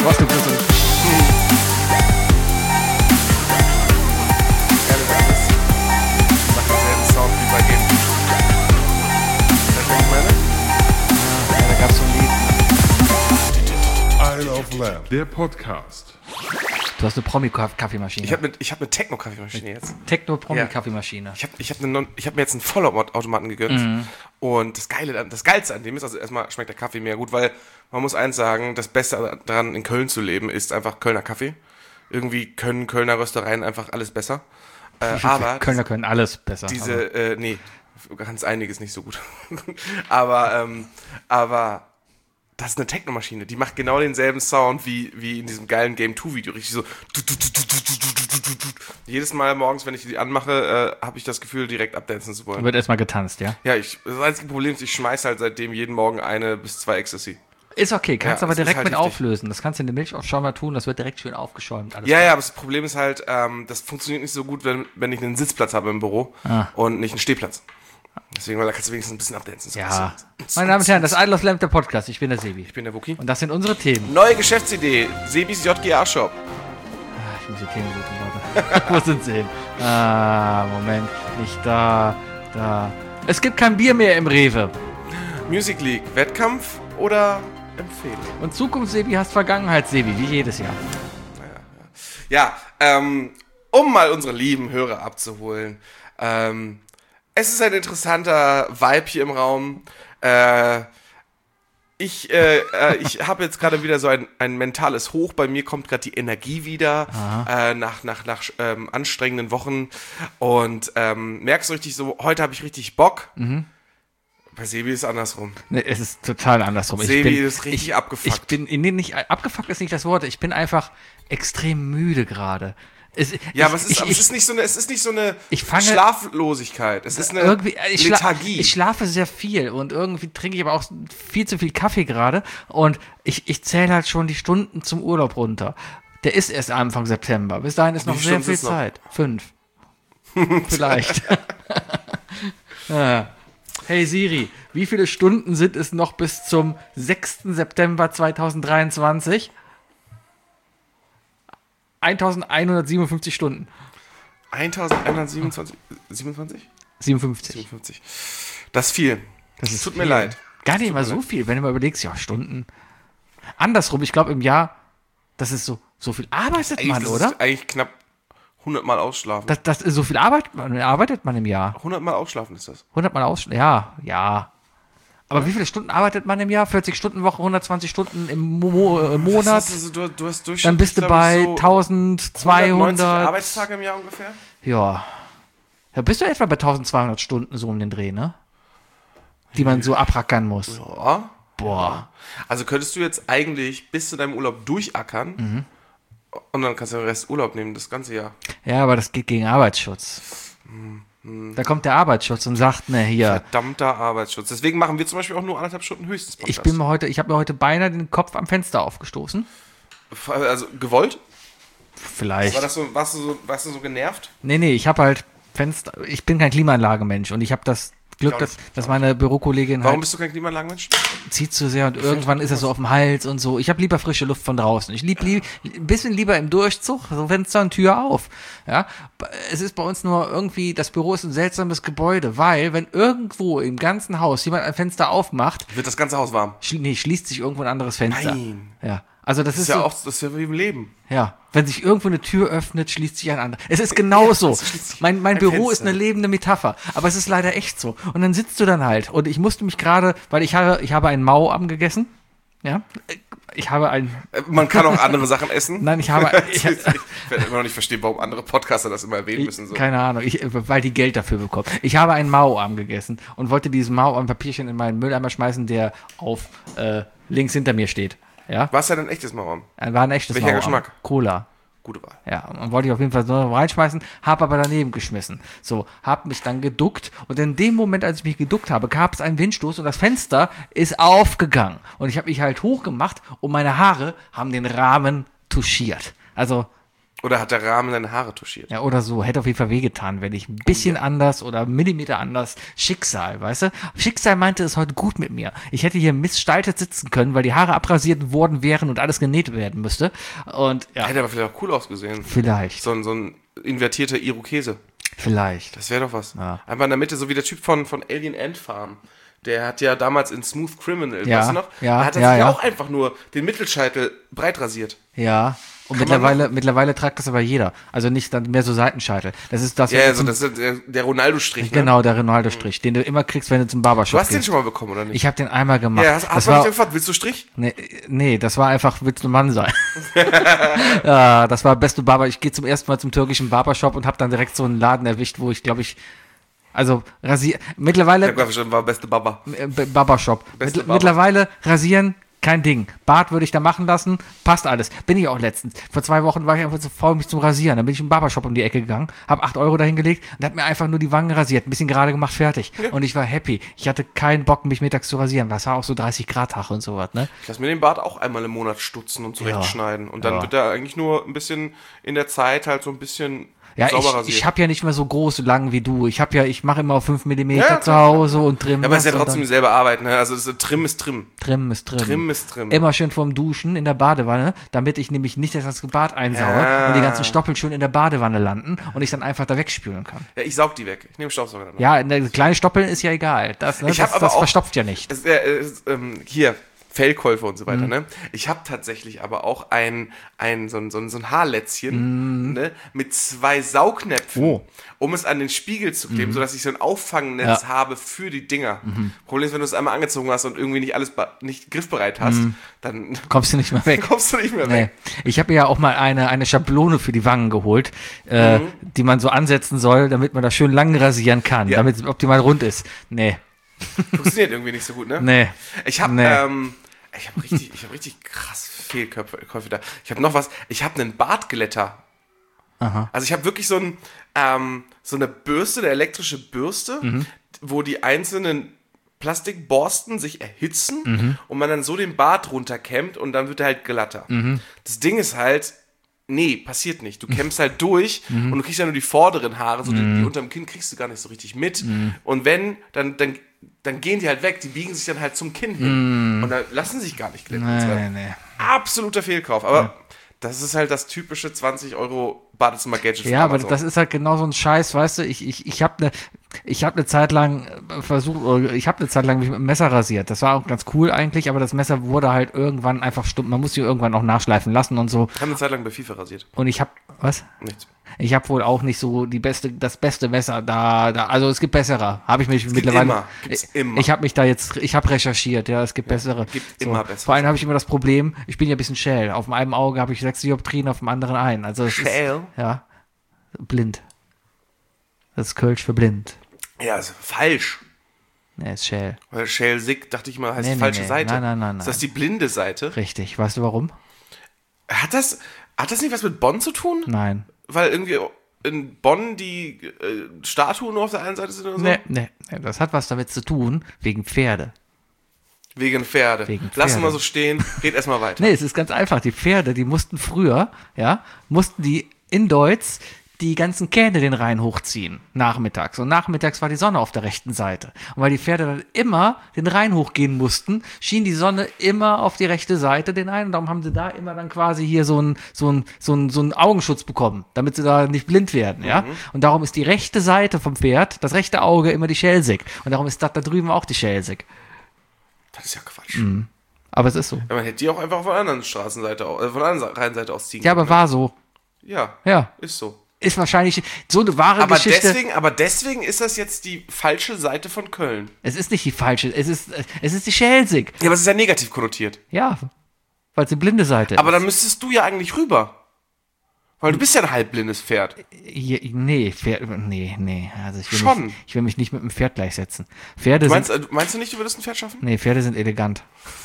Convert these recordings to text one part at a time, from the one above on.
Was du bist. Der Podcast. Du hast eine Promi-Kaffeemaschine. Ich hab eine Techno-Kaffeemaschine jetzt. Techno-Promi-Kaffeemaschine. Ich hab mir jetzt einen Vollautomaten gegönnt. Und das Geilste an dem ist, also erstmal schmeckt der Kaffee mega gut, weil man muss eins sagen, das Beste daran, in Köln zu leben, ist einfach Kölner Kaffee. Irgendwie können Kölner Röstereien einfach alles besser. Aber Kölner können alles besser. nee, ganz einiges nicht so gut. aber das ist eine Techno-Maschine, die macht genau denselben Sound wie in diesem geilen Game 2 Video, richtig so. Jedes Mal morgens, wenn ich die anmache, habe ich das Gefühl, direkt abdancen zu wollen. Wird erstmal getanzt, ja? Ja, das einzige Problem ist, ich schmeiß halt seitdem jeden Morgen 1 bis 2 Ecstasy. Ist okay, kannst aber direkt halt mit richtig auflösen. Das kannst du in der Milchaufschäumer tun, das wird direkt schön aufgeschäumt. Alles Ja, aber das Problem ist halt, das funktioniert nicht so gut, wenn ich einen Sitzplatz habe im Büro und nicht einen Stehplatz. Deswegen, weil da kannst du wenigstens ein bisschen abdancen. So ja. Meine Damen und Herren, das Idle of Lamp, der Podcast. Ich bin der Sebi. Ich bin der Wookie. Und das sind unsere Themen. Neue Geschäftsidee, Sebis JGA-Shop. Ich muss die Themen suchen, Leute. Wo sind sie hin? Moment. Nicht da. Es gibt kein Bier mehr im Rewe. Music League, Wettkampf oder Empfehlung? Und Zukunfts-Sebi heißt Vergangenheits-Sebi, wie jedes Jahr. Ja, um mal unsere lieben Hörer abzuholen. Es ist ein interessanter Vibe hier im Raum. Ich habe jetzt gerade wieder so ein mentales Hoch. Bei mir kommt gerade die Energie wieder nach anstrengenden Wochen. Und merkst du richtig so, heute habe ich richtig Bock. Bei Sebi ist es andersrum. Nee, es ist total andersrum. Sebi ist richtig abgefuckt. Abgefuckt ist nicht das Wort. Ich bin einfach extrem müde gerade. Es ist nicht so eine Schlaflosigkeit. Es ist eine Lethargie. Ich schlafe sehr viel und irgendwie trinke ich aber auch viel zu viel Kaffee gerade und ich zähle halt schon die Stunden zum Urlaub runter. Der ist erst Anfang September. Bis dahin ist noch sehr viel Zeit. 5. Vielleicht. Ja. Hey Siri, wie viele Stunden sind es noch bis zum 6. September 2023? 1157 Stunden. 1127? 57? Das ist viel. Tut mir leid. Gar nicht mal so viel, wenn du mal überlegst, ja, Stunden. Andersrum, ich glaube im Jahr, das ist so viel arbeitet man, oder? Das ist eigentlich knapp 100 Mal ausschlafen. Das ist so viel arbeitet man im Jahr. 100 Mal ausschlafen ist das. 100 Mal ausschlafen, ja. Aber wie viele Stunden arbeitet man im Jahr? 40-Stunden-Woche, 120 Stunden im Monat? Du hast dann bist du bei so 1200 Arbeitstage im Jahr ungefähr? Ja. Da bist du etwa bei 1200 Stunden so um den Dreh, ne? Die man so abrackern muss. Ja. Boah. Also könntest du jetzt eigentlich bis zu deinem Urlaub durchackern und dann kannst du den Rest Urlaub nehmen, das ganze Jahr. Ja, aber das geht gegen Arbeitsschutz. Da kommt der Arbeitsschutz und sagt, ne, hier. Verdammter Arbeitsschutz. Deswegen machen wir zum Beispiel auch nur 1,5 Stunden höchstens Podcast. Ich habe mir heute beinahe den Kopf am Fenster aufgestoßen. Also gewollt? Vielleicht. Warst du so genervt? Nee, ich habe halt Fenster. Ich bin kein Klimaanlagemensch und ich habe das Glück, dass meine Bürokollegin Warum bist du kein Klimaanlagemensch? Zieht zu sehr und irgendwann ist es so auf dem Hals und so. Ich habe lieber frische Luft von draußen. Ich ein bisschen lieber im Durchzug, so Fenster und Tür auf. Ja, es ist bei uns nur irgendwie, das Büro ist ein seltsames Gebäude, weil wenn irgendwo im ganzen Haus jemand ein Fenster aufmacht, wird das ganze Haus warm. Schließt sich irgendwo ein anderes Fenster. Nein. Ja. Also das ist ja so, auch, das ist ja wie im Leben. Ja, wenn sich irgendwo eine Tür öffnet, schließt sich ein anderes. Es ist genauso. Mein Büro ist eine lebende Metapher, aber es ist leider echt so. Und dann sitzt du dann halt und ich musste mich gerade, weil ich habe einen Mauam gegessen. Ja, Man kann auch andere Sachen essen. Nein, ich werde immer noch nicht verstehen, warum andere Podcaster das immer erwähnen müssen. So. Keine Ahnung, weil die Geld dafür bekommen. Ich habe einen Mauam gegessen und wollte dieses Mauam-Papierchen in meinen Mülleimer schmeißen, der auf links hinter mir steht. Ja? War es denn ein echtes Mauam? War ein echtes Mauam. Welcher Geschmack? Cola. Gute Wahl. Ja, und wollte ich auf jeden Fall so reinschmeißen, habe aber daneben geschmissen. So, habe mich dann geduckt und in dem Moment, als ich mich geduckt habe, gab es einen Windstoß und das Fenster ist aufgegangen. Und ich habe mich halt hochgemacht und meine Haare haben den Rahmen touchiert. Also Oder hat der Rahmen deine Haare touchiert? Ja, oder so. Hätte auf jeden Fall wehgetan, wenn ich ein bisschen anders oder einen Millimeter anders. Schicksal, weißt du? Schicksal meinte es heute gut mit mir. Ich hätte hier missgestaltet sitzen können, weil die Haare abrasiert worden wären und alles genäht werden müsste. Und ja. Hätte aber vielleicht auch cool ausgesehen. Vielleicht. So ein invertierter Irokese. Vielleicht. Das wäre doch was. Ja. Einfach in der Mitte, so wie der Typ von Alien Ant Farm. Der hat ja damals in Smooth Criminal, Ja, weißt du noch? ja, Da hat er ja, sich ja. auch einfach nur den Mittelscheitel breit rasiert. Ja. Und Kann man mittlerweile tragt das aber jeder. Also nicht dann mehr so Seitenscheitel. Das ist das. Ja, was also zum- das ist der Ronaldo-Strich, ne? Genau, der Ronaldo-Strich, den du immer kriegst, wenn du zum Barbershop Du hast den gehst. schon mal bekommen, oder nicht? Ich habe den einmal gemacht. Ja, hast das du nicht war, gefragt, willst du Strich? nee, das war einfach, willst du ein Mann sein? Ja, das war beste Barber. Ich gehe zum ersten Mal zum türkischen Barbershop und habe dann direkt so einen Laden erwischt, wo ich, glaube ich, also mittlerweile Ja, bestimmt war beste Baba. Barbershop. Beste Barber. Mittlerweile rasieren, kein Ding. Bart würde ich da machen lassen, passt alles. Bin ich auch letztens. Vor 2 Wochen war ich einfach zu faul, mich zum Rasieren. Dann bin ich im Barbershop um die Ecke gegangen, habe 8 Euro dahin gelegt und hat mir einfach nur die Wangen rasiert, ein bisschen gerade gemacht, fertig. Ja. Und ich war happy. Ich hatte keinen Bock, mich mittags zu rasieren. Das war auch so 30 Grad Tag und sowas, ne? Ich lasse mir den Bart auch einmal im Monat stutzen und zurechtschneiden. Und dann Ja. wird er eigentlich nur ein bisschen in der Zeit halt so ein bisschen Ja, sauber rasiert. ich habe ja nicht mehr so groß, so lang wie du. Ich mache immer auf 5 mm Ja, zu Hause und trim. Ja, aber es ist ja das und trotzdem dann- dieselbe Arbeit, ne? Also Trim ist Trim. Trim ist Trim. Trim ist Trim. Immer schön vorm Duschen in der Badewanne, damit ich nämlich nicht das Bad einsauge Ja. und die ganzen Stoppeln schön in der Badewanne landen und ich dann einfach da wegspülen kann. Ja, ich saug die weg. Ich nehme Staubsauger dann. Ja, kleine Stoppeln ist ja egal. Das, ne, Ich hab das, aber das auch- verstopft ja nicht. Hier, Fellkäufe und so weiter, Mhm. ne? Ich habe tatsächlich aber auch so ein Haarlätzchen, ne? Mit 2 Saugnäpfen, Mhm. Oh. Mhm. um es an den Spiegel zu kleben, sodass ich so ein Auffangnetz Ja. habe für die Dinger. Mhm. Problem ist, wenn du es einmal angezogen hast und irgendwie nicht alles nicht griffbereit hast, dann Kommst du nicht mehr weg. kommst du nicht mehr Mhm. Nee. weg. Ich habe ja auch mal eine Schablone für die Wangen geholt, die man so ansetzen soll, damit man das schön lang rasieren kann, Ja. damit es optimal rund ist. Nee. Funktioniert irgendwie nicht so gut, ne? Nee. Ich habe Nee. ich habe richtig krass Fehlkäufe da. Ich habe noch was. Ich habe einen Bartglätter. Aha. Also ich habe wirklich so eine Bürste, eine elektrische Bürste, wo die einzelnen Plastikborsten sich erhitzen und man dann so den Bart runterkämmt und dann wird er halt glatter. Das Ding ist halt, nee, passiert nicht. Du kämmst halt durch und du kriegst ja nur die vorderen Haare, so die unterm Kinn kriegst du gar nicht so richtig mit. Und wenn, dann gehen die halt weg, die biegen sich dann halt zum Kinn hin. Und dann lassen sich gar nicht glätten. Das war Nee. absoluter Fehlkauf. Aber das ist halt das typische 20 € Badezimmer-Gadget von Ja, aber Amazon. das ist halt genau so ein Scheiß, weißt du, ich habe eine Zeit lang mich mit dem Messer rasiert. Das war auch ganz cool eigentlich, aber das Messer wurde halt irgendwann einfach stumpf. Man muss sie irgendwann auch nachschleifen lassen und so. Ich habe eine Zeit lang bei FIFA rasiert. Und ich habe, was? Nichts. Ich habe wohl auch nicht so das beste Messer da, also es gibt bessere. Habe ich mich mittlerweile. Gibt's immer. Ich habe recherchiert, ja, es gibt bessere. gibt immer bessere. Vor allem habe ich immer das Problem, ich bin ja ein bisschen schäl. Auf dem einen Auge habe ich 6 Dioptrien, auf dem anderen ein. Also es ist, Schäl? ja, blind. Das ist Kölsch für blind. Ja, ist falsch. Ne, ist schäl. Weil Shale Sick, dachte ich mal, heißt Nee, die falsche nee. Seite. Nein. Ist das die blinde Seite? Richtig. Weißt du warum? Hat das nicht was mit Bonn zu tun? Nein. Weil irgendwie in Bonn die Statuen nur auf der einen Seite sind oder so? Nee. Das hat was damit zu tun, wegen Pferde. Wegen Pferde. Wegen Lass Pferde. mal so stehen, red erstmal weiter. Nee, es ist ganz einfach. Die Pferde, die mussten früher, mussten die in Deutsch die ganzen Kähne den Rhein hochziehen, nachmittags. Und nachmittags war die Sonne auf der rechten Seite. Und weil die Pferde dann immer den Rhein hochgehen mussten, schien die Sonne immer auf die rechte Seite den einen. Und darum haben sie da immer dann quasi hier so einen Augenschutz bekommen, damit sie da nicht blind werden, ja. Und darum ist die rechte Seite vom Pferd, das rechte Auge, immer die Schelsig. Und darum ist das da drüben auch die Schelsig. Das ist ja Quatsch. Aber es ist so. Ja, man hätte die auch einfach von der anderen Straßenseite, von der anderen Rheinseite aus ziehen Ja, aber können. war so. Ja, Ja. ist so. Ist wahrscheinlich so eine wahre Aber Geschichte. deswegen ist das jetzt die falsche Seite von Köln. Es ist nicht die falsche, es ist die Schelsig. Ja, aber es ist ja negativ konnotiert. Ja, weil es die blinde Seite Aber ist. dann müsstest du ja eigentlich rüber. Weil du bist ja ein halbblindes Pferd. Nee, nee. Also Schon. Ich will mich nicht mit einem Pferd gleichsetzen. Pferde Meinst sind. du nicht, du würdest ein Pferd schaffen? Nee, Pferde sind elegant.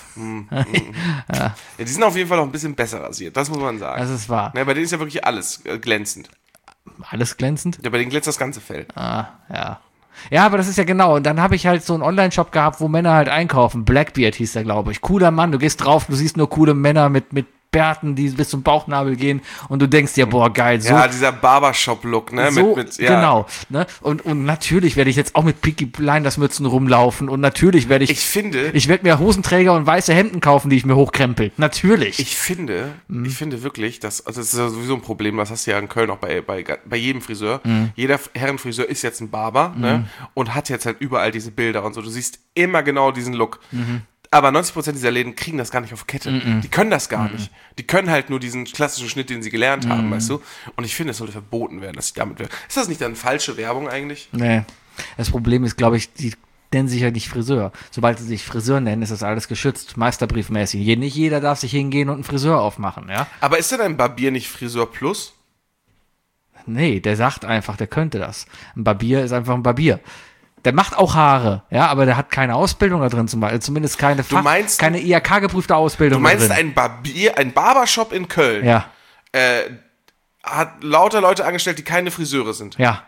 Ja, die sind auf jeden Fall auch ein bisschen besser rasiert, das muss man sagen. Das ist wahr. Ja, bei denen ist ja wirklich alles glänzend. Alles glänzend. Ja, bei denen glänzt das ganze Fell. Ja. Ja, aber das ist ja genau. Und dann habe ich halt so einen Online-Shop gehabt, wo Männer halt einkaufen. Blackbeard hieß der, glaube ich. Cooler Mann, du gehst drauf, du siehst nur coole Männer mit Bärten, die bis zum Bauchnabel gehen und du denkst dir, boah, geil, so. Ja, dieser Barbershop-Look, ne? So, Ja. genau. Ne? Und natürlich werde ich jetzt auch mit Peaky Blinders Mützen rumlaufen und natürlich werde Ich finde, ich werde mir Hosenträger und weiße Hemden kaufen, die ich mir hochkrempel. Natürlich. ich finde wirklich, also das ist ja sowieso ein Problem, das hast du ja in Köln auch bei jedem Friseur. Jeder Herrenfriseur ist jetzt ein Barber, ne? Und hat jetzt halt überall diese Bilder und so. Du siehst immer genau diesen Look. Aber 90% dieser Läden kriegen das gar nicht auf Kette. Die können das gar nicht. Die können halt nur diesen klassischen Schnitt, den sie gelernt haben, weißt du? Und ich finde, es sollte verboten werden, dass sie damit werden. Ist das nicht dann falsche Werbung eigentlich? Nee. Das Problem ist, glaube ich, die nennen sich ja nicht Friseur. Sobald sie sich Friseur nennen, ist das alles geschützt, meisterbriefmäßig. Nicht jeder darf sich hingehen und einen Friseur aufmachen, ja? Aber ist denn ein Barbier nicht Friseur Plus? Nee, der sagt einfach, der könnte das. Ein Barbier ist einfach ein Barbier. Der macht auch Haare, ja, aber der hat keine Ausbildung da drin, zumindest keine keine IHK-geprüfte Ausbildung. Du meinst da drin. ein Barbershop in Köln? Ja, Hat lauter Leute angestellt, die keine Friseure sind. ja,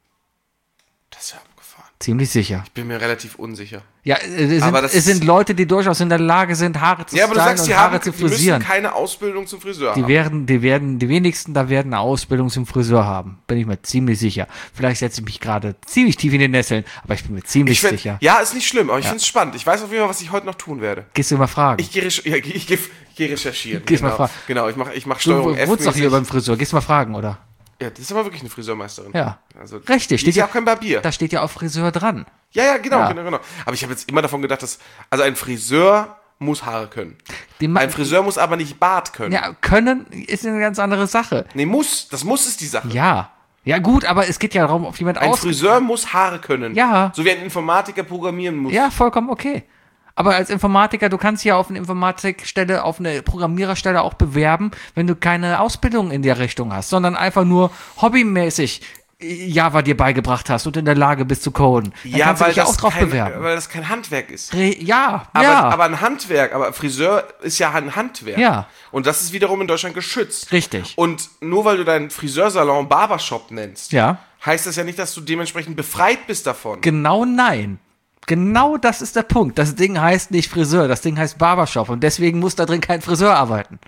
Das ist ja abgefahren. ziemlich sicher. Ich bin mir relativ unsicher. Ja, es sind Leute, die durchaus in der Lage sind, Haare zu Ja, aber du stylen sagst, und Haare zu die müssen frisieren. keine Ausbildung zum Friseur Die haben. die wenigsten da werden eine Ausbildung zum Friseur haben. Bin ich mir ziemlich sicher. Vielleicht setze ich mich gerade ziemlich tief in den Nesseln, aber ich bin mir ziemlich sicher. Ja, ist nicht schlimm, aber ich finde es spannend. Ich weiß auf jeden Fall, was ich heute noch tun werde. Gehst du mal fragen? Ich gehe recherchieren. Gehst mal fragen. Genau, ich mach Du Steuerung F. wohnst doch hier beim Friseur. Gehst du mal fragen, oder? Ja, das ist aber wirklich eine Friseurmeisterin. Ja. Also, Richtig. Die Steht ist ja auch kein Barbier. Da steht ja auch Friseur dran. Ja, genau, Ja. genau. Aber ich habe jetzt immer davon gedacht, also ein Friseur muss Haare können. Ein Friseur muss aber nicht Bart können. Ja, können ist eine ganz andere Sache. Nee, das muss ist die Sache. Ja. Ja, gut, aber es geht ja darum, ob jemand Ein Friseur muss Haare können. Ja. So wie ein Informatiker programmieren muss. Ja, vollkommen okay. Aber als Informatiker, du kannst ja auf eine Informatikstelle, auf eine Programmiererstelle auch bewerben, wenn du keine Ausbildung in der Richtung hast, sondern einfach nur hobbymäßig Java dir beigebracht hast und in der Lage bist zu coden. Dann Ja, kannst du weil dich ja auch drauf kein, bewerben. weil das kein Handwerk ist. Ja, Aber ein Handwerk, aber Friseur ist ja ein Handwerk. Ja. Und das ist wiederum in Deutschland geschützt. Richtig. Und nur weil du deinen Friseursalon Barbershop nennst, Ja. heißt das ja nicht, dass du dementsprechend befreit bist davon. Genau nein. Genau das ist der Punkt. Das Ding heißt nicht Friseur, das Ding heißt Barbershop und deswegen muss da drin kein Friseur arbeiten.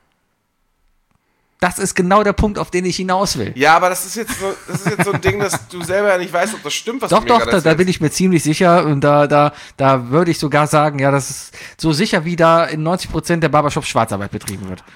Das ist genau der Punkt, auf den ich hinaus will. Ja, aber das ist jetzt so ein Ding, dass du selber ja nicht weißt, ob das stimmt, was du mir gerade Da erzählst. bin ich mir ziemlich sicher und da würde ich sogar sagen, ja, das ist so sicher, wie da in 90% der Barbershops Schwarzarbeit betrieben wird.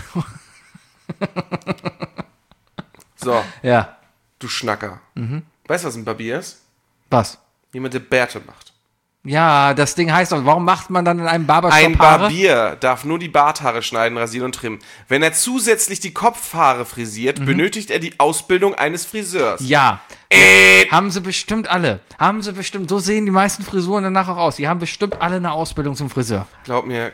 So, Ja. du Schnacker. Weißt du, was ein Barbier ist? Was? Jemand, der Bärte macht. Ja, das Ding heißt doch, warum macht man dann in einem Barbershop Ein Haare? Barbier darf nur die Barthaare schneiden, rasieren und trimmen. Wenn er zusätzlich die Kopfhaare frisiert, benötigt er die Ausbildung eines Friseurs. Ja. Haben sie bestimmt alle. So sehen die meisten Frisuren danach auch aus. Die haben bestimmt alle eine Ausbildung zum Friseur. Glaub mir,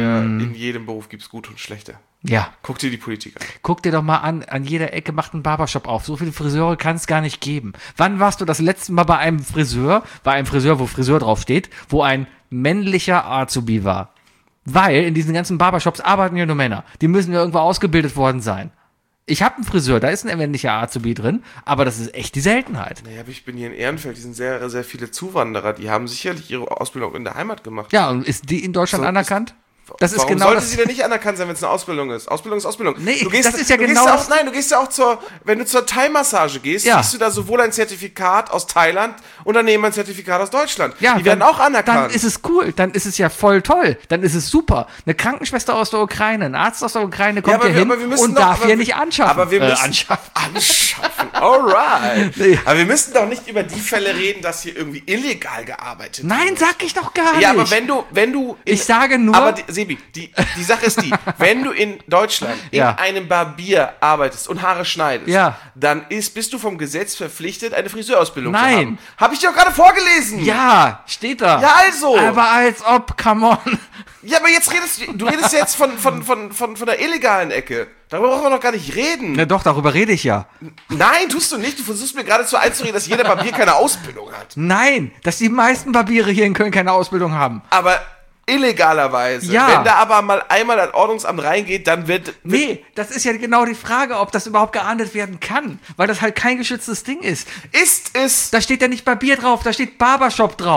in jedem Beruf gibt's gute und schlechte. Ja. Guck dir die Politik an. Guck dir doch mal an jeder Ecke macht ein Barbershop auf. So viele Friseure kann es gar nicht geben. Wann warst du das letzte Mal bei einem Friseur, wo Friseur draufsteht, wo ein männlicher Azubi war? Weil in diesen ganzen Barbershops arbeiten ja nur Männer. Die müssen ja irgendwo ausgebildet worden sein. Ich habe einen Friseur, da ist ein männlicher Azubi drin, aber das ist echt die Seltenheit. Naja, aber ich bin hier in Ehrenfeld, die sind sehr, sehr viele Zuwanderer, die haben sicherlich ihre Ausbildung in der Heimat gemacht. Ja, und ist die in Deutschland So, anerkannt? Das ist Warum genau sollte das. sie denn nicht anerkannt sein, wenn es eine Ausbildung ist? Ausbildung ist Ausbildung. Nee, du gehst, das ist ja du genau gehst das- auch, nein, du gehst ja auch wenn du zur Thai-Massage gehst, Ja. siehst du da sowohl ein Zertifikat aus Thailand und daneben ein Zertifikat aus Deutschland. Ja, die werden auch anerkannt. Dann ist es cool, dann ist es ja voll toll, dann ist es super. Eine Krankenschwester aus der Ukraine, ein Arzt aus der Ukraine kommt hier hin und darf hier nicht anschaffen. Aber wir müssen anschaffen. Anschaffen, alright. Nee. Aber wir müssen doch nicht über die Fälle reden, dass hier irgendwie illegal gearbeitet Nein, wird. sag ich doch gar nicht. Ja, aber wenn du Ich sage nur- Aber Sebi, die Sache ist die, wenn du in Deutschland Ja. in einem Barbier arbeitest und Haare schneidest, Ja. dann bist du vom Gesetz verpflichtet, eine Friseurausbildung zu Nein. haben. Habe ich dir doch gerade vorgelesen. Ja, steht da. Ja, also. Aber als ob, come on. Ja, aber jetzt du redest ja jetzt von der illegalen Ecke. Darüber brauchen wir noch gar nicht reden. Na doch, darüber rede ich ja. Nein, tust du nicht. Du versuchst mir geradezu einzureden, dass jeder Barbier keine Ausbildung hat. Nein, dass die meisten Barbiere hier in Köln keine Ausbildung haben. Aber illegalerweise. Ja. Wenn da aber mal einmal das Ordnungsamt reingeht, dann wird Nee, das ist ja genau die Frage, ob das überhaupt geahndet werden kann. Weil das halt kein geschütztes Ding ist. ist es. Da steht ja nicht Barbier drauf, da steht Barbershop drauf.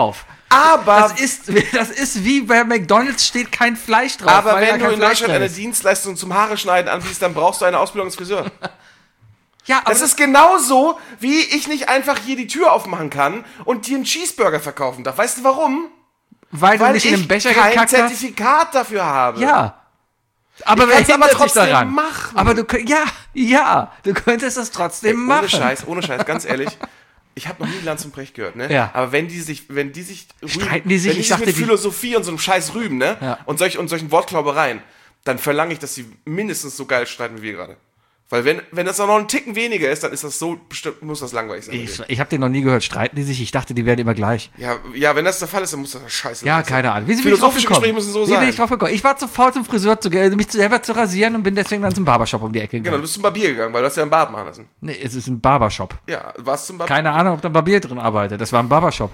Aber Das ist wie bei McDonald's steht kein Fleisch drauf. Aber weil da wenn du kein in Fleisch Deutschland drin eine ist. Dienstleistung zum Haare schneiden anbietest, dann brauchst du eine Ausbildung als Friseur. Ja, aber Das ist genauso, wie ich nicht einfach hier die Tür aufmachen kann und dir einen Cheeseburger verkaufen darf. Weißt du warum? weil du Weil nicht in ich den Becher kein gekackt hast. Zertifikat dafür habe. Ja. Aber Ich wer kann's aber hindert dich trotzdem daran? machen. Aber du du könntest es trotzdem machen. Ohne Scheiß, ganz ehrlich. Ich habe noch nie Lanz und Brecht gehört, ne? Ja. Aber wenn die sich rühmen, Streiten die sich? wenn Ich die dachte, mit die- Philosophie und so einem Scheiß rühmen, ne? Ja. Und solchen Wortklaubereien, dann verlange ich, dass sie mindestens so geil streiten wie wir gerade. Weil wenn das auch noch einen Ticken weniger ist, dann ist das so, bestimmt muss das langweilig sein. Ich habe den noch nie gehört. Streiten die sich? Ich dachte, die wären immer gleich. Ja, wenn das der Fall ist, dann muss das scheiße Ja, sein. keine Ahnung. Wie bin ich Philosophische drauf Gespräche gekommen? müssen so Wie bin sein. ich drauf gekommen? Ich war zu faul zum Friseur, mich selber zu rasieren und bin deswegen dann zum Barbershop um die Ecke Genau, gegangen. du bist zum Barbier gegangen, weil du hast ja einen Bart machen lassen. Nee, es ist ein Barbershop. Ja, warst zum Barbier. Keine Ahnung, ob da ein Barbier drin arbeitet. Das war ein Barbershop.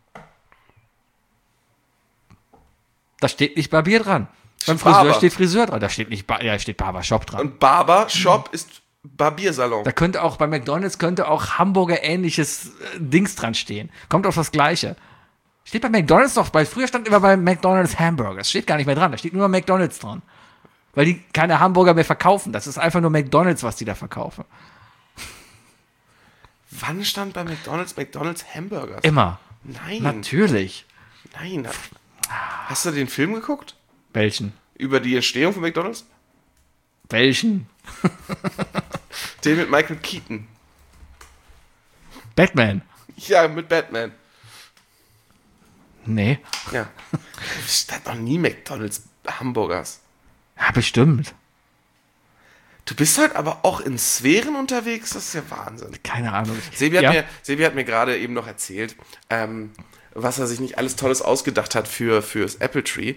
Da steht nicht Barbier dran. Beim Friseur Barber. steht Friseur dran. Da steht nicht steht Barbershop dran. Und Barbershop ist Barbiersalon. Da könnte auch bei McDonald's Hamburger ähnliches Dings dran stehen. Kommt auf das Gleiche. Steht bei McDonald's doch, früher stand immer bei McDonald's Hamburgers. Steht gar nicht mehr dran. Da steht nur McDonald's dran. Weil die keine Hamburger mehr verkaufen. Das ist einfach nur McDonald's, was die da verkaufen. Wann stand bei McDonald's Hamburgers? Immer. Nein, Natürlich. nein. Hast du den Film geguckt? Welchen? Über die Entstehung von McDonald's? Welchen? Den mit Michael Keaton. Batman. Ja, mit Batman. Nee. Ja. Ich hatte noch nie McDonald's Hamburgers. Ja, bestimmt. Du bist halt aber auch in Sphären unterwegs, das ist ja Wahnsinn. Keine Ahnung. Sebi hat mir gerade eben noch erzählt, was er sich nicht alles Tolles ausgedacht hat fürs Apple Tree.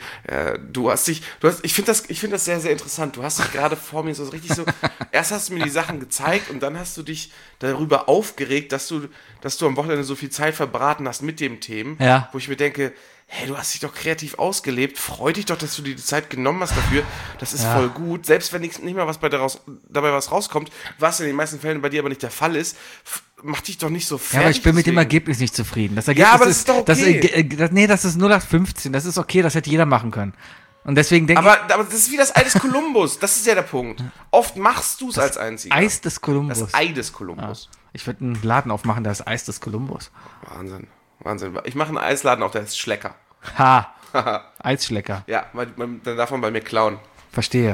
Ich finde das sehr, sehr interessant. Du hast dich gerade vor mir so richtig so, erst hast du mir die Sachen gezeigt und dann hast du dich darüber aufgeregt, dass du am Wochenende so viel Zeit verbraten hast mit dem Themen, Ja. wo ich mir denke, hey, du hast dich doch kreativ ausgelebt, freu dich doch, dass du dir die Zeit genommen hast dafür, das ist voll gut, selbst wenn nicht mal was dabei was rauskommt, was in den meisten Fällen bei dir aber nicht der Fall ist, mach dich doch nicht so fertig. Ja, aber ich bin mit dem deswegen. Ergebnis nicht zufrieden. Das Ergebnis aber das ist doch okay. Das ist 0815, das ist okay, das hätte jeder machen können. Und deswegen denke Aber das ist wie das Ei des Kolumbus, das ist ja der Punkt. Oft machst du es als Einziger. Eis des Kolumbus. Das Ei des Kolumbus. Ich würde einen Laden aufmachen, da ist Eis des Kolumbus. Wahnsinn. Ich mache einen Eisladen auf, der ist Schlecker. Ha. Eisschlecker. Ja, dann darf man bei mir klauen. Verstehe.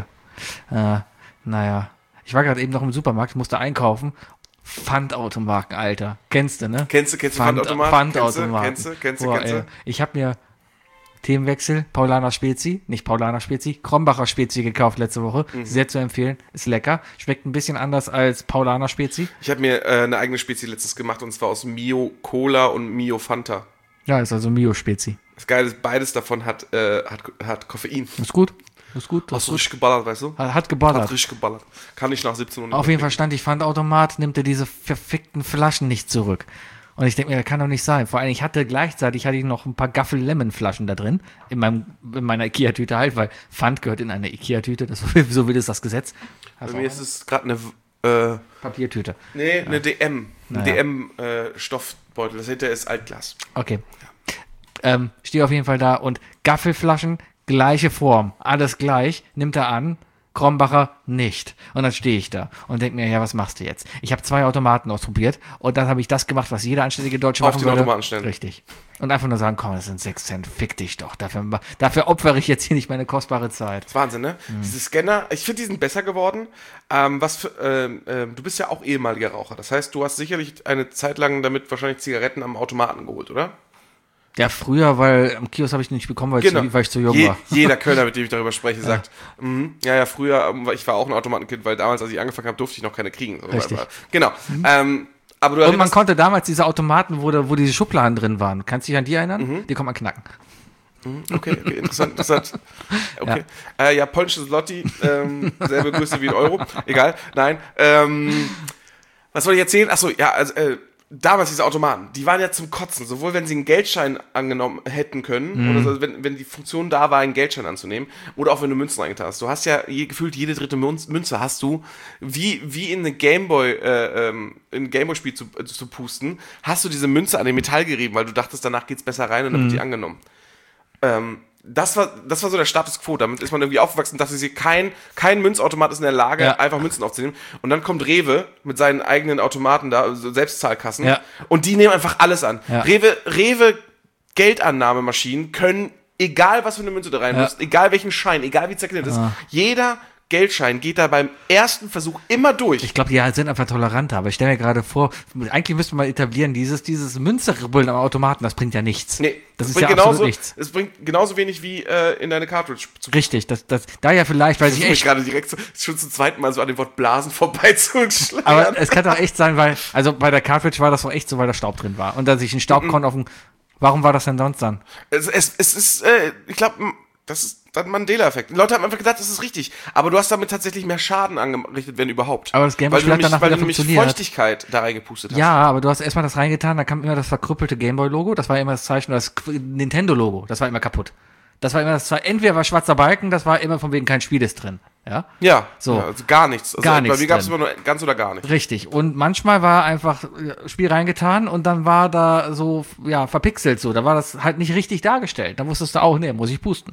Naja. Ich war gerade eben noch im Supermarkt, musste einkaufen. Pfandautomaten, Alter. Kennst du, ne? Kennst du Pfandautomaten? Pfandautomaten. Kennst Boah, du? Ich habe mir Themenwechsel, Paulaner Spezi, nicht Paulaner Spezi, Krombacher Spezi gekauft letzte Woche. Sehr zu empfehlen. Ist lecker. Schmeckt ein bisschen anders als Paulaner Spezi. Ich habe mir eine eigene Spezi letztens gemacht und zwar aus Mio Cola und Mio Fanta. Ja, ist also Mio Spezi. Das Geile ist, beides davon hat Koffein. Ist gut. Ist gut. Hast du richtig geballert, weißt du? Hat geballert. Hat richtig geballert. Kann ich nach 17 Uhr nicht Auf mehr jeden Fall stand ich Pfandautomat, nimmt er diese verfickten Flaschen nicht zurück. Und ich denke mir, das kann doch nicht sein. Vor allem, gleichzeitig hatte ich noch ein paar Gaffel-Lemon-Flaschen da drin. In meiner Ikea-Tüte halt, weil Pfand gehört in eine Ikea-Tüte. So will es das Gesetz. Bei mir ist es gerade eine Papiertüte. Nee, eine DM. Ein Naja. DM-Stoffbeutel. Das hinter ist Altglas. Okay. Stehe auf jeden Fall da und Gaffelflaschen, gleiche Form. Alles gleich. Nimmt er an. Krombacher nicht. Und dann stehe ich da und denke mir, ja, was machst du jetzt? Ich habe 2 Automaten ausprobiert und dann habe ich das gemacht, was jeder anständige Deutsche Auf machen den würde. Automaten stellen. Richtig. Und einfach nur sagen, komm, das sind 6 Cent, fick dich doch. Dafür opfere ich jetzt hier nicht meine kostbare Zeit. Das ist Wahnsinn, ne? Diese Scanner, ich finde, die sind besser geworden. Du bist ja auch ehemaliger Raucher. Das heißt, du hast sicherlich eine Zeit lang damit wahrscheinlich Zigaretten am Automaten geholt, oder? Ja, früher, weil am Kiosk habe ich nicht bekommen, weil ich zu jung war. Jeder Kölner, mit dem ich darüber spreche, sagt, früher, ich war auch ein Automatenkind, weil damals, als ich angefangen habe, durfte ich noch keine kriegen. Richtig. Genau. Aber du Und man erinnerst, konnte damals diese Automaten, wo diese Schubladen drin waren. Kannst du dich an die erinnern? Die kann man knacken. okay, interessant. Okay. Ja, polnische Zloty, selbe Größe wie ein Euro. Egal, nein. Was soll ich erzählen? Achso, ja, also, damals diese Automaten, die waren ja zum Kotzen, sowohl wenn sie einen Geldschein angenommen hätten können, oder so, wenn die Funktion da war, einen Geldschein anzunehmen, oder auch wenn du Münzen reingetan hast. Du hast ja gefühlt jede dritte Münze hast du, wie in eine in ein Gameboy-Spiel zu pusten, hast du diese Münze an den Metall gerieben, weil du dachtest, danach geht's besser rein und dann wird die angenommen. Das war so der Status quo. Damit ist man irgendwie aufgewachsen, dass kein Münzautomat ist in der Lage, einfach Münzen aufzunehmen. Und dann kommt Rewe mit seinen eigenen Automaten da, so Selbstzahlkassen. Ja. Und die nehmen einfach alles an. Ja. Rewe Geldannahmemaschinen können, egal was für eine Münze da rein muss, egal welchen Schein, egal wie zerknittert ist, jeder Geldschein geht da beim ersten Versuch immer durch. Ich glaube, die sind einfach toleranter, aber ich stelle mir gerade vor, eigentlich müssten wir mal etablieren, dieses Münzeribbeln am Automaten, das bringt ja nichts. Nee, das ist ja absolut nichts. Es bringt genauso wenig wie in deine Cartridge zu. Richtig, da ja vielleicht, weil ich echt gerade direkt schon zum zweiten Mal so an dem Wort Blasen vorbeizuschlagen. Aber es kann doch echt sein, weil, also bei der Cartridge war das doch echt so, weil da Staub drin war und da sich ein Staubkorn auf dem, warum war das denn sonst dann? Es ist, ich glaube, das ist dann Mandela-Effekt. Die Leute haben einfach gedacht, das ist richtig. Aber du hast damit tatsächlich mehr Schaden angerichtet, wenn überhaupt. Aber das Gameboy-Spiel hat danach wieder funktioniert. Feuchtigkeit da reingepustet hast. Ja, aber du hast erstmal das reingetan, da kam immer das verkrüppelte Gameboy-Logo, das war immer das Zeichen, das Nintendo-Logo, das war immer kaputt. Das war immer entweder war schwarzer Balken, das war immer von wegen kein Spiel ist drin. Ja, so. Ja, also gar nichts. Also gar nichts. Bei mir gab es immer nur ganz oder gar nichts. Richtig. Und manchmal war einfach Spiel reingetan und dann war da so, verpixelt so. Da war das halt nicht richtig dargestellt. Da wusstest du auch, muss ich pusten.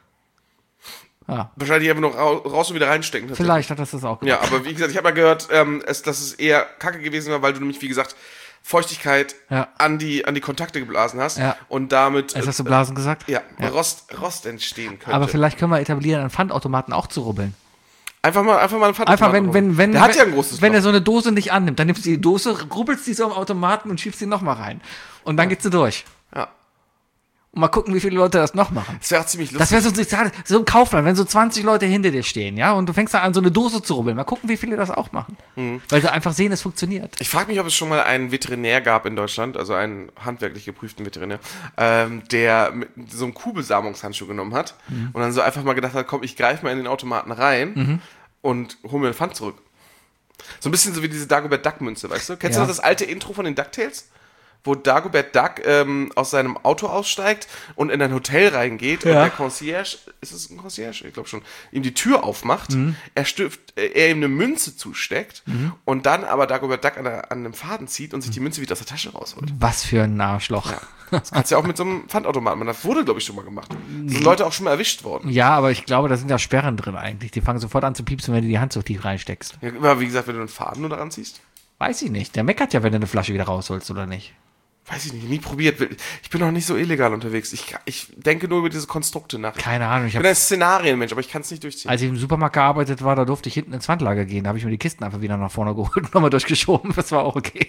Ja. Wahrscheinlich einfach noch raus und wieder reinstecken. Vielleicht hat das auch gemacht. Ja, aber wie gesagt, ich habe ja gehört, dass es eher kacke gewesen war, weil du nämlich, wie gesagt, Feuchtigkeit an die Kontakte geblasen hast und damit... Jetzt hast du Blasen gesagt? Ja. Rost entstehen könnte. Aber vielleicht können wir etablieren, an Pfandautomaten auch zu rubbeln. Einfach mal einen Pfandautomaten. Einfach, wenn der hat ja ein großes Wenn er so eine Dose nicht annimmt, dann nimmst du die Dose, rubbelst die so am Automaten und schiebst die nochmal rein. Und dann geht's du durch. Ja. Und mal gucken, wie viele Leute das noch machen. Das wäre auch ziemlich lustig. Das wäre so ein Kaufland, wenn so 20 Leute hinter dir stehen, und du fängst dann an, so eine Dose zu rubbeln. Mal gucken, wie viele das auch machen. Weil sie einfach sehen, es funktioniert. Ich frage mich, ob es schon mal einen Veterinär gab in Deutschland, also einen handwerklich geprüften Veterinär, der mit so einem Kuhbesamungshandschuh genommen hat und dann so einfach mal gedacht hat, komm, ich greife mal in den Automaten rein und hol mir den Pfand zurück. So ein bisschen so wie diese Dagobert Duck-Münze, weißt du? Kennst du noch das alte Intro von den DuckTales? Wo Dagobert Duck aus seinem Auto aussteigt und in ein Hotel reingeht und der Concierge, ist es ein Concierge? Ich glaube schon, ihm die Tür aufmacht, er ihm eine Münze zusteckt und dann aber Dagobert Duck an einem Faden zieht und sich die Münze wieder aus der Tasche rausholt. Was für ein Arschloch. Ja. Das kannst du ja auch mit so einem Pfandautomaten machen. Das wurde, glaube ich, schon mal gemacht. Da sind Leute auch schon mal erwischt worden. Ja, aber ich glaube, da sind ja Sperren drin eigentlich. Die fangen sofort an zu piepsen, wenn du die Hand so tief reinsteckst. Ja, wie gesagt, wenn du einen Faden nur daran ziehst. Weiß ich nicht. Der meckert ja, wenn du eine Flasche wieder rausholst, oder nicht? Weiß ich nicht, nie probiert. Ich bin noch nicht so illegal unterwegs. Ich denke nur über diese Konstrukte nach. Keine Ahnung. Ich bin ein Szenarienmensch, aber ich kann es nicht durchziehen. Als ich im Supermarkt gearbeitet war, da durfte ich hinten ins Pfandlager gehen. Da habe ich mir die Kisten einfach wieder nach vorne geholt und nochmal durchgeschoben. Das war auch okay.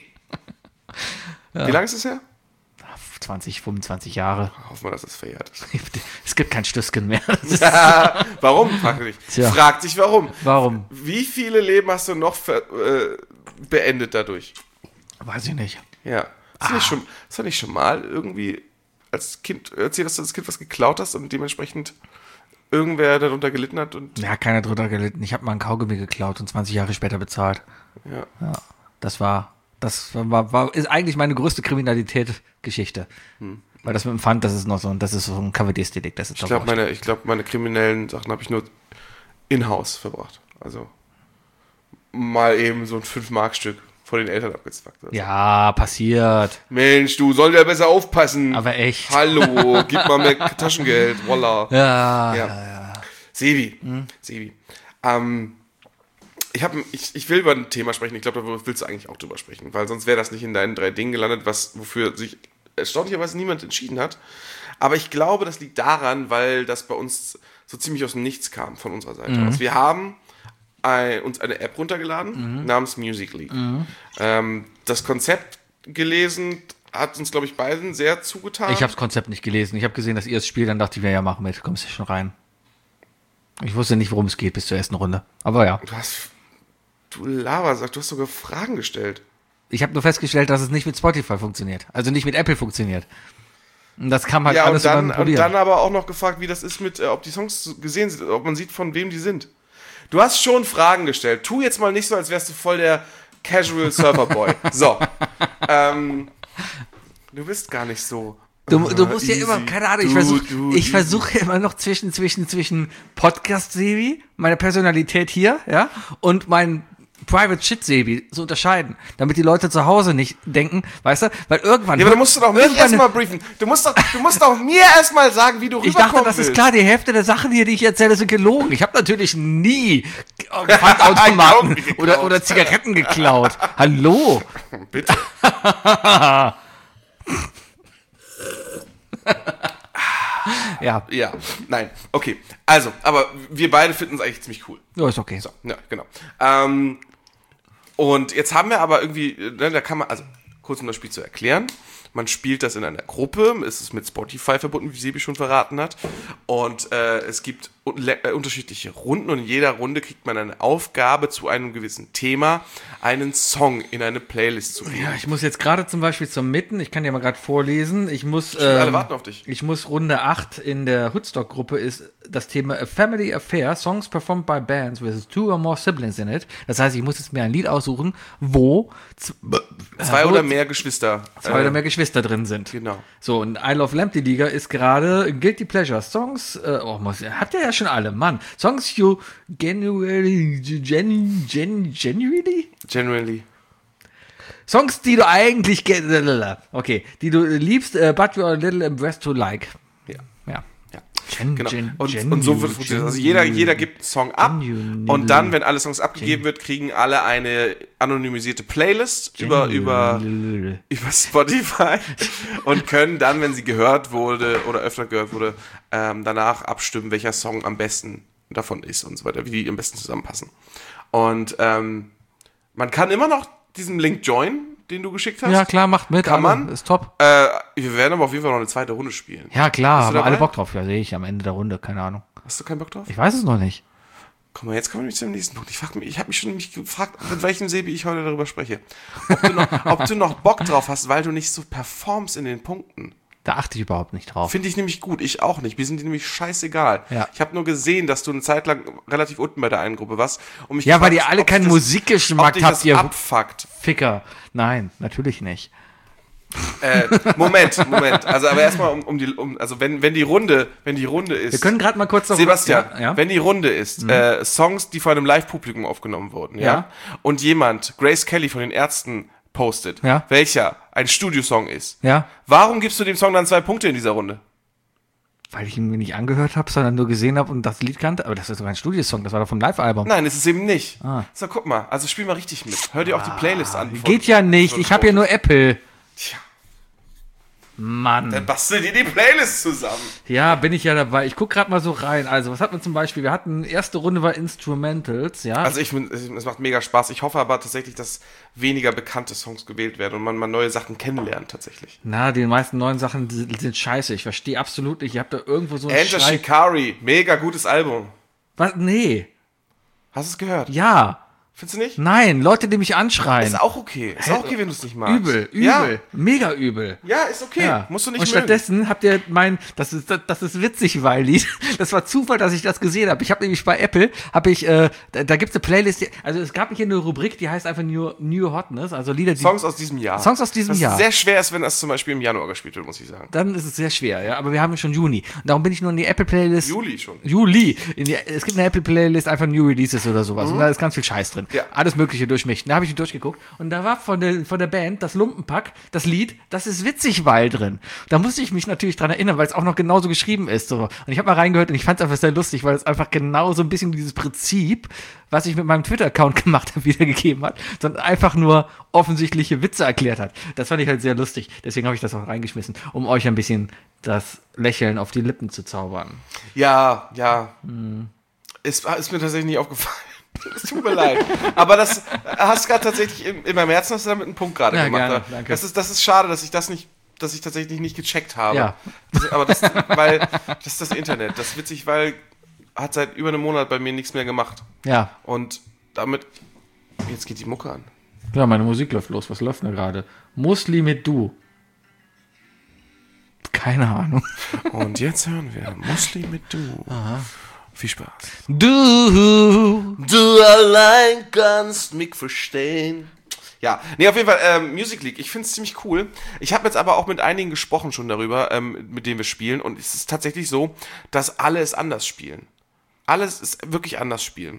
Wie lange ist es her? 20, 25 Jahre. Hoffen wir, dass das verjährt ist. Es gibt kein Stößchen mehr. Warum? Fragt sich warum. Warum? Wie viele Leben hast du noch beendet dadurch? Weiß ich nicht. Ja. Hast du nicht schon mal irgendwie als Kind erzählt, dass du als Kind was geklaut hast und dementsprechend irgendwer darunter gelitten hat? Ja, keiner darunter gelitten. Ich habe mal einen Kaugummi geklaut und 20 Jahre später bezahlt. Ja. Das ist eigentlich meine größte Kriminalität-Geschichte. Weil das mit dem Pfand, das ist so ein Kavaliersdelikt. Ich glaube, meine kriminellen Sachen habe ich nur in-house verbracht. Also mal eben so ein 5-Mark-Stück vor den Eltern abgezwackt. Also. Ja, passiert. Mensch, du sollst ja besser aufpassen. Aber echt. Hallo, gib mal mehr Taschengeld. Voila. Ja. Sebi. Ich will über ein Thema sprechen. Ich glaube, da willst du eigentlich auch drüber sprechen, weil sonst wäre das nicht in deinen 3 Dingen gelandet, wofür sich erstaunlicherweise niemand entschieden hat. Aber ich glaube, das liegt daran, weil das bei uns so ziemlich aus dem Nichts kam von unserer Seite aus. Wir haben uns eine App runtergeladen namens Musical.ly. Das Konzept gelesen, hat uns, glaube ich, beiden sehr zugetan. Ich habe das Konzept nicht gelesen. Ich habe gesehen, dass ihr es spielt, dann dachte ich mir, ja, mach mit, kommst du schon rein. Ich wusste nicht, worum es geht bis zur ersten Runde. Aber ja. Du laberst, du hast sogar Fragen gestellt. Ich habe nur festgestellt, dass es nicht mit Spotify funktioniert. Also nicht mit Apple funktioniert. Und das kam halt alles über Probieren. Und dann aber auch noch gefragt, wie das ist mit, ob die Songs gesehen sind, ob man sieht, von wem die sind. Du hast schon Fragen gestellt. Tu jetzt mal nicht so, als wärst du voll der Casual Surfer Boy. So, Du bist gar nicht so. Du musst ja immer, keine Ahnung, ich versuche immer noch zwischen Podcast-Sebi, meine Personalität hier, ja, und mein Private Shit-Sebi zu unterscheiden, damit die Leute zu Hause nicht denken, weißt du, weil irgendwann... Ja, aber du musst doch mich erstmal briefen. Du musst doch mir erstmal sagen, wie du rüberkommen willst. Ich dachte, das ist klar, die Hälfte der Sachen hier, die ich erzähle, sind gelogen. Ich habe natürlich nie Pfandautomaten oder Zigaretten geklaut. Hallo? Bitte. Ja. Ja, nein. Okay, also, aber wir beide finden es eigentlich ziemlich cool. Ja, ist okay. So, ja, genau. Und jetzt haben wir aber irgendwie, ne, da kann man, also kurz um das Spiel zu erklären, man spielt das in einer Gruppe, es ist mit Spotify verbunden, wie Sebi schon verraten hat, und es gibt unterschiedliche Runden und in jeder Runde kriegt man eine Aufgabe zu einem gewissen Thema, einen Song in eine Playlist zu geben. Ja, ich muss jetzt gerade zum Beispiel zum Mitten, ich kann dir mal gerade vorlesen, alle warten auf dich. Ich muss Runde 8 in der Hoodstock-Gruppe ist das Thema A Family Affair, Songs performed by bands with 2 or more siblings in it. Das heißt, ich muss jetzt mir ein Lied aussuchen, wo zwei oder mehr Geschwister drin sind. Genau. So, und I Love Lamp, die Liga, ist gerade Guilty Pleasure Songs, habt ihr ja schon alle, Mann. Songs you genuinely Songs, die du eigentlich die du liebst, but you are a little impressed to like. Ja. Genau. Und so wird es funktionieren. Also jeder gibt einen Song ab und dann, wenn alle Songs abgegeben wird, kriegen alle eine anonymisierte Playlist über Spotify und können dann, wenn sie gehört wurde oder öfter gehört wurde, danach abstimmen, welcher Song am besten davon ist und so weiter, wie die am besten zusammenpassen. Und man kann immer noch diesen Link joinen, den du geschickt hast. Ja, klar, macht mit. Kann man. Ist top. Wir werden aber auf jeden Fall noch eine zweite Runde spielen. Ja, klar, haben alle Bock drauf. Ja, sehe ich am Ende der Runde, keine Ahnung. Hast du keinen Bock drauf? Ich weiß es noch nicht. Guck mal, jetzt kommen wir nämlich zum nächsten Punkt. Ich habe mich schon nämlich gefragt, mit welchem Sebi ich heute darüber spreche. Ob du noch Bock drauf hast, weil du nicht so performst in den Punkten. Da achte ich überhaupt nicht drauf. Finde ich nämlich gut, ich auch nicht. Mir sind die nämlich scheißegal. Ja. Ich habe nur gesehen, dass du eine Zeit lang relativ unten bei der einen Gruppe warst. Und mich ja, gefragt, weil ihr alle keinen Musikgeschmack habt, ihr abfuckt. Ficker. Nein, natürlich nicht. Moment. Also aber erstmal also wenn die Runde ist. Wir können gerade mal kurz noch Sebastian, ja? wenn die Runde ist, Songs, die von einem Live-Publikum aufgenommen wurden, ja? Und jemand, Grace Kelly von den Ärzten, postet, welcher ein Studiosong ist. Ja. Warum gibst du dem Song dann 2 Punkte in dieser Runde? Weil ich ihn mir nicht angehört habe, sondern nur gesehen habe und das Lied kannte. Aber das ist doch kein Studiosong, das war doch vom Live-Album. Nein, ist es eben nicht. So, guck mal, also spiel mal richtig mit. Hör dir auch die Playlist an. Geht ja nicht, ich habe ja nur Apple. Tja. Mann. Dann bastel dir die Playlist zusammen. Ja, bin ich ja dabei. Ich guck gerade mal so rein. Also, was hatten wir zum Beispiel? Wir hatten, erste Runde war Instrumentals, ja. Also, es macht mega Spaß. Ich hoffe aber tatsächlich, dass weniger bekannte Songs gewählt werden und man mal neue Sachen kennenlernt, tatsächlich. Na, die meisten neuen Sachen sind scheiße. Ich verstehe absolut nicht. Ihr habt da irgendwo so ein Enter Shikari, mega gutes Album. Was? Nee. Hast du es gehört? Ja. Findest du nicht? Nein, Leute, die mich anschreien. Ist auch okay. Ist auch okay, wenn du es nicht magst. Übel. Ja. Mega übel. Ja, ist okay. Ja. Musst du nicht Und stattdessen habt ihr das ist witzig, weil Lied. Das war Zufall, dass ich das gesehen habe. Ich habe nämlich bei Apple, da gibt's eine Playlist, also es gab hier eine Rubrik, die heißt einfach New Hotness, also Lieder, die Songs aus diesem Jahr. Jahr. Sehr schwer ist, wenn das zum Beispiel im Januar gespielt wird, muss ich sagen. Dann ist es sehr schwer, ja. Aber wir haben schon Juni. Und darum bin ich nur in die Apple-Playlist. Juli schon. Es gibt eine Apple-Playlist, einfach New Releases oder sowas. Und da ist ganz viel Scheiß drin. Ja. Alles Mögliche durchmischt. Da habe ich durchgeguckt. Und da war von der Band das Lumpenpack, das Lied, das ist witzig, weil drin. Da musste ich mich natürlich dran erinnern, weil es auch noch genauso geschrieben ist. So. Und ich habe mal reingehört und ich fand es einfach sehr lustig, weil es einfach genau so ein bisschen dieses Prinzip, was ich mit meinem Twitter-Account gemacht habe, wiedergegeben hat, sondern einfach nur offensichtliche Witze erklärt hat. Das fand ich halt sehr lustig. Deswegen habe ich das auch reingeschmissen, um euch ein bisschen das Lächeln auf die Lippen zu zaubern. Ja. Ist mir tatsächlich nicht aufgefallen. Es tut mir leid. Aber das hast gerade tatsächlich in meinem Herzen hast du damit einen Punkt gerade gemacht. Gerne, danke. Das ist schade, dass ich tatsächlich nicht gecheckt habe. Ja. Weil das ist das Internet. Das ist witzig, weil hat seit über einem Monat bei mir nichts mehr gemacht. Ja. Und damit jetzt geht die Mucke an. Ja, meine Musik läuft los. Was läuft denn gerade? Musli mit Du. Keine Ahnung. Und jetzt hören wir Musli mit Du. Aha. Viel Spaß. Du allein kannst mich verstehen. Ja, nee, auf jeden Fall, Music League, ich finde es ziemlich cool. Ich habe jetzt aber auch mit einigen gesprochen schon darüber, mit denen wir spielen. Und es ist tatsächlich so, dass alle es anders spielen. Alles ist wirklich anders spielen.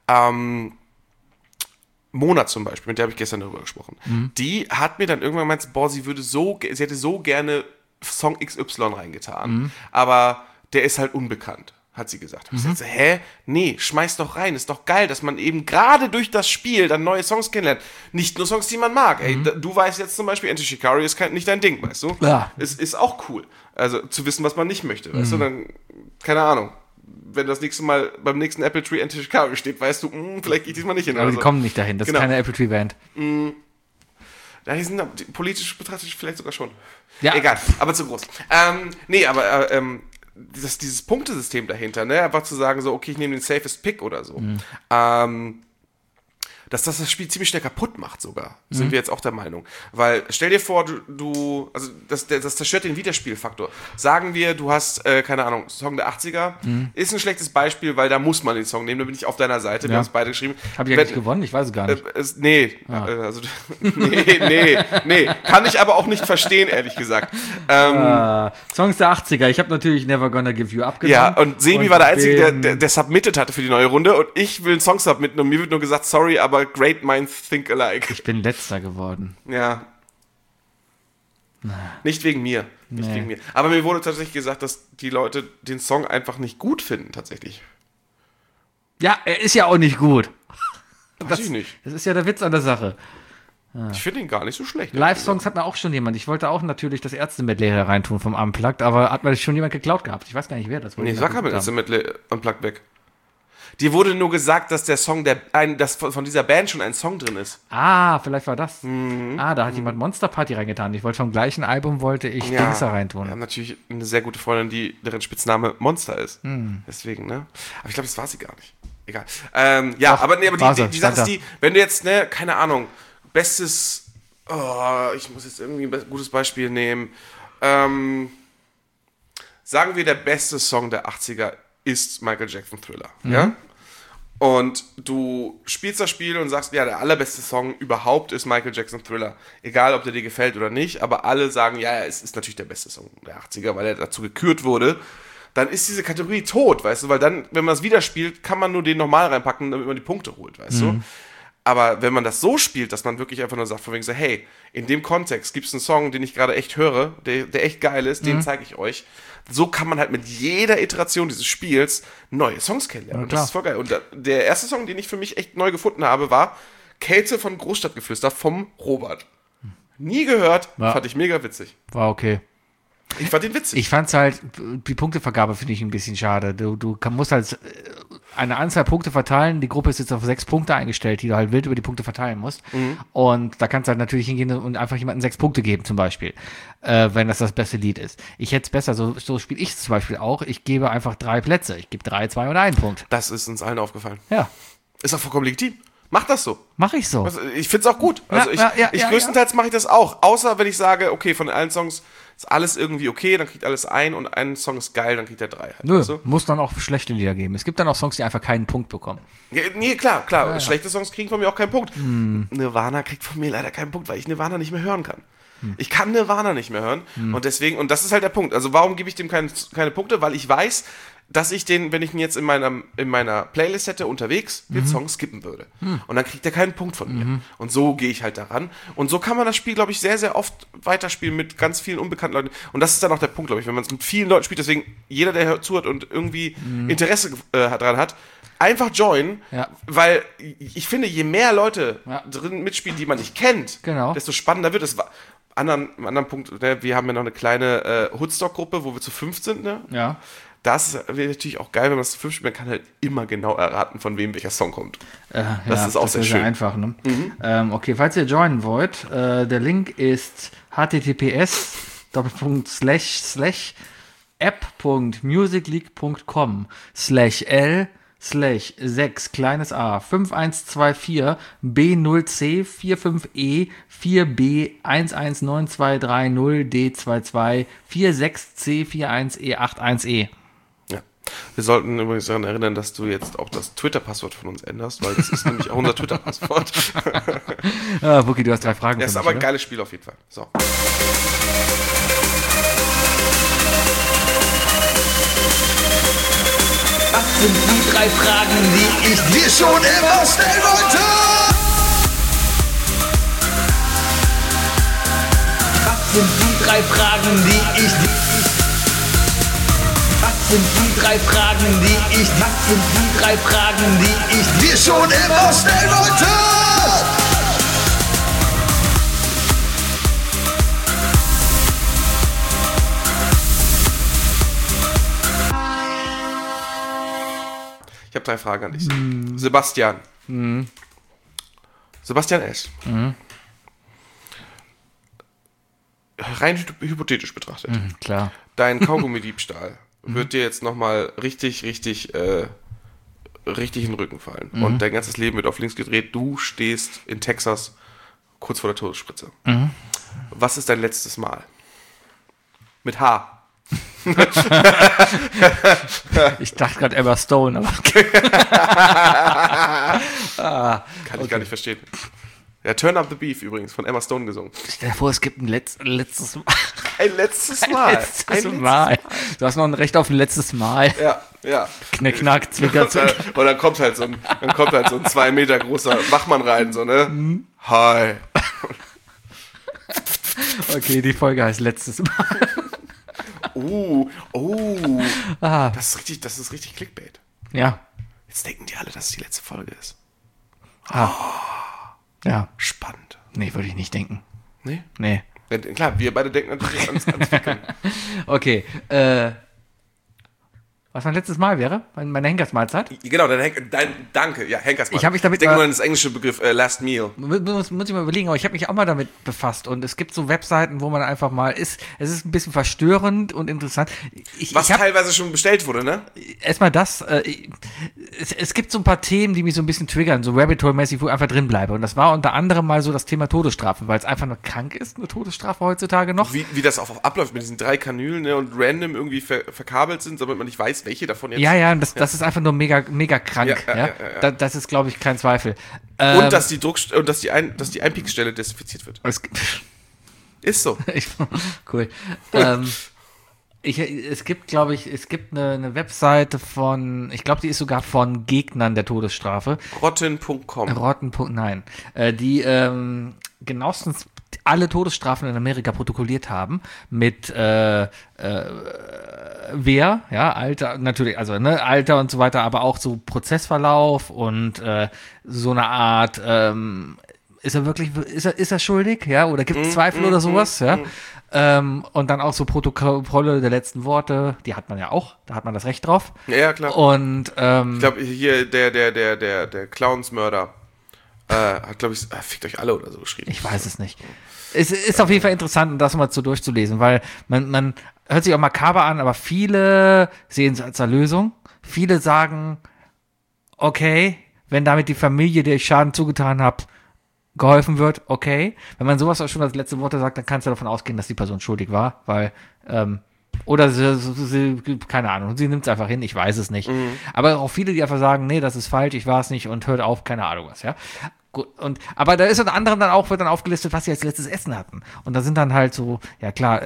Mona zum Beispiel, mit der habe ich gestern darüber gesprochen. Die hat mir dann irgendwann gemeint, boah, sie hätte so gerne Song XY reingetan. Aber der ist halt unbekannt, hat sie gesagt. Ich sagte, nee, schmeiß doch rein. Ist doch geil, dass man eben gerade durch das Spiel dann neue Songs kennenlernt. Nicht nur Songs, die man mag. Ey, du weißt jetzt zum Beispiel, Enter Shikari ist nicht dein Ding, weißt du? Ja. Es ist auch cool. Also zu wissen, was man nicht möchte, weißt du? Dann, keine Ahnung. Wenn das nächste Mal beim nächsten Apple Tree Enter Shikari steht, weißt du, vielleicht gehe ich diesmal nicht hin. Aber die kommen nicht dahin, das ist keine Apple Tree Band. Ja, die sind politisch betrachtet vielleicht sogar schon. Ja. Egal, aber zu groß. Dieses Punktesystem dahinter, ne, einfach zu sagen, so, okay, ich nehme den safest Pick oder so, dass das Spiel ziemlich schnell kaputt macht sogar, sind wir jetzt auch der Meinung. Weil, stell dir vor, also das zerstört den Wiederspielfaktor. Sagen wir, du hast, keine Ahnung, Song der 80er, ist ein schlechtes Beispiel, weil da muss man den Song nehmen, da bin ich auf deiner Seite, wir haben es beide geschrieben. Hab ich eigentlich gewonnen? Ich weiß es gar nicht. Nee, kann ich aber auch nicht verstehen, ehrlich gesagt. Songs der 80er, ich habe natürlich Never Gonna Give You Up genommen. Ja, und Sebi war der Einzige, der submitted hatte für die neue Runde und ich will einen Song submitten und mir wird nur gesagt, sorry, aber great minds think alike. Ich bin letzter geworden. Ja. Nicht wegen mir. Nicht wegen mir. Aber mir wurde tatsächlich gesagt, dass die Leute den Song einfach nicht gut finden, tatsächlich. Ja, er ist ja auch nicht gut. Weiß ich nicht. Das ist ja der Witz an der Sache. Ich finde ihn gar nicht so schlecht. Live-Songs hat mir auch schon jemand. Ich wollte auch natürlich das Ärzte-Medley hereintun vom Unplugged, aber hat mir schon jemand geklaut gehabt. Ich weiß gar nicht, wer das war. Nee, sag mal Ärzte-Medley Unplugged weg. Dir wurde nur gesagt, dass der Song, dass von dieser Band schon ein Song drin ist. Ah, vielleicht war das. Da hat jemand Monster Party reingetan. Ich wollte vom gleichen Album, Dings da reintun. Wir haben natürlich eine sehr gute Freundin, deren Spitzname Monster ist. Deswegen, ne? Aber ich glaube, das war sie gar nicht. Egal. Aber die Sache ist die, wenn du jetzt, ne, keine Ahnung, ich muss jetzt irgendwie ein gutes Beispiel nehmen. Sagen wir, der beste Song der 80er ist Michael Jackson Thriller, ja? Und du spielst das Spiel und sagst, ja, der allerbeste Song überhaupt ist Michael Jackson Thriller. Egal, ob der dir gefällt oder nicht, aber alle sagen, ja, es ist natürlich der beste Song der 80er, weil er dazu gekürt wurde. Dann ist diese Kategorie tot, weißt du, weil dann, wenn man es wieder spielt, kann man nur den normal reinpacken, damit man die Punkte holt, weißt du. Aber wenn man das so spielt, dass man wirklich einfach nur sagt, von wegen so, hey, in dem Kontext gibt es einen Song, den ich gerade echt höre, der echt geil ist, den zeige ich euch. So kann man halt mit jeder Iteration dieses Spiels neue Songs kennenlernen. Und das ist voll geil. Und der erste Song, den ich für mich echt neu gefunden habe, war Kälte von Großstadtgeflüster vom Robert. Nie gehört, fand ich mega witzig. War okay. Ich fand den witzig. Ich fand's halt, die Punktevergabe finde ich ein bisschen schade. Du musst halt eine Anzahl Punkte verteilen. Die Gruppe ist jetzt auf 6 Punkte eingestellt, die du halt wild über die Punkte verteilen musst. Und da kannst du halt natürlich hingehen und einfach jemandem 6 Punkte geben, zum Beispiel. Wenn das beste Lied ist. Ich hätte es besser, so spiele ich es zum Beispiel auch. Ich gebe einfach 3 Plätze. Ich gebe 3, 2 und 1 Punkt. Das ist uns allen aufgefallen. Ja. Ist auch vollkommen legitim. Mach das so. Mach ich so. Also, ich find's auch gut. Also größtenteils mache ich das auch. Außer wenn ich sage, okay, von allen Songs ist alles irgendwie okay, dann kriegt alles ein und ein Song ist geil, dann kriegt er 3. Halt, Nö, weißt du? muss dann auch schlechte Lieder geben. Es gibt dann auch Songs, die einfach keinen Punkt bekommen. Ja, nee, klar. Ja. Schlechte Songs kriegen von mir auch keinen Punkt. Nirvana kriegt von mir leider keinen Punkt, weil ich Nirvana nicht mehr hören kann. Ich kann Nirvana nicht mehr hören. Und deswegen, und das ist halt der Punkt. Also warum gebe ich dem keine Punkte? Weil ich weiß, dass ich den, wenn ich ihn jetzt in meiner Playlist hätte, unterwegs, den Song skippen würde. Und dann kriegt er keinen Punkt von mir. Und so gehe ich halt daran. Und so kann man das Spiel, glaube ich, sehr, sehr oft weiterspielen mit ganz vielen unbekannten Leuten. Und das ist dann auch der Punkt, glaube ich, wenn man es mit vielen Leuten spielt. Deswegen, jeder, der zuhört und irgendwie Interesse dran hat, einfach joinen, weil ich finde, je mehr Leute drin mitspielen, die man nicht kennt, desto spannender wird es. Anderen Punkt, ne, wir haben ja noch eine kleine Hoodstock-Gruppe, wo wir zu 5 sind, ne? Ja. Das wäre natürlich auch geil, wenn man das zu 5 spielt. Man kann halt immer genau erraten, von wem welcher Song kommt. Das ist auch sehr schön. Einfach, ne? Okay, falls ihr joinen wollt, der Link ist https://app.musicleague.com/l/6 kleines a 5124 B0C 45E 4B 119230 D22 46C41E81E. Ja. Wir sollten übrigens daran erinnern, dass du jetzt auch das Twitter-Passwort von uns änderst, weil das ist nämlich auch unser Twitter-Passwort. Wookie, du hast 3 Fragen. Das ist aber ein geiles Spiel auf jeden Fall. So. Was sind die 3 Fragen, die ich dir schon immer stellen wollte? Was sind die 3 Fragen, die ich dir... Was sind die 3 Fragen, die ich... Was sind die 3 Fragen, die ich dir schon immer stellen wollte? Ich habe 3 Fragen an dich. Sebastian. Sebastian S. Rein hypothetisch betrachtet. Klar. Dein Kaugummi-Diebstahl wird dir jetzt nochmal richtig in den Rücken fallen. Und dein ganzes Leben wird auf links gedreht. Du stehst in Texas kurz vor der Todesspritze. Was ist dein letztes Mal? Mit H. Ich dachte gerade Emma Stone, aber Kann ich gar nicht verstehen. Ja, Turn Up the Beef übrigens, von Emma Stone gesungen. stell dir vor, es gibt ein letztes Mal. Ein letztes Mal. Letztes Mal. Du hast noch ein Recht auf ein letztes Mal. Ja. Knick, knack, zwinker, zwinker. Und dann kommt halt so ein 2 Meter großer Wachmann rein, so, ne? Hi. Okay, die Folge heißt letztes Mal. Das ist richtig Clickbait. Ja. Jetzt denken die alle, dass es die letzte Folge ist. Ja. Spannend. Nee, würde ich nicht denken. Nee? Nee. Ja, klar, wir beide denken natürlich ans Wickeln. Okay, was mein letztes Mal wäre? Meine Henkersmahlzeit? Genau, danke. Ja, Henkers mal. Ich hab mich damit denke mal- nur an das englische Begriff Last Meal. Muss ich mal überlegen, aber ich habe mich auch mal damit befasst und es gibt so Webseiten, wo man einfach mal es ist ein bisschen verstörend und interessant. Was ich hab teilweise schon bestellt wurde, ne? erstmal das, es gibt so ein paar Themen, die mich so ein bisschen triggern, so Rabbit Hole-mäßig, wo ich einfach drin bleibe. Und das war unter anderem mal so das Thema Todesstrafe, weil es einfach nur krank ist, eine Todesstrafe heutzutage noch. Wie das auch abläuft mit diesen 3 Kanülen, ne? Und random irgendwie verkabelt sind, damit man nicht weiß, welche davon jetzt. Ja, das ist einfach nur mega krank. Ja. Das ist, glaube ich, kein Zweifel. Und dass die Einpiekstelle desinfiziert wird. Ist so. Cool. Es gibt, glaube ich, eine Webseite von, ich glaube, die ist sogar von Gegnern der Todesstrafe. Rotten.com. Nein. Die genauestens alle Todesstrafen in Amerika protokolliert haben mit wer, ja, Alter, natürlich, also ne, Alter und so weiter, aber auch so Prozessverlauf und so eine Art, ist er schuldig, ja, oder gibt es Zweifel oder sowas, ja. Und dann auch so Protokolle der letzten Worte, die hat man ja auch, da hat man das Recht drauf. Ja, klar. Und ich glaube, hier der Clownsmörder hat, glaube ich, fickt euch alle oder so geschrieben. ich weiß es nicht. Es ist auf jeden Fall interessant, das mal so durchzulesen, weil man hört sich auch makaber an, aber viele sehen es als Erlösung. Viele sagen, okay, wenn damit die Familie, der ich Schaden zugetan habe, geholfen wird, okay. Wenn man sowas auch schon als letzte Worte sagt, dann kannst du davon ausgehen, dass die Person schuldig war, weil, oder sie keine Ahnung, sie nimmt es einfach hin, ich weiß es nicht. Aber auch viele, die einfach sagen, nee, das ist falsch, ich war es nicht und hört auf, keine Ahnung was, ja. Gut, aber da ist unter anderem wird dann aufgelistet, was sie als letztes Essen hatten. Und da sind dann halt so, ja klar,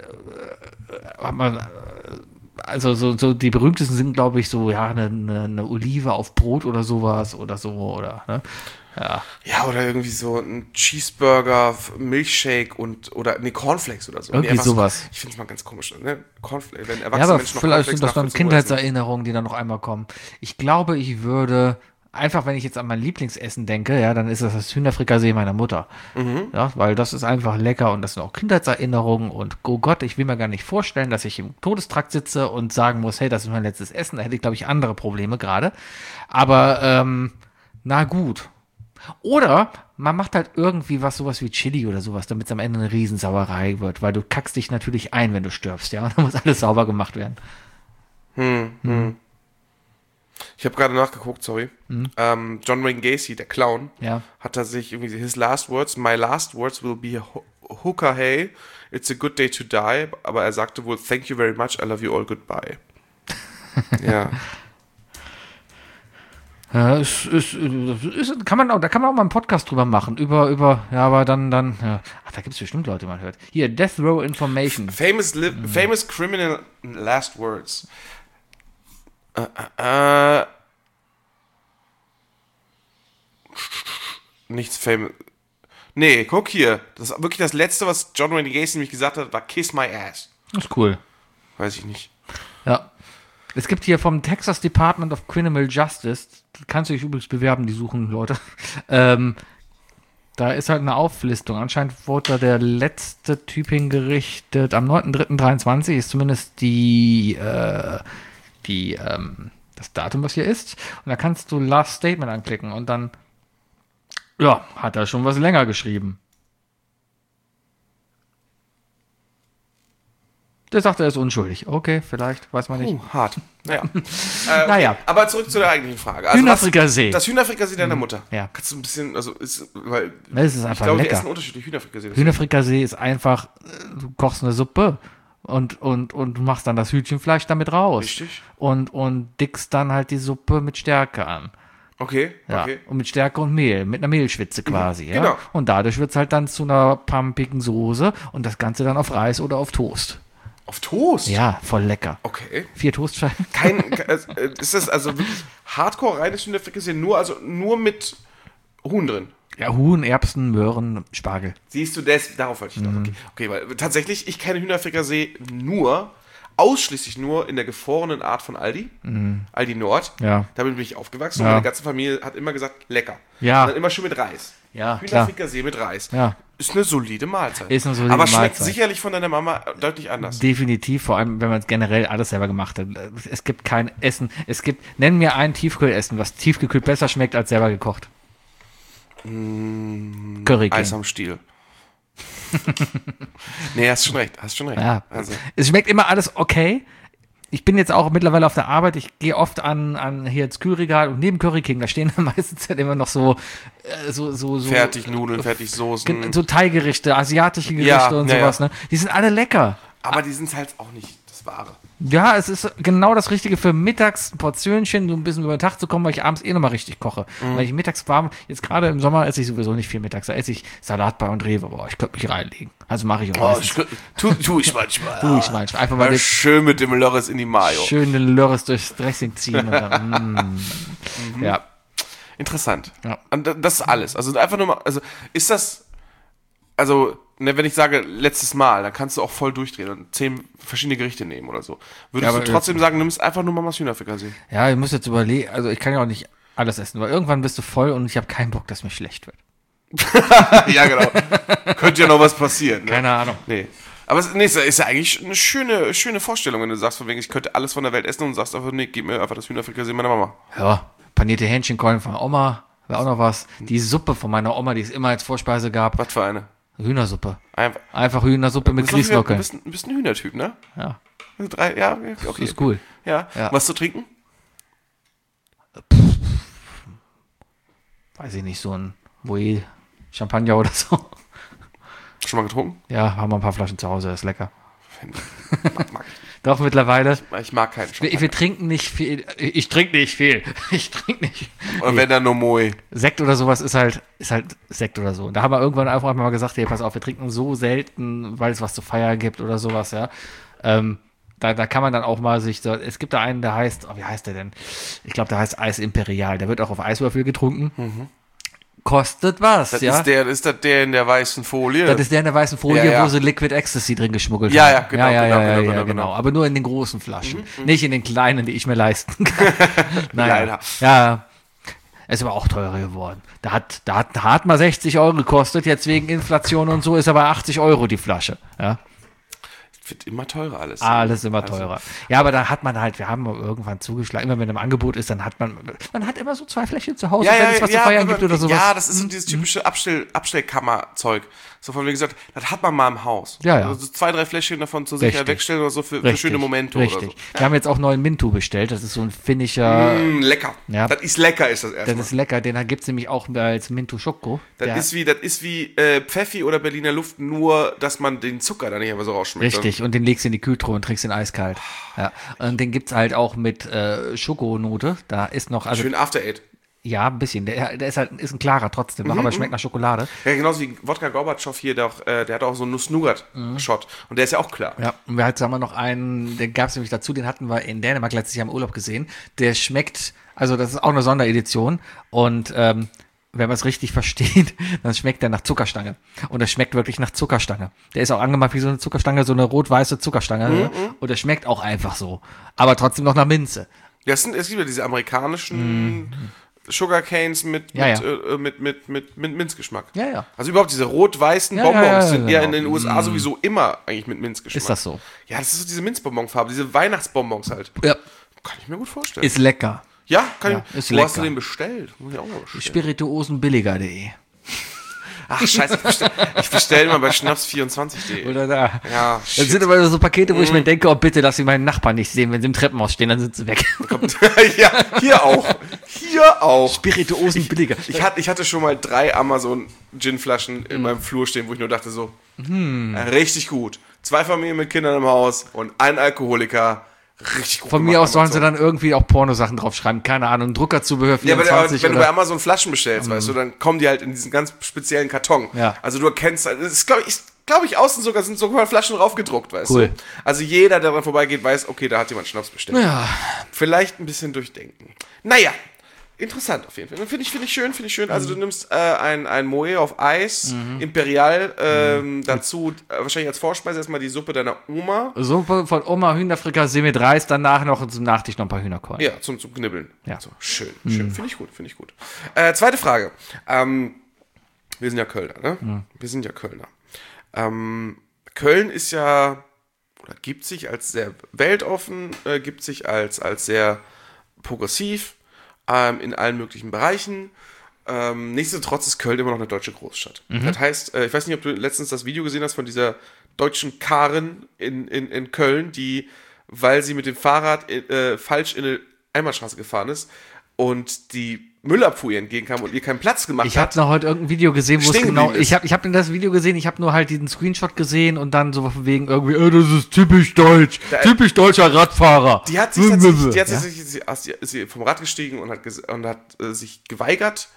also so die berühmtesten sind, glaube ich, so, ja, eine Olive auf Brot oder sowas oder so, oder, ne? Ja. Ja, oder irgendwie so ein Cheeseburger, Milkshake oder Cornflakes oder so. Irgendwie einfach sowas. So, ich finde es mal ganz komisch, ne? Cornflakes, wenn Ja, erwachsene aber Menschen noch vielleicht Cornflakes sind das dann nach 15 Uhr essen. Kindheitserinnerungen, die dann noch einmal kommen. Ich glaube, ich würde, einfach wenn ich jetzt an mein Lieblingsessen denke, ja, dann ist das Hühnerfrikassee meiner Mutter. Ja, weil das ist einfach lecker und das sind auch Kindheitserinnerungen und oh Gott, ich will mir gar nicht vorstellen, dass ich im Todestrakt sitze und sagen muss, hey, das ist mein letztes Essen. Da hätte ich, glaube ich, andere Probleme gerade. Aber, na gut. Oder man macht halt irgendwie sowas wie Chili oder sowas, damit es am Ende eine Riesensauerei wird, weil du kackst dich natürlich ein, wenn du stirbst, ja, und dann muss alles sauber gemacht werden. Ich habe gerade nachgeguckt, sorry. John Wayne Gacy, der Clown, Ja. hat da sich irgendwie my last words will be hooker hey, it's a good day to die, aber er sagte wohl, thank you very much, I love you all, goodbye. Ja. Ja, kann man auch, da kann man auch mal einen Podcast drüber machen. Ja, aber dann, ja. Ach, da gibt es bestimmt Leute, die man hört. Hier, Death Row Information. Famous Criminal Last Words. Nichts famous. Nee, guck hier. Das ist wirklich das Letzte, was John Wayne Gacy nämlich gesagt hat, war Kiss My Ass. Das ist cool. Weiß ich nicht. Ja. Es gibt hier vom Texas Department of Criminal Justice, kannst du dich übrigens bewerben, die suchen Leute. Da ist halt eine Auflistung. Anscheinend wurde da der letzte Typ hingerichtet. Am 9.3.23 ist zumindest das Datum, was hier ist. Und da kannst du Last Statement anklicken und dann, ja, hat er schon was länger geschrieben. Der sagt, er ist unschuldig. Okay, vielleicht, weiß man nicht. Hart. Naja. Naja. Aber zurück zu der eigentlichen Frage. Also Hühnerfrikassee. Das Hühnerfrikassee deiner Mutter. Ja. Kannst du ein bisschen, weil Es ist ich einfach glaube, die lecker. essen unterschiedlich Hühnerfrikassee. Hühnerfrikassee ist einfach, du kochst eine Suppe und du machst dann das Hühnchenfleisch damit raus. Richtig. Und dickst dann halt die Suppe mit Stärke an. Okay, Ja. okay. Und mit Stärke und Mehl, mit einer Mehlschwitze quasi. Ja? genau. Und dadurch wird es halt dann zu einer pumpigen Soße und das Ganze dann auf Reis oder auf Toast. Auf Toast? Ja, voll lecker. Okay. 4 Toastscheiben. Ist das also wirklich Hardcore reines Hühnerfrikassee, nur mit Huhn drin? Ja, Huhn, Erbsen, Möhren, Spargel. Siehst du das? Darauf wollte ich noch. Mhm. Okay, weil tatsächlich, ich kenne Hühnerfrikassee ausschließlich nur in der gefrorenen Art von Aldi. Aldi Nord. Mhm. Ja. Damit bin ich aufgewachsen Ja. und meine ganze Familie hat immer gesagt, lecker. Ja. Und dann immer schön mit Reis. Ja, klar. Hühnerfrikassee mit Reis. Ja. Ist eine solide Mahlzeit. Ist eine solide Aber schmeckt Mahlzeit. sicherlich von deiner Mama deutlich anders. Definitiv, vor allem, wenn man es generell alles selber gemacht hat. Es gibt kein Essen. Nenn mir ein Tiefkühlessen, was tiefgekühlt besser schmeckt als selber gekocht. Curry King. Eis am Stiel. Nee, hast schon recht. Ja. Also, Es schmeckt immer alles okay. Ich bin jetzt auch mittlerweile auf der Arbeit, ich gehe oft an hier ins Kühlregal und neben Curry King, da stehen dann meistens halt immer noch so fertig Nudeln, fertig Soßen. so Thai-Gerichte, asiatische Gerichte und ja, sowas, ne? Die sind alle lecker. Aber die sind halt auch nicht das Wahre. Ja, es ist genau das Richtige für mittags ein Portionchen, so ein bisschen über den Tag zu kommen, weil ich abends nochmal richtig koche. Weil ich mittags warm, jetzt gerade im Sommer esse ich sowieso nicht viel mittags, da esse ich Salat bei und Rewe, boah, ich könnte mich reinlegen. Also mache ich auch meistens. Tu ich manchmal. Tu ich manchmal. Einfach mal Schön mit dem Lörres in die Mayo. schön den Lörres durchs Dressing ziehen und dann, ja. Interessant. Ja. Und das ist alles. Also einfach nur mal, also ist das, also, ne, wenn ich sage letztes Mal, dann kannst du auch voll durchdrehen und 10 verschiedene Gerichte nehmen oder so. Würdest Ja, du trotzdem sagen, nimmst einfach nur Mamas Hühnerfrikassee? Ja, ich muss jetzt überlegen, also ich kann ja auch nicht alles essen, weil irgendwann bist du voll und ich habe keinen Bock, dass mir schlecht wird. Ja, genau. Könnte ja noch was passieren. Ne? Keine Ahnung. Nee. Aber es ist ja eigentlich eine schöne Vorstellung, wenn du sagst, von wegen, ich könnte alles von der Welt essen und sagst einfach, nee, gib mir einfach das Hühnerfrikassee meiner Mama. Ja, panierte Hähnchenkeulen von Oma, wäre auch noch was. Die Suppe von meiner Oma, die es immer als Vorspeise gab. Was für eine? Hühnersuppe. Einfach. Einfach Hühnersuppe mit Du Grießlocke. bist ein Hühnertyp, ne? Ja, Ja, das okay. ist cool. Ja. Ja. Was zu trinken? Weiß ich nicht, so ein Moët Champagner oder so. Schon mal getrunken? Ja, haben wir ein paar Flaschen zu Hause, ist lecker. Mag Doch, mittlerweile. ich mag keinen Champagner. Wir trinken nicht viel. Ich trinke nicht viel. Ich trinke nicht. Und wenn dann nur Moe. Sekt oder sowas ist halt Sekt oder so. Und da haben wir irgendwann einfach mal gesagt, hey, pass auf, wir trinken so selten, weil es was zu feiern gibt oder sowas, ja. Da kann man dann auch mal sich so, es gibt da einen, der heißt, wie heißt der denn? Ich glaube, der heißt Eis Imperial. Der wird auch auf Eiswürfel getrunken. Kostet was, Das ja. ist das der in der weißen Folie? Das ist der in der weißen Folie, Ja, ja. wo sie Liquid Ecstasy drin geschmuggelt Ja, haben. ja, genau. genau. Aber nur in den großen Flaschen. Nicht in den kleinen, die ich mir leisten kann. Leider. Naja. Ja. Ist aber auch teurer geworden. Da hat mal 60 Euro gekostet, jetzt wegen Inflation und so ist aber 80 Euro die Flasche. Ja. Wird immer teurer alles. Alles immer teurer. Ja, aber da hat man halt, wir haben irgendwann zugeschlagen, immer wenn im Angebot ist, dann hat man hat immer so 2 Fläschchen zu Hause, wenn es was zu feiern gibt oder sowas. Ja, das ist so dieses typische Abstellkammerzeug. So von wie gesagt, das hat man mal im Haus. Ja, ja. Also 2, 3 Fläschchen davon zur Richtig. Sicherheit wegstellen oder so für Richtig, schöne Momente richtig. oder so. Wir haben jetzt auch neuen Mintu bestellt, das ist so ein finnischer, Lecker. Ja. Das ist lecker, ist das das erstmal. ist lecker, den gibt es nämlich auch als Mintu Schoko. Das ist wie Pfeffi oder Berliner Luft, nur dass man den Zucker da nicht einfach so rausschmeckt. Richtig, Wirklich. Und den legst du in die Kühltruhe und trinkst den eiskalt. Ja. Und den gibt's halt auch mit Schokonote. Da ist noch, also Schön After Eight. ja, ein bisschen. Der ist halt ist ein klarer trotzdem noch, aber schmeckt nach Schokolade. Ja, genauso wie Wodka Gorbatschow hier, der hat auch so einen Nuss-Nougat-Shot. Und der ist ja auch klar. Ja, und wir halt, sagen wir noch einen, den gab's nämlich dazu, den hatten wir in Dänemark letztes Jahr im Urlaub gesehen. Der schmeckt, also das ist auch eine Sonderedition. Und wenn man es richtig versteht, dann schmeckt der nach Zuckerstange. Und er schmeckt wirklich nach Zuckerstange. Der ist auch angemacht wie so eine Zuckerstange, so eine rot-weiße Zuckerstange. Und der schmeckt auch einfach so. Aber trotzdem noch nach Minze. Ja, es gibt ja diese amerikanischen Sugarcanes mit Minzgeschmack. Ja, ja. Also überhaupt diese rot-weißen Ja, Bonbons ja, sind ja in genau. den USA sowieso immer eigentlich mit Minzgeschmack. Ist das so? Ja, das ist so diese Minzbonbonfarbe, diese Weihnachtsbonbons halt. Ja. Kann ich mir gut vorstellen. Ist lecker. Ja, kann Ja, ich. ist Wo hast du lecker. den bestellt? Muss ich auch mal bestellen. Spirituosenbilliger.de. Ach, scheiße, ich bestell mal bei schnaps24.de. Oder da. Ja, Das shit. sind aber so Pakete, wo ich mir denke, oh bitte, lass sie meinen Nachbarn nicht sehen. Wenn sie im Treppenhaus stehen, dann sind sie weg. Ja, hier auch. Hier auch. Spirituosenbilliger. Ich hatte schon mal 3 Amazon-Gin-Flaschen in meinem Flur stehen, wo ich nur dachte so, richtig gut. 2 Familien mit Kindern im Haus und ein Alkoholiker. Richtig gut. Von mir aus sollen sie dann irgendwie auch Pornosachen draufschreiben. Keine Ahnung, Druckerzubehör Ja, aber 24 wenn du bei oder... Amazon Flaschen bestellst, weißt du, dann kommen die halt in diesen ganz speziellen Karton. Ja. Also du erkennst, das ist, glaube ich, außen sogar sind sogar Flaschen draufgedruckt, weißt Cool. du. Also jeder, der daran vorbeigeht, weiß, okay, da hat jemand Schnaps bestellt. Ja, Vielleicht ein bisschen durchdenken. Naja, interessant auf jeden Fall. Finde ich schön. Also du nimmst ein Moe auf Eis, Imperial, dazu wahrscheinlich als Vorspeise erstmal die Suppe deiner Oma. Suppe von Oma, Hühnerfrikassee mit Reis, danach noch zum Nachtisch noch ein paar Hühnerkeulen. Ja, zum Knibbeln. Ja. So, schön. Finde ich gut. Zweite Frage. Wir sind ja Kölner, ne? Wir sind ja Kölner. Köln ist ja, oder gibt sich als sehr weltoffen, gibt sich als sehr progressiv, in allen möglichen Bereichen. Nichtsdestotrotz ist Köln immer noch eine deutsche Großstadt. Das heißt, ich weiß nicht, ob du letztens das Video gesehen hast von dieser deutschen Karin in Köln, die, weil sie mit dem Fahrrad falsch in eine Einbahnstraße gefahren ist und die Müllabfuhr ihr entgegenkam und ihr keinen Platz gemacht Ich habe noch heute irgendein Video gesehen, wo es Stehen genau... geblieben ist. Ich hab das Video gesehen, ich habe nur halt diesen Screenshot gesehen und dann so von wegen irgendwie, das ist typisch deutsch, typisch deutscher Radfahrer. Die hat sich tatsächlich, Ja. ist sie vom Rad gestiegen und hat sich geweigert,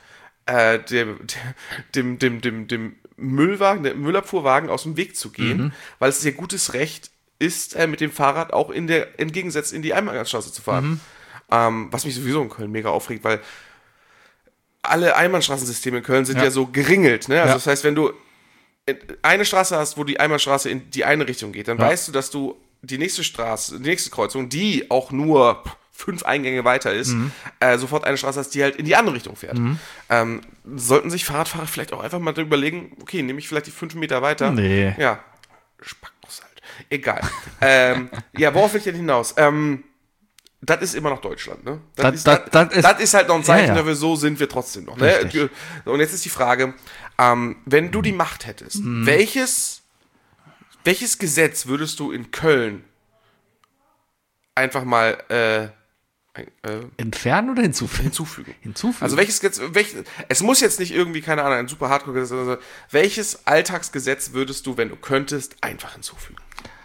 dem Müllwagen, der Müllabfuhrwagen aus dem Weg zu gehen, weil es ihr gutes Recht ist, mit dem Fahrrad auch entgegengesetzt in die Einbahnstraße zu fahren. Was mich sowieso in Köln mega aufregt, weil alle Einbahnstraßensysteme in Köln sind ja so geringelt. Ne? Also das heißt, wenn du eine Straße hast, wo die Einbahnstraße in die eine Richtung geht, dann weißt du, dass du die nächste Kreuzung, die auch nur 5 Eingänge weiter ist, sofort eine Straße hast, die halt in die andere Richtung fährt. Sollten sich Fahrradfahrer vielleicht auch einfach mal überlegen, okay, nehme ich vielleicht die 5 Meter weiter? Nee. Ja, Spackos halt. Egal. Ja, worauf will ich denn hinaus? Das ist immer noch Deutschland, ne? Das ist halt noch ein Zeichen dafür, so sind wir trotzdem noch. Ne? Und jetzt ist die Frage, wenn du die Macht hättest, welches Gesetz würdest du in Köln einfach mal Entfernen oder hinzufügen? hinzufügen? Also es muss jetzt nicht irgendwie, keine Ahnung, ein super Hardcore-Gesetz oder so. Welches Alltagsgesetz würdest du, wenn du könntest, einfach hinzufügen?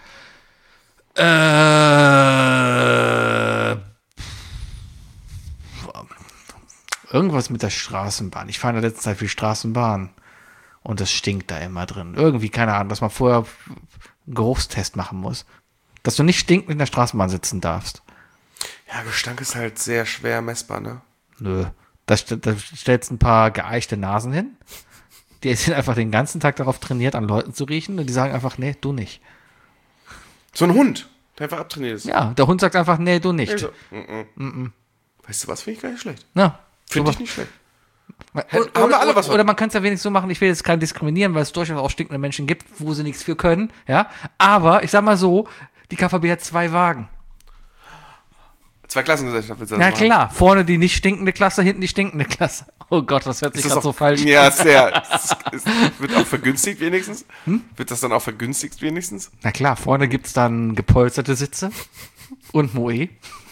Irgendwas mit der Straßenbahn. Ich fahre in der letzten Zeit viel Straßenbahn. Und das stinkt da immer drin. Irgendwie, keine Ahnung, dass man vorher einen Geruchstest machen muss. Dass du nicht stinkend in der Straßenbahn sitzen darfst. Ja, Gestank ist halt sehr schwer messbar, ne? Nö. Da stellst ein paar geeichte Nasen hin. Die sind einfach den ganzen Tag darauf trainiert, an Leuten zu riechen. Und die sagen einfach, nee, du nicht. So ein Hund, der einfach abtrainiert ist. Ja, der Hund sagt einfach, nee, du nicht. Also, weißt du was, finde ich gar nicht schlecht. Ja. Finde ich nicht schlecht. Haben wir alle was von. Oder man kann es ja wenigstens so machen, ich will jetzt keinen diskriminieren, weil es durchaus auch stinkende Menschen gibt, wo sie nichts für können, ja. Aber, ich sag mal so, die KVB hat 2 Wagen. 2 Klassengesellschaften willst du das Na machen? klar, vorne die nicht stinkende Klasse, hinten die stinkende Klasse. Oh Gott, das hört sich gerade so falsch an. Ja, sehr. Wird auch vergünstigt wenigstens? Wird das dann auch vergünstigt wenigstens? Na klar, vorne gibt's dann gepolsterte Sitze und Moe.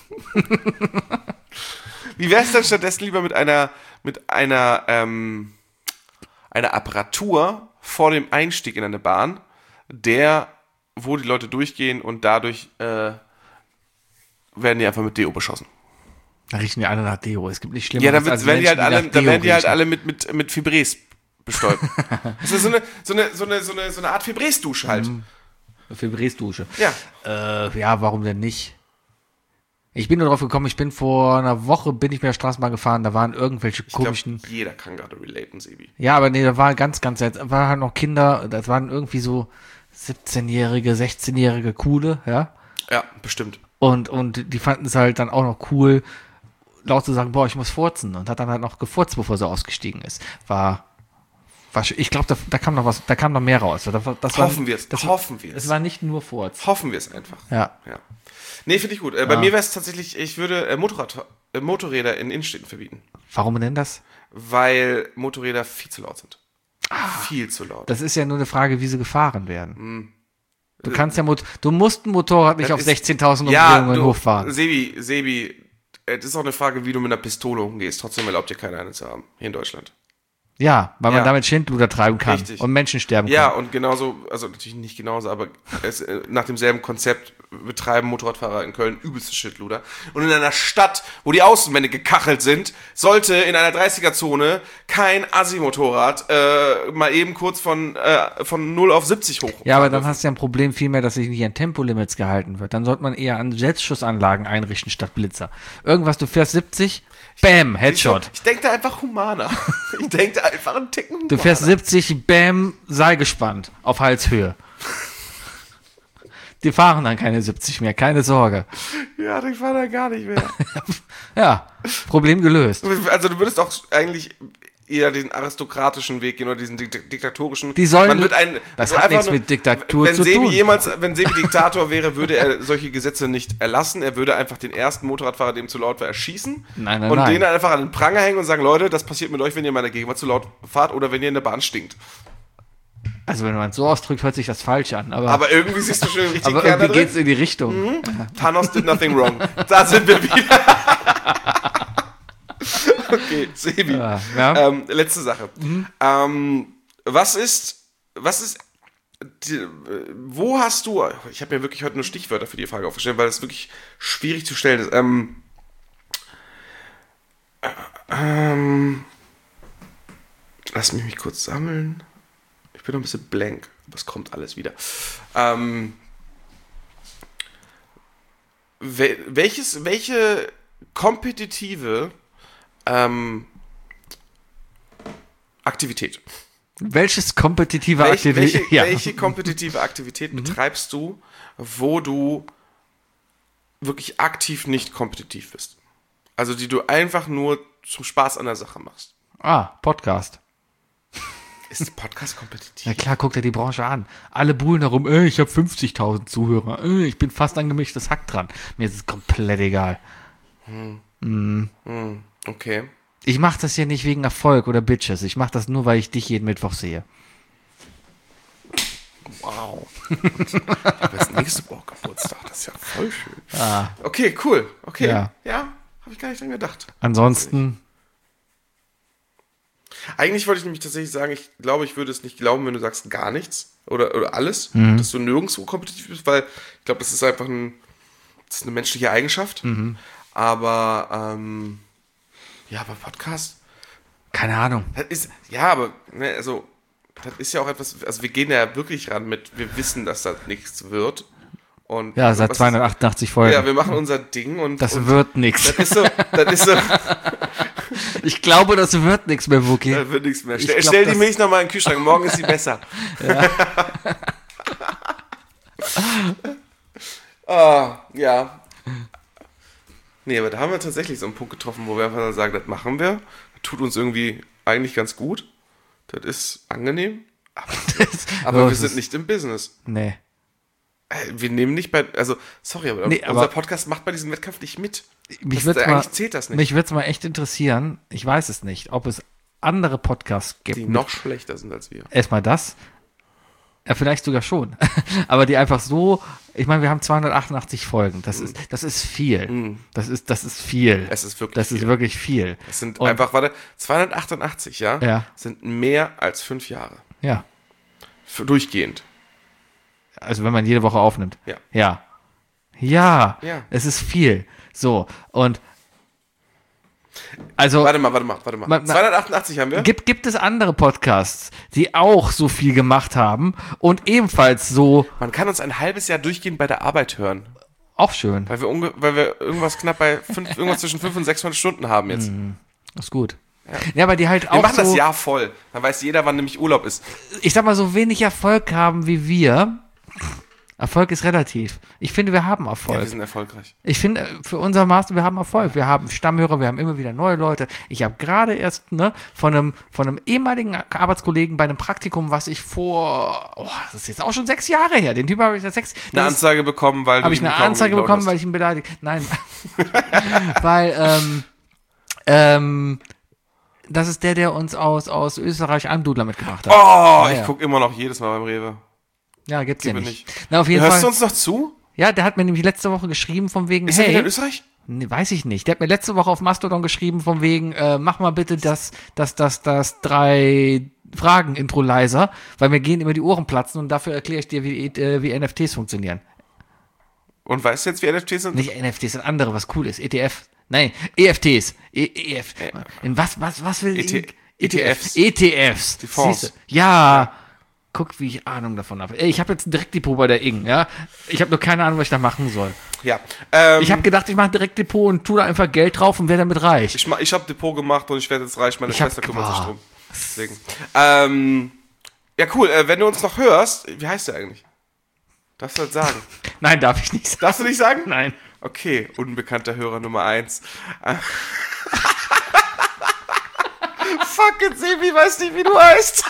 Wie wäre es dann stattdessen lieber mit einer Apparatur vor dem Einstieg in eine Bahn, der wo die Leute durchgehen und dadurch werden die einfach mit Deo beschossen. Da riechen die alle nach Deo. Es gibt nicht schlimmer. Ja, dann werden die halt alle mit Febrés bestäubt. Das ist so eine Art Febrés-Dusche halt. Febrés-Dusche. Ja. Ja, warum denn nicht? Ich bin nur drauf gekommen, vor einer Woche bin ich mit der Straßenbahn gefahren, da waren irgendwelche komischen... Ich glaube, jeder kann gerade relaten, Sebi. Ja, aber nee, da war ganz seltsam. Da waren halt noch Kinder, das waren irgendwie so 17-jährige, 16-jährige Coole, ja. Ja, bestimmt. Und die fanden es halt dann auch noch cool, laut zu sagen, boah, ich muss furzen. Und hat dann halt noch gefurzt, bevor sie ausgestiegen ist. Ich glaube, da kam noch mehr raus. Hoffen wir es. Es war nicht nur Furz. Hoffen wir es einfach. Ja. Nee, finde ich gut. Bei mir wäre es tatsächlich, ich würde Motorräder in Innenstädten verbieten. Warum denn das? Weil Motorräder viel zu laut sind. Viel zu laut. Das ist ja nur eine Frage, wie sie gefahren werden. Du musst ein Motorrad nicht auf 16.000 Umdrehungen in den Hof fahren. Sebi, das ist auch eine Frage, wie du mit einer Pistole umgehst. Trotzdem erlaubt dir keiner eine zu haben. Hier in Deutschland. Ja, weil man damit Schindluder treiben kann. Richtig. Und Menschen sterben kann. Ja, und genauso, also natürlich nicht genauso, aber nach demselben Konzept betreiben Motorradfahrer in Köln übelste Schindluder. Und in einer Stadt, wo die Außenwände gekachelt sind, sollte in einer 30er-Zone kein Assi-Motorrad mal eben kurz von 0 auf 70 hoch. Ja, aber dann hast du ja ein Problem vielmehr, dass sich nicht an Tempolimits gehalten wird. Dann sollte man eher an Selbstschussanlagen einrichten statt Blitzer. Irgendwas, du fährst 70, bam, Headshot. Ich denke da einfach humaner. Ich denke da einfach einen Ticken humaner. Du fährst 70, bam, Seilgespannt auf Halshöhe. Die fahren dann keine 70 mehr, keine Sorge. Ja, die fahren dann gar nicht mehr. Ja, Problem gelöst. Also du würdest auch eigentlich eher den aristokratischen Weg gehen oder diesen diktatorischen. Die sollen, das hat nichts mit Diktatur zu tun. Wenn Sebi Diktator wäre, würde er solche Gesetze nicht erlassen. Er würde einfach den ersten Motorradfahrer, dem zu laut war, erschießen. Nein. Den einfach an den Pranger hängen und sagen, Leute, das passiert mit euch, wenn ihr in meiner Gegenwart zu laut fahrt oder wenn ihr in der Bahn stinkt. Also wenn man es so ausdrückt, hört sich das falsch an. Aber irgendwie siehst du schon richtig aber Kern da irgendwie drin. geht's in die Richtung. Mhm. Thanos did nothing wrong. Da sind wir wieder. Okay, Sebi. Ja. Letzte Sache. Wo hast du, ich habe mir wirklich heute nur Stichwörter für die Frage aufgestellt, weil das wirklich schwierig zu stellen ist. Lass mich kurz sammeln. Ich bin noch ein bisschen blank, aber es kommt alles wieder. Welche kompetitive Aktivität? Welche kompetitive Aktivität betreibst du, wo du wirklich aktiv nicht kompetitiv bist? Also die du einfach nur zum Spaß an der Sache machst. Podcast. Ist Podcast kompetitiv? Ja klar, guck dir die Branche an. Alle buhlen darum, ich habe 50.000 Zuhörer, ich bin fast ein gemischtes Hack dran. Mir ist es komplett egal. Okay. Ich mache das ja nicht wegen Erfolg oder Bitches. Ich mache das nur, weil ich dich jeden Mittwoch sehe. Wow. Ich habe jetzt nächste Woche Geburtstag. Das ist ja voll schön. Okay, cool. Okay. Ja, habe ich gar nicht dran gedacht. Ansonsten... Eigentlich wollte ich nämlich tatsächlich sagen, ich glaube, ich würde es nicht glauben, wenn du sagst gar nichts oder alles, dass du nirgendwo kompetitiv bist, weil ich glaube, das ist einfach eine menschliche Eigenschaft. Aber aber Podcast? Keine Ahnung. Das ist, das ist ja auch etwas, also wir gehen ja wirklich ran wir wissen, dass das nichts wird. Und ja, seit 288 Folgen. Ja, wir machen unser Ding und... Das wird nichts. Das ist so... Ich glaube, das wird nichts mehr, Wookie. Das wird nichts mehr. Stell die Milch nochmal in den Kühlschrank, morgen ist sie besser. Ja. Nee, aber da haben wir tatsächlich so einen Punkt getroffen, wo wir einfach sagen, das machen wir. Das tut uns irgendwie eigentlich ganz gut. Das ist angenehm. Aber wir sind nicht im Business. Nee. Wir nehmen nicht aber unser Podcast macht bei diesem Wettkampf nicht mit. Zählt das nicht. Mich würde es mal echt interessieren, ich weiß es nicht, ob es andere Podcasts gibt. Die noch schlechter sind als wir. Erstmal das. Ja, vielleicht sogar schon. Aber die einfach so, ich meine, wir haben 288 Folgen. Das ist viel. Das ist viel. Es ist wirklich Das viel. ist wirklich viel. Es sind 288, Ja. sind mehr als 5 Jahre. Ja. Durchgehend. Also wenn man jede Woche aufnimmt. Ja. Ja. Ja. Ja. Es ist viel. So. Und also Warte mal. 288 haben wir. gibt es andere Podcasts, die auch so viel gemacht haben und ebenfalls so Man kann uns ein halbes Jahr durchgehend bei der Arbeit hören. auch schön. Weil wir irgendwas knapp bei irgendwas zwischen 500 und 600 Stunden haben jetzt. Ist gut. Ja, aber die halt Wir auch machen so, das Jahr voll. Dann weiß jeder, wann nämlich Urlaub ist. ich sag mal, so wenig Erfolg haben wie wir. Erfolg ist relativ. Ich finde, wir haben Ja, Erfolg. wir sind erfolgreich. Ich finde, für unser Maß, wir haben Erfolg. Wir haben Stammhörer, wir haben immer wieder neue Leute. Ich habe gerade erst von einem ehemaligen Arbeitskollegen bei einem Praktikum, was ich das ist jetzt auch schon 6 Jahre her. Den Typ habe ich seit 6 Eine Anzeige bekommen, weil du habe ich ihn eine kaum Anzeige geklaut bekommen, hast. weil ich ihn beleidigt. Nein. Weil, das ist der uns aus Österreich Almdudler mitgebracht hat. Oh, Ja, ich ja. gucke immer noch jedes Mal beim Rewe. Ja, gibt's ja Gebe nicht. nicht. Na, auf jeden Hörst du Fall. uns noch zu? Ja, der hat mir nämlich letzte Woche geschrieben von wegen, Ist er wieder in hey, Österreich? nee, weiß ich nicht. Der hat mir letzte Woche auf Mastodon geschrieben von wegen, mach mal bitte das 3 Fragen-Intro leiser, weil mir gehen immer die Ohren platzen und dafür erkläre ich dir, wie NFTs funktionieren. Und weißt du jetzt, wie NFTs sind? Nicht NFTs, das andere, was cool ist. ETF. Nein, EFTs. EF. In was will ETFs. ETFs. Die Fonds. Siehste? Ja. Guck, wie ich Ahnung davon habe. Ey, ich habe jetzt ein Direktdepot bei der Ing, ja. Ich habe nur keine Ahnung, was ich da machen soll. Ja. Ich habe gedacht, ich mache ein Direktdepot und tue da einfach Geld drauf und werde damit reich. Ich habe Depot gemacht und ich werde jetzt reich. Meine Ich hab- Schwester kümmert sich boah. drum. Deswegen. Ja, cool. Wenn du uns noch hörst, wie heißt der eigentlich? Darfst du das sagen? Nein, darf ich nicht sagen. Darfst du nicht sagen? Nein. Okay, unbekannter Hörer Nummer 1. Fucking Sebi, weiß nicht, wie du heißt.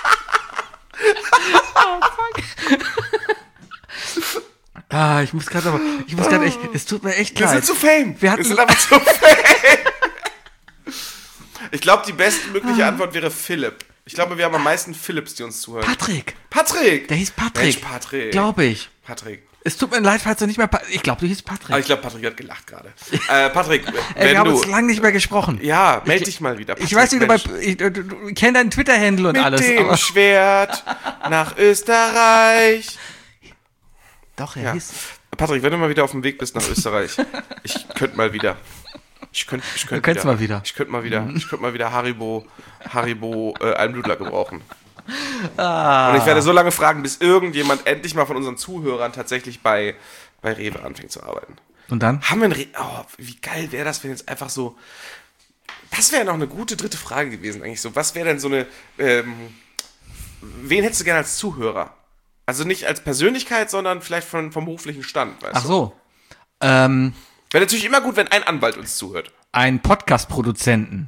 Ich muss gerade echt, es tut mir echt Wir leid. sind zu Fame. Wir hatten- sind einfach zu Fame. Ich glaube, die bestmögliche Antwort wäre Philipp. Ich glaube, wir haben am meisten Philipps, die uns zuhören. Patrick! Der hieß Patrick. Mensch, Patrick. Glaube ich. Patrick. Es tut mir leid, falls du nicht mehr ich glaube, du hieß Patrick. Aber ich glaube, Patrick hat gelacht gerade. Patrick, Ey, wir wenn haben du... uns lange nicht mehr gesprochen. Ja, melde dich mal wieder. Ich Patrick, weiß nicht, Mensch. du kennst deinen Twitter-Handle und Mit alles. dem Aber Schwert nach Österreich. doch, er Ja. hieß. Patrick, wenn du mal wieder auf dem Weg bist nach Österreich, ich könnte mal wieder. Ich könnte mal wieder. Ich könnte mal wieder Haribo Almdudler gebrauchen. Und ich werde so lange fragen, bis irgendjemand endlich mal von unseren Zuhörern tatsächlich bei Rewe anfängt zu arbeiten. Und dann? Haben wir wie geil wäre das, wenn jetzt einfach so. Das wäre noch eine gute dritte Frage gewesen, eigentlich so. Was wäre denn so eine. Wen hättest du gerne als Zuhörer? Also nicht als Persönlichkeit, sondern vielleicht vom beruflichen Stand, weißt Ach du? so. Wäre natürlich immer gut, wenn ein Anwalt uns zuhört. Einen Podcast-Produzenten.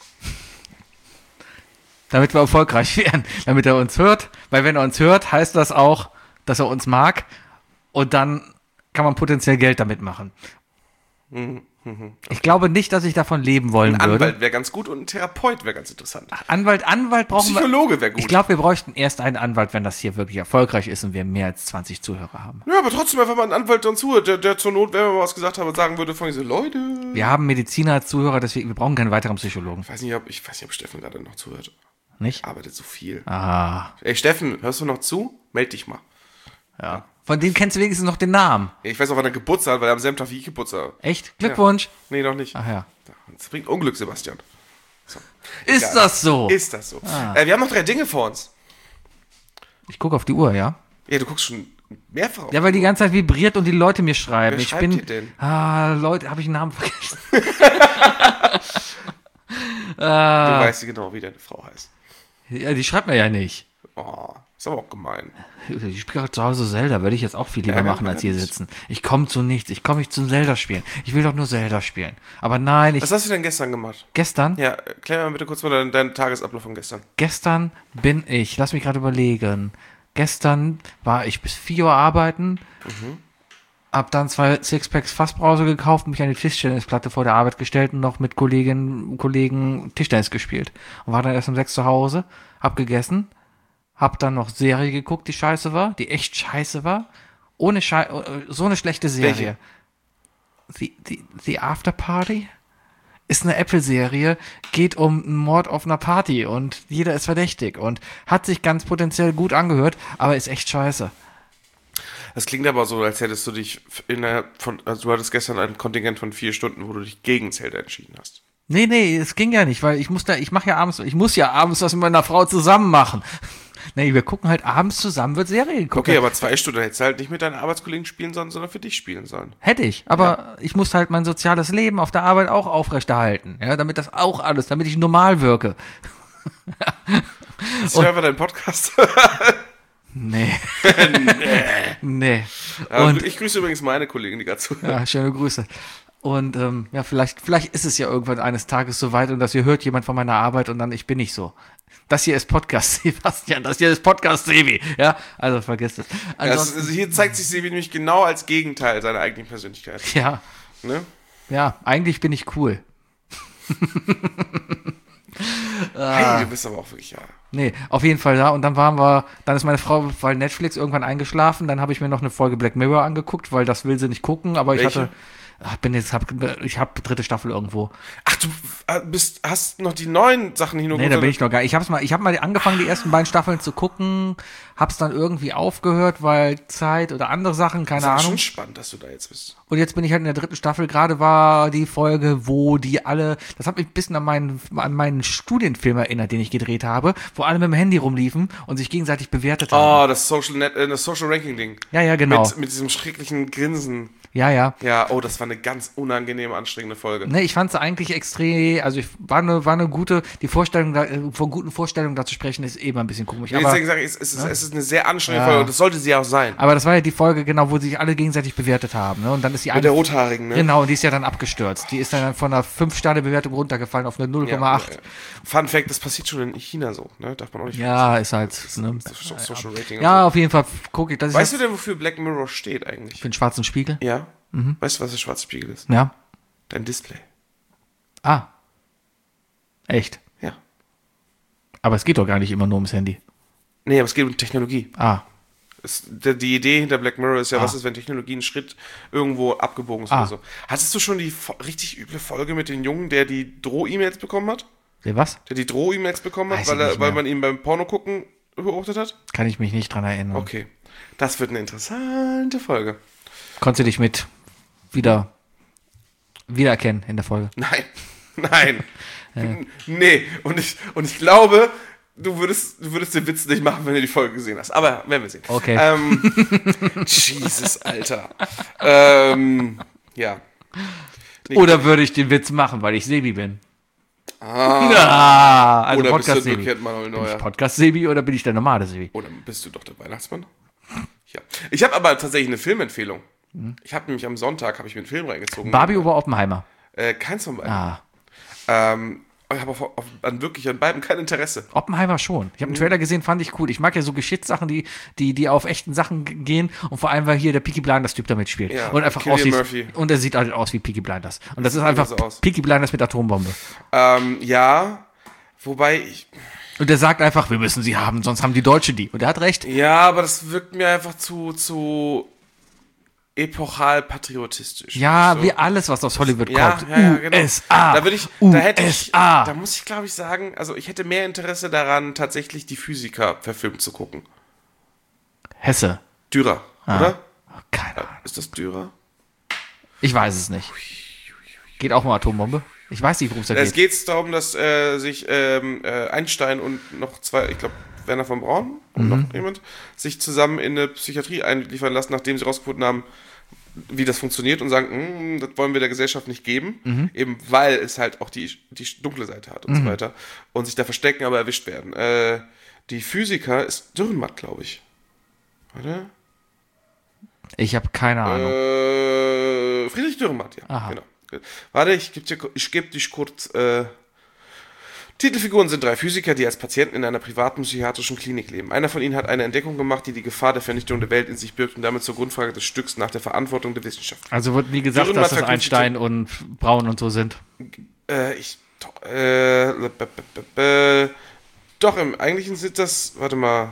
Damit wir erfolgreich werden. Damit er uns hört. Weil wenn er uns hört, heißt das auch, dass er uns mag. Und dann kann man potenziell Geld damit machen. Ich glaube nicht, dass ich davon leben wollen Ein würde. Anwalt wäre ganz gut und ein Therapeut wäre ganz interessant. Anwalt brauchen wir. Psychologe wäre gut. Ich glaube, wir bräuchten erst einen Anwalt, wenn das hier wirklich erfolgreich ist und wir mehr als 20 Zuhörer haben. Ja, aber trotzdem einfach mal ein Anwalt, der uns zuhört, der zur Not, wenn wir mal was gesagt haben, sagen würde von diese Leute. Wir haben Mediziner als Zuhörer, deswegen wir brauchen keinen weiteren Psychologen. Ich weiß nicht, ob Steffen gerade noch zuhört. Nicht? Arbeitet so viel. Ah, Ey, Steffen, hörst du noch zu? Meld dich mal. ja. Von dem kennst du wenigstens noch den Namen. Ich weiß auch, wann er Geburtstag hat, weil er am selben Tag wie ich Geburtstag habe. Echt? Glückwunsch. Nee, noch nicht. Ach ja. Das bringt Unglück, Sebastian. So. Ist Egal. das so? Ist das so. Wir haben noch 3 Dinge vor uns. Ich gucke auf die Uhr, ja? Ja, du guckst schon mehrfach auf. Ja, weil die ganze Zeit vibriert und die Leute mir schreiben. Wer Ich schreibt bin. dir denn? Leute, habe ich einen Namen vergessen? Du weißt genau, wie deine Frau heißt. Ja, die schreibt mir ja nicht. Oh, ist aber auch gemein. Ich spiele gerade zu Hause Zelda, würde ich jetzt auch viel lieber Ja, machen, als hier nicht. sitzen. Ich komme zu nichts. Ich komme nicht zum Zelda spielen. Ich will doch nur Zelda spielen. Aber nein, Was hast du denn gestern gemacht? gestern Ja, klär mal bitte kurz mal deinen Tagesablauf von gestern. bin ich, lass mich gerade überlegen. Gestern war ich bis 4 Uhr arbeiten, hab dann 2 Sixpacks Fassbrause gekauft, mich an die Tischtennisplatte vor der Arbeit gestellt und noch mit Kolleginnen und Kollegen Tischtennis gespielt. Und war dann erst um 6 zu Hause, hab gegessen, hab dann noch Serie geguckt, die scheiße war, die echt scheiße war. So eine schlechte Serie. The After Party? Ist eine Apple-Serie, geht um einen Mord auf einer Party und jeder ist verdächtig und hat sich ganz potenziell gut angehört, aber ist echt scheiße. Das klingt aber so, als hättest du dich also du hattest gestern ein Kontingent von 4 Stunden, wo du dich gegen Zelda entschieden hast. Nee, es ging ja nicht, weil ich muss ja abends was mit meiner Frau zusammen machen. Nee, wir gucken halt abends zusammen, wird Serie geguckt. Okay, aber 2 Stunden hättest du halt nicht mit deinen Arbeitskollegen spielen sollen, sondern für dich spielen sollen. Hätte ich, aber ich musste halt mein soziales Leben auf der Arbeit auch aufrechterhalten, ja, damit ich normal wirke. Ich höre deinen Podcast. Nee. Nee. Ja, Und ich grüße übrigens meine Kollegin, die gerade zuhört. ja, schöne Grüße. Und ja, vielleicht ist es ja irgendwann eines Tages soweit und das hier hört jemand von meiner Arbeit und dann ich bin nicht so. Das hier ist Podcast Sebastian, das hier ist Podcast Sebi. Ja, also vergesst es. Also hier zeigt sich Sebi nämlich genau als Gegenteil seiner eigenen Persönlichkeit. Ja, Ne? ja, eigentlich bin ich cool. Hey, du bist aber auch wirklich, ja. Nee, auf jeden Fall da. Und dann dann ist meine Frau, weil Netflix irgendwann eingeschlafen, dann habe ich mir noch eine Folge Black Mirror angeguckt, weil das will sie nicht gucken, aber ich Welche? habe 3. Staffel irgendwo. Ach, du hast noch die neuen Sachen hier nur Nee, da bin ich noch gar nicht. Ich habe mal angefangen, die ersten beiden Staffeln zu gucken, hab's dann irgendwie aufgehört, weil Zeit oder andere Sachen, keine Das ist Ahnung. schon spannend, dass du da jetzt bist. Und jetzt bin ich halt in der 3. Staffel. Gerade war die Folge, wo das hat mich ein bisschen an meinen Studienfilm erinnert, den ich gedreht habe, wo alle mit dem Handy rumliefen und sich gegenseitig bewertet haben. Oh, das Social Ranking Ding. Ja, genau. Mit diesem schrecklichen Grinsen. Ja. Ja, oh, das war eine ganz unangenehme, anstrengende Folge. Ne, ich fand es eigentlich extrem, also war eine gute, die Vorstellung, von guten Vorstellungen da zu sprechen, ist eben ein bisschen komisch. Aber, Deswegen sage ich, es ist eine sehr anstrengende Folge und das sollte sie auch sein. aber das war ja die Folge, genau, wo sich alle gegenseitig bewertet haben. Ne? Und dann ist die Mit der Rothaarigen, ne? Genau, und die ist ja dann abgestürzt. Die ist dann von einer 5-Sterne-Bewertung runtergefallen auf eine 0,8. Ja. Fun Fact, das passiert schon in China so, ne? Darf man auch nicht Ja, ist halt. Ne? Social Rating. Ja, und auf jeden Fall gucke ich. Das so. Weißt du ist denn, wofür Black Mirror steht eigentlich? für den schwarzen Spiegel? Ja? Weißt du, was der schwarze Spiegel ist? Ja. Dein Display. Ah. Echt? Ja. Aber es geht doch gar nicht immer nur ums Handy. Nee, aber es geht um Technologie. Ah. Die Idee hinter Black Mirror ist ja, was ist, wenn Technologie einen Schritt irgendwo abgebogen ist oder so. Hattest du schon die richtig üble Folge mit dem Jungen, der die Droh-E-Mails bekommen hat? Was? Der die Droh-E-Mails bekommen hat, Weiß ich nicht weil mehr. man ihn beim Porno gucken beobachtet hat? Kann ich mich nicht dran erinnern. Okay. Das wird eine interessante Folge. Konntest du dich mit wiedererkennen in der Folge? Nein. Nee. Und ich glaube, du würdest den Witz nicht machen, wenn du die Folge gesehen hast. Aber werden wir sehen. Okay. Jesus, Alter. Ja. Oder würde ich den Witz machen, weil ich Sebi bin? Also Oder bist du Podcast Sebi. umgekehrt Manuel Bin ich Neuer? Podcast Sebi oder bin ich der normale Sebi? Oder bist du doch der Weihnachtsmann? Ja. Ich habe aber tatsächlich eine Filmempfehlung. Ich habe nämlich am Sonntag mir einen Film reingezogen. Barbie oder Oppenheimer? Keins von beiden. Ah. Ich habe wirklich an beiden kein Interesse. Oppenheimer schon. Ich habe einen Trailer gesehen, fand ich cool. Ich mag ja so Geschichtssachen, die auf echten Sachen gehen. Und vor allem, weil hier der Peaky Blinders Typ damit spielt. Ja, und einfach Cillian aussieht. Murphy. Und er sieht halt aus wie Peaky Blinders. Und das ist einfach so aus. Peaky Blinders mit Atombombe. Ja, wobei Und er sagt einfach, wir müssen sie haben, sonst haben die Deutsche die. Und er hat recht. ja, aber das wirkt mir einfach zu epochal patriotisch. Ja, so. wie alles, was aus Hollywood Ja, kommt. ja, genau. USA. Da muss ich, glaube ich, sagen, also ich hätte mehr Interesse daran, tatsächlich die Physiker verfilmt zu gucken. Hesse. Dürer, oder? Keine Ahnung. Ist das Dürer? Ich weiß es nicht. Geht auch um Atombombe? Ich weiß nicht, worum es da Es geht. geht darum, dass sich Einstein und noch zwei, ich glaube, Werner von Braun und noch jemand, sich zusammen in eine Psychiatrie einliefern lassen, nachdem sie rausgefunden haben, wie das funktioniert und sagen, das wollen wir der Gesellschaft nicht geben, eben weil es halt auch die dunkle Seite hat und so weiter und sich da verstecken, aber erwischt werden. Die Physiker ist Dürrenmatt, glaube ich. Oder? Ich habe keine Ahnung. Friedrich Dürrenmatt, ja. Aha. Genau. Warte, ich geb dich kurz. Titelfiguren sind 3 Physiker, die als Patienten in einer privaten psychiatrischen Klinik leben. Einer von ihnen hat eine Entdeckung gemacht, die die Gefahr der Vernichtung der Welt in sich birgt und damit zur Grundfrage des Stücks nach der Verantwortung der Wissenschaft. Also wird nie gesagt, Dürrenmatt dass das Einstein und Braun und so sind. Doch, im Eigentlichen sind das, warte mal.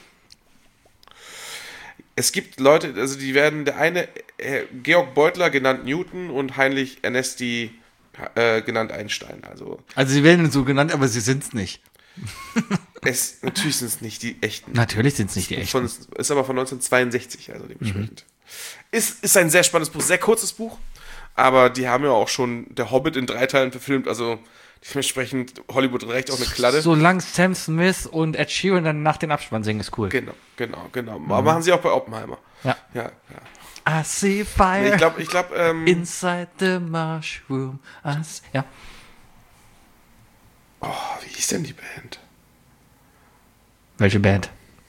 Es gibt Leute, also die werden, der eine, Georg Beutler, genannt Newton, und Heinrich Ernesti, genannt Einstein. Also Also sie werden so genannt, aber sie sind's nicht. Natürlich sind es nicht die echten. Natürlich sind es nicht die echten. Ist aber von 1962, also dementsprechend. Ist ein sehr spannendes Buch, sehr kurzes Buch, aber die haben ja auch schon Der Hobbit in 3 Teilen verfilmt, also dementsprechend Hollywood recht auch eine Kladde. Solange Sam Smith und Ed Sheeran dann nach den Abspann singen, ist cool. Genau. Aber machen sie auch bei Oppenheimer. Ja. I see fire Ich glaube, inside the mushroom. Ja. Oh, wie hieß denn die Band? Welche Band?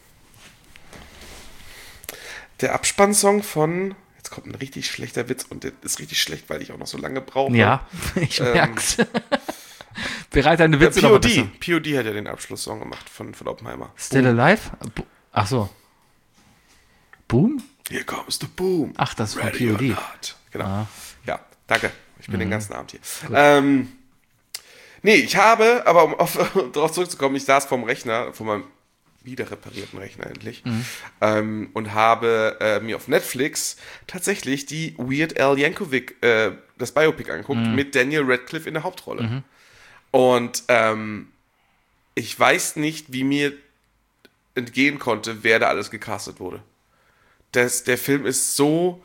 Der Abspannsong von, jetzt kommt ein richtig schlechter Witz und der ist richtig schlecht, weil ich auch noch so lange brauche. Ja, ich merk's. Bereite eine Witze noch besser. POD hat ja den Abschlusssong gemacht von Oppenheimer. Still Alive? Ach so. Boom? Here comes the boom. Ach, das ist von Ready or POD. not. Genau. Ja, danke. Ich bin den ganzen Abend hier. Gut. Nee, ich habe, aber um darauf zurückzukommen, ich saß vorm Rechner, vor meinem wieder reparierten Rechner endlich, und habe mir auf Netflix tatsächlich die Weird Al Yankovic, das Biopic angeguckt, mit Daniel Radcliffe in der Hauptrolle. Und ich weiß nicht, wie mir entgehen konnte, wer da alles gecastet wurde. Der Film ist so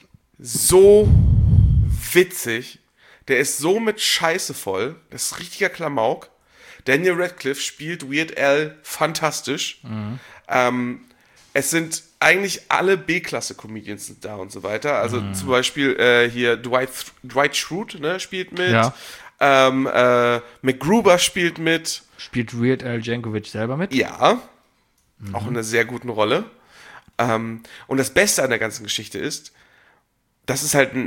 witzig, der ist so mit Scheiße voll, das ist richtiger Klamauk. Daniel Radcliffe spielt Weird Al fantastisch. Es sind eigentlich alle B-Klasse-Comedians sind da und so weiter. Also zum Beispiel hier Dwight Schrute, ne, spielt mit. Ja. MacGruber spielt mit. Spielt Weird Al Yankovic selber mit? Ja. Auch in einer sehr guten Rolle. Und das Beste an der ganzen Geschichte ist, das ist halt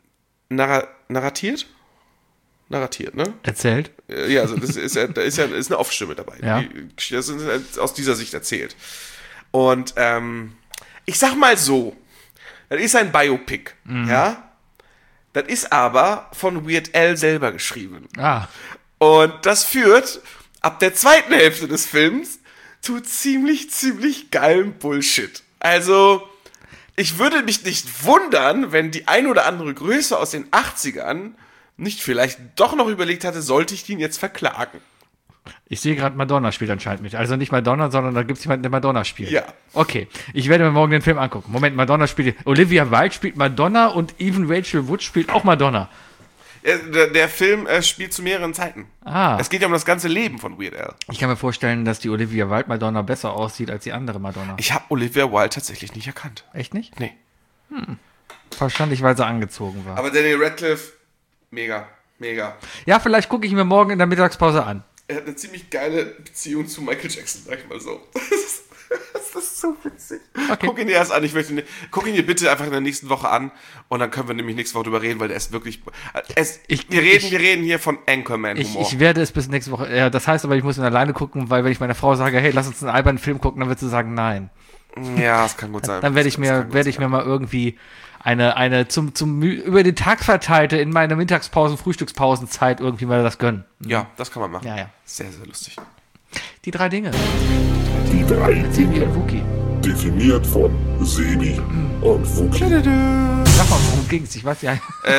narratiert, ne? Erzählt? Ja, also da ist eine Off-Stimme dabei. Ja. Das ist aus dieser Sicht erzählt. Und ich sag mal so, das ist ein Biopic, ja? Das ist aber von Weird Al selber geschrieben. Und das führt ab der zweiten Hälfte des Films zu ziemlich geilem Bullshit. Also, ich würde mich nicht wundern, wenn die ein oder andere Größe aus den 80ern nicht vielleicht doch noch überlegt hatte, sollte ich ihn jetzt verklagen. Ich sehe gerade, Madonna spielt anscheinend mit. Also nicht Madonna, sondern da gibt es jemanden, der Madonna spielt. Ja. Okay, ich werde mir morgen den Film angucken. Moment, Madonna spielt... Olivia Wilde spielt Madonna und even Rachel Wood spielt auch Madonna. Der Film spielt zu mehreren Zeiten. Es geht ja um das ganze Leben von Weird Al. Ich kann mir vorstellen, dass die Olivia Wilde Madonna besser aussieht als die andere Madonna. Ich habe Olivia Wilde tatsächlich nicht erkannt. Echt nicht? Nee. Wahrscheinlich, weil sie angezogen war. Aber Daniel Radcliffe, mega. Ja, vielleicht gucke ich mir morgen in der Mittagspause an. Er hat eine ziemlich geile Beziehung zu Michael Jackson, sag ich mal so. Das ist so witzig. Okay. Guck ihn dir erst an. Guck ihn dir bitte einfach in der nächsten Woche an und dann können wir nämlich nächste Woche drüber reden, weil der ist wirklich... Wir reden hier von Anchorman-Humor. Ich werde es bis nächste Woche... Ja, das heißt aber, ich muss ihn alleine gucken, weil wenn ich meiner Frau sage, hey, lass uns einen albernen Film gucken, dann wird sie sagen, nein. Ja, das kann gut sein. Dann werde ich mir mal irgendwie eine zum über den Tag verteilte in meiner Mittagspausen, Frühstückspausenzeit irgendwie mal das gönnen. Ja, das kann man machen. Ja. Sehr lustig. Die 3 Dinge. Die 3 Dinge. Wookie. Definiert von Sebi und Wookie. Sag mal, worum ging's? Ich weiß ja.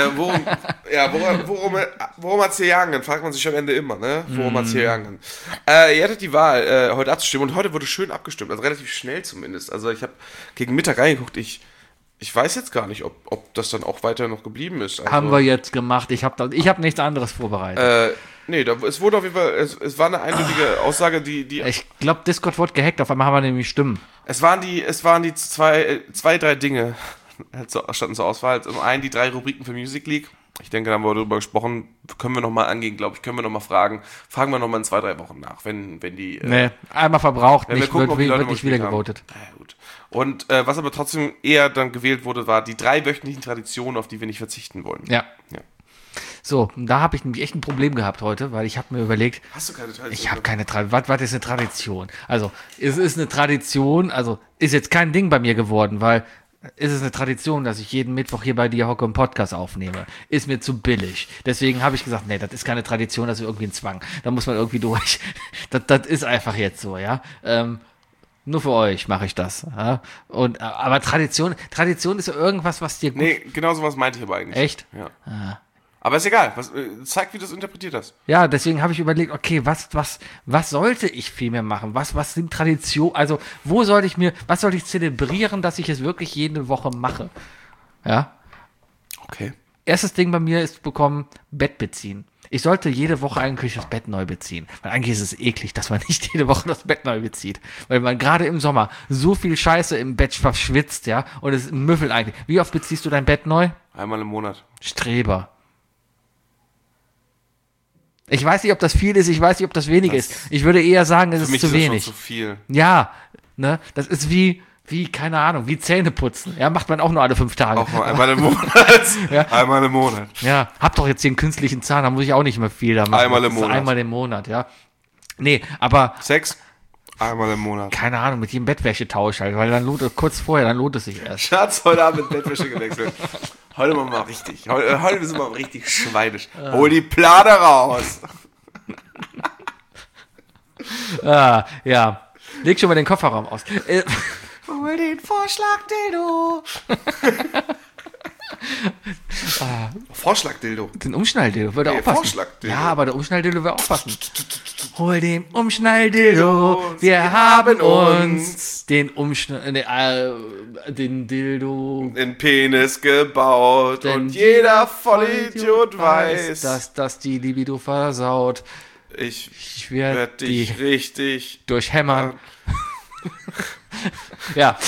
Worum hat's hier gegangen? Fragt man sich am Ende immer, ne? Worum hat's hier gegangen? Ihr hattet die Wahl, heute abzustimmen und heute wurde schön abgestimmt, also relativ schnell zumindest. Also ich habe gegen Mittag reingeguckt, ich weiß jetzt gar nicht, ob das dann auch weiter noch geblieben ist. Also, Haben wir jetzt gemacht. Ich hab nichts anderes vorbereitet. Nee, es wurde auf jeden Fall, es war eine eindeutige Aussage, die Ich glaube, Discord wurde gehackt, auf einmal haben wir nämlich Stimmen. es waren die zwei, drei Dinge, standen zur Auswahl. Zum einen die 3 Rubriken für Music League. Ich denke, da haben wir darüber gesprochen, können wir nochmal angehen, glaube ich, können wir nochmal fragen. Fragen wir nochmal in 2-3 Wochen nach, wenn die... Nee, einmal verbraucht, wenn wir nicht, gucken, ob die Leute wird nicht wieder gewotet. Ja, gut. Und was aber trotzdem eher dann gewählt wurde, war die 3 wöchentlichen Traditionen, auf die wir nicht verzichten wollen. Ja. So, da habe ich nämlich echt ein Problem gehabt heute, weil ich habe mir überlegt, Hast du keine Tradition? ich habe keine Tradition. Was ist eine Tradition? Also, es ist eine Tradition, also ist jetzt kein Ding bei mir geworden, weil ist es eine Tradition, dass ich jeden Mittwoch hier bei dir hocke und Podcast aufnehme. Ist mir zu billig. Deswegen habe ich gesagt, nee, das ist keine Tradition, das ist irgendwie ein Zwang. Da muss man irgendwie durch. Das ist einfach jetzt so, ja. Nur für euch mache ich das. Ja? Aber Tradition ist ja irgendwas, was dir gut... Nee, genau sowas meinte ich aber eigentlich. Echt? Ja. Aber ist egal. Zeig, wie du es interpretiert hast. Ja, deswegen habe ich überlegt, okay, was sollte ich viel mehr machen? Was sind Traditionen? Also, was sollte ich zelebrieren, dass ich es wirklich jede Woche mache? Ja. Okay. Erstes Ding bei mir ist bekommen, Bett beziehen. Ich sollte jede Woche eigentlich das Bett neu beziehen. Weil eigentlich ist es eklig, dass man nicht jede Woche das Bett neu bezieht. Weil man gerade im Sommer so viel Scheiße im Bett verschwitzt, ja, und es müffelt eigentlich. Wie oft beziehst du dein Bett neu? Einmal im Monat. Streber. Ich weiß nicht, ob das viel ist, ich weiß nicht, ob das wenig ist. Ich würde eher sagen, es ist zu wenig. Schon zu viel. Ja, ne, das ist wie, keine Ahnung, wie Zähne putzen. Ja, macht man auch nur alle 5 Tage. Auch mal einmal im Monat. Ja. Einmal im Monat. Ja, hab doch jetzt hier einen künstlichen Zahn, da muss ich auch nicht mehr viel da machen. Einmal im Das ist Monat. Einmal im Monat, ja. Nee, aber Sex? Einmal im Monat. keine Ahnung, mit jedem Bettwäschetausch halt, weil dann lohnt es, kurz vorher, dann lohnt es sich erst. Schatz, heute Abend mit Bettwäsche gewechselt. Heute machen wir mal richtig. Heute sind wir mal richtig schweinisch. Hol die Plane raus. Ja. Leg schon mal den Kofferraum aus. Hol den Vorschlag-Dildo. Vorschlag-Dildo. Den Umschnalldildo würde auch passen. Vorschlag-Dildo. Ja, aber der Umschnalldildo würde auch passen. Hol den Umschnalldildo, wir haben uns den den Dildo. Den Penis gebaut Denn und jeder Vollidiot weiß, dass das die Libido versaut. ich werd werd dich richtig durchhämmern. Ja,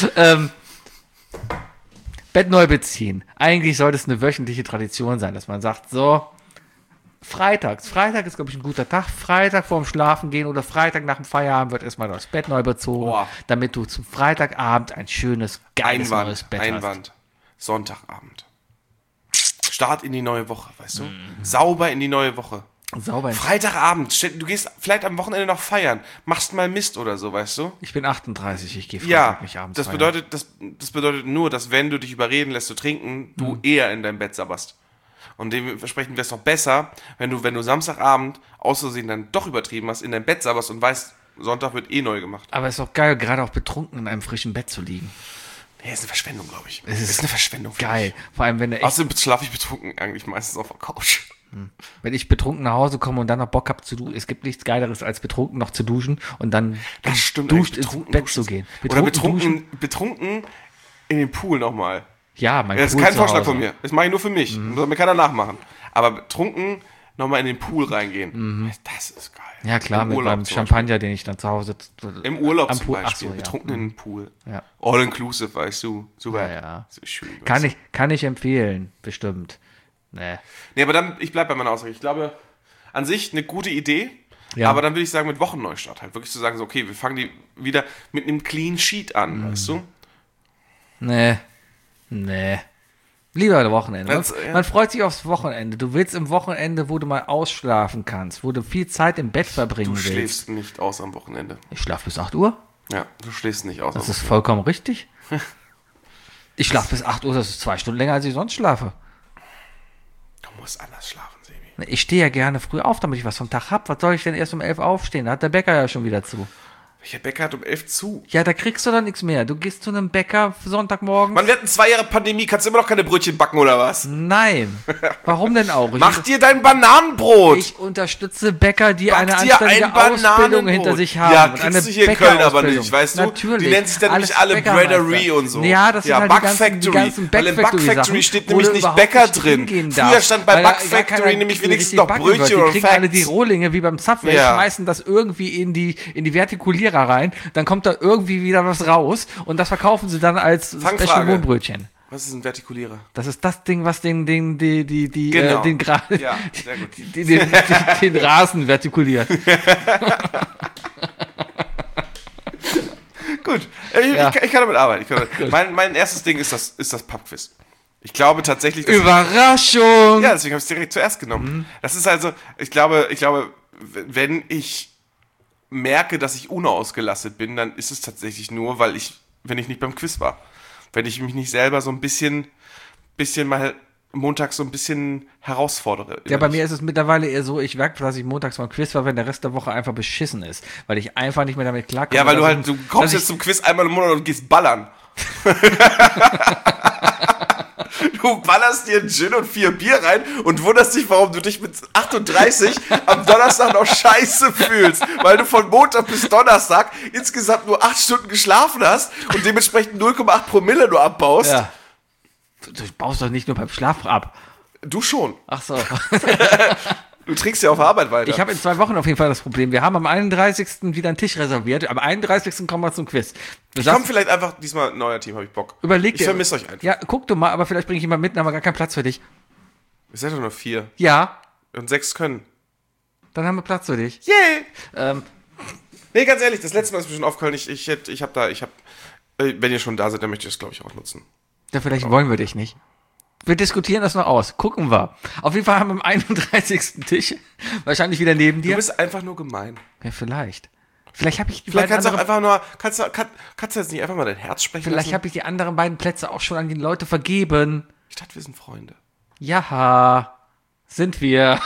Bett neu beziehen. Eigentlich sollte es eine wöchentliche Tradition sein, dass man sagt, so, Freitag ist, glaube ich, ein guter Tag. Freitag vorm Schlafen gehen oder Freitag nach dem Feierabend wird erstmal das Bett neu bezogen, Boah. damit du zum Freitagabend ein schönes, geiles neues Bett Einwand. Sonntagabend. Start in die neue Woche, weißt du? Sauber in die neue Woche. hast. Sauber. Freitagabend, du gehst vielleicht am Wochenende noch feiern, machst mal Mist oder so, weißt du? Ich bin 38, ich gehe Ja, Freitag nicht abends das feiern. bedeutet, das bedeutet nur, dass wenn du dich überreden lässt zu trinken, du eher in deinem Bett sabberst. Und dementsprechend wäre es doch besser, wenn du Samstagabend aus Versehen dann doch übertrieben hast, in dein Bett sabberst und weißt, Sonntag wird eh neu gemacht. Aber es ist doch geil, gerade auch betrunken in einem frischen Bett zu liegen. Nee, ist eine Verschwendung, glaube ich. Es ist eine Verschwendung. für Geil. mich. Vor allem, wenn du echt, Außerdem schlafe ich betrunken eigentlich meistens auf der Couch. wenn ich betrunken nach Hause komme und dann noch Bock habe zu duschen. Es gibt nichts Geileres, als betrunken noch zu duschen und dann Das stimmt duscht eigentlich, ins betrunken Bett duschen. zu gehen. Oder duschen. betrunken in den Pool nochmal. Ja, mein Ja, das ist Pool kein zu Vorschlag Hause. von mir. Das mache ich nur für mich. Das soll mir keiner nachmachen. Aber betrunken nochmal in den Pool reingehen. Das ist geil. Ja, klar, Im mit Urlaub meinem zum Champagner, den ich dann zu Hause... Im Urlaub am zum Pool. Beispiel. Ach so, ja. Betrunken in den Pool. Ja. All inclusive, weißt du. Super. Ja, ja. So schön. weißt du. Kann ich empfehlen, bestimmt. Nee. Nee, aber dann, ich bleibe bei meiner Aussage. Ich glaube, an sich eine gute Idee. Ja. Aber dann würde ich sagen, mit Wochenneustart halt. Wirklich zu sagen, so, okay, wir fangen die wieder mit einem Clean Sheet an, weißt du? Nee. Lieber das Wochenende. Das, ja. Man freut sich aufs Wochenende. Du willst im Wochenende, wo du mal ausschlafen kannst, wo du viel Zeit im Bett verbringen Du willst. schläfst nicht aus am Wochenende. Ich schlafe bis 8 Uhr. Ja, du schläfst nicht aus. Das ist vollkommen richtig. Ich schlafe bis 8 Uhr, das ist 2 Stunden länger, als ich sonst schlafe. Du musst anders schlafen, Sebi. Ich stehe ja gerne früh auf, damit ich was vom Tag habe. Was soll ich denn erst um 11 aufstehen? Da hat der Bäcker ja schon wieder zu. Welcher Bäcker hat um 11 zu? Ja, da kriegst du dann nichts mehr. Du gehst zu einem Bäcker Sonntagmorgen. Mann, wir hatten 2 Jahre Pandemie, kannst du immer noch keine Brötchen backen oder was? Nein. Warum denn auch? Mach dir dein Bananenbrot! Ich unterstütze Bäcker, die Back eine dir anständige ein Ausbildung Bananenbrot. hinter sich haben. Ja, und kriegst eine du hier in Köln aber Bäckerausbildung. nicht, weißt du? Natürlich. Die nennen sich dann nämlich Alles alle Bäckermeister. Braderie und so. Ja, das sind halt Bug die Factory. ganzen Weil im Bug Back-Factory-Sachen, Factory steht wo nämlich du nicht überhaupt Bäcker nicht drin. hingehen Früher darfst, stand bei weil da Bug gar Factory keiner nämlich wenigstens richtig noch backen wird. Brötchen Die und kriegen alle die Facts. Rohlinge wie beim Zapfweg, Ja. schmeißen das irgendwie in die Vertikulierer rein, dann kommt da irgendwie wieder was raus und das verkaufen sie dann als Fangfrage. Special Mohnbrötchen. Was ist ein Vertikulierer? Das ist das Ding, was den Genau. Ja, sehr gut. den Rasen vertikuliert. Gut, Ja. ich kann damit arbeiten. Mein erstes Ding ist das Pubquiz. Ich glaube tatsächlich, dass Überraschung! ja, deswegen habe ich es direkt zuerst genommen. Das ist also, ich glaube, wenn ich merke, dass ich unausgelastet bin, dann ist es tatsächlich nur, wenn ich nicht beim Quiz war. Wenn ich mich nicht selber so ein bisschen mal montags so ein bisschen herausfordere. Ja, bei mir ist es mittlerweile eher so, ich merke, dass ich montags beim Quiz war, wenn der Rest der Woche einfach beschissen ist. Weil ich einfach nicht mehr damit klarkomme. Ja, weil dass du kommst jetzt zum Quiz einmal im Monat und gehst ballern. Du ballerst dir einen Gin und 4 Bier rein und wunderst dich, warum du dich mit 38 am Donnerstag noch scheiße fühlst, weil du von Montag bis Donnerstag insgesamt nur 8 Stunden geschlafen hast und dementsprechend 0,8 Promille nur abbaust. Ja. Du baust doch nicht nur beim Schlaf ab. Du schon. Ach so. Du trinkst ja auf der Arbeit weiter. Ich habe in 2 Wochen auf jeden Fall das Problem. Wir haben am 31. wieder einen Tisch reserviert. Am 31. kommen wir zum Quiz. Ich komme vielleicht einfach diesmal ein neuer Team, habe ich Bock. Überleg dir. Ich vermisse euch einfach. Ja, guck du mal, aber vielleicht bringe ich jemanden mit, dann haben wir gar keinen Platz für dich. Wir sind doch nur 4. Ja, Und 6 können. dann haben wir Platz für dich. Yay! Nee, ganz ehrlich, das letzte Mal ist mir schon aufgefallen, wenn ihr schon da seid, dann möchte ich das, glaube ich, auch nutzen. Ja, vielleicht wollen wir dich nicht. Wir diskutieren das noch aus. Gucken wir. Auf jeden Fall haben wir am 31. Tisch, wahrscheinlich wieder neben dir. Du bist einfach nur gemein. Ja, vielleicht. Vielleicht habe ich die Vielleicht beiden kannst du auch anderen, einfach nur, kannst du jetzt nicht einfach mal dein Herz sprechen vielleicht lassen? habe ich die anderen beiden Plätze auch schon an die Leute vergeben. Ich dachte, wir sind Freunde. Ja, sind wir.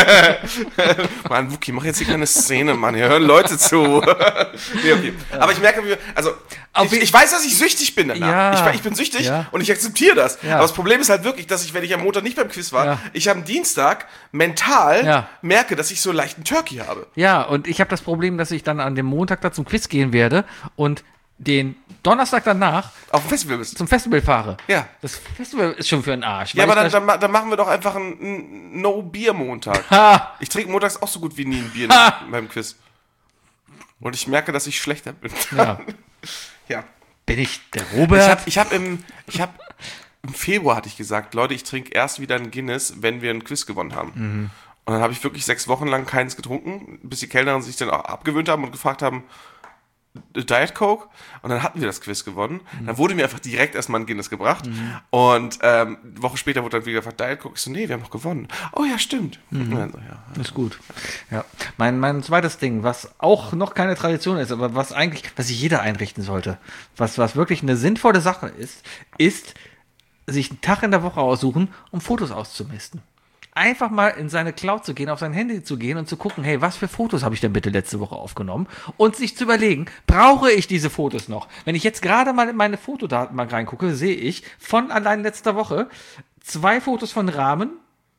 Mann, Wookie, mach jetzt hier keine Szene, Mann. Hier hören Leute zu. Nee, okay. Aber ich merke, ich weiß, dass ich süchtig bin danach. Ja. Ich bin süchtig Ja. und ich akzeptiere das. Ja. Aber das Problem ist halt wirklich, dass ich, wenn ich am Montag nicht beim Quiz war, Ja. ich am Dienstag mental Ja. merke, dass ich so leicht einen Turkey habe. Ja, und ich habe das Problem, dass ich dann an dem Montag da zum Quiz gehen werde und den Donnerstag danach Auf dem Festival bist du. zum Festival fahre. Ja. Das Festival ist schon für einen Arsch. Ja, weil aber ich dann machen wir doch einfach einen No-Bier-Montag. Ha! Ich trinke montags auch so gut wie nie ein Bier beim Quiz. Und ich merke, dass ich schlechter bin. Ja. Ja. Bin ich der Robert? Ich hab im Februar hatte ich gesagt, Leute, ich trinke erst wieder ein Guinness, wenn wir ein Quiz gewonnen haben. Mhm. Und dann habe ich wirklich 6 Wochen lang keins getrunken, bis die Kellnerin sich dann auch abgewöhnt haben und gefragt haben, Diet Coke, und dann hatten wir das Quiz gewonnen. Dann wurde mir einfach direkt erstmal ein Guinness gebracht und eine Woche später wurde dann wieder gefragt, Diet Coke. Ich so, nee, wir haben noch gewonnen. Oh ja, stimmt. Und dann so, ja. Ist gut. Ja. Mein zweites Ding, was auch noch keine Tradition ist, aber was sich jeder einrichten sollte, was wirklich eine sinnvolle Sache ist, sich einen Tag in der Woche aussuchen, um Fotos auszumisten. Einfach mal in seine Cloud zu gehen, auf sein Handy zu gehen und zu gucken, hey, was für Fotos habe ich denn bitte letzte Woche aufgenommen? Und sich zu überlegen, brauche ich diese Fotos noch? Wenn ich jetzt gerade mal in meine Fotodatenbank reingucke, sehe ich von allein letzter Woche 2 Fotos von Rahmen.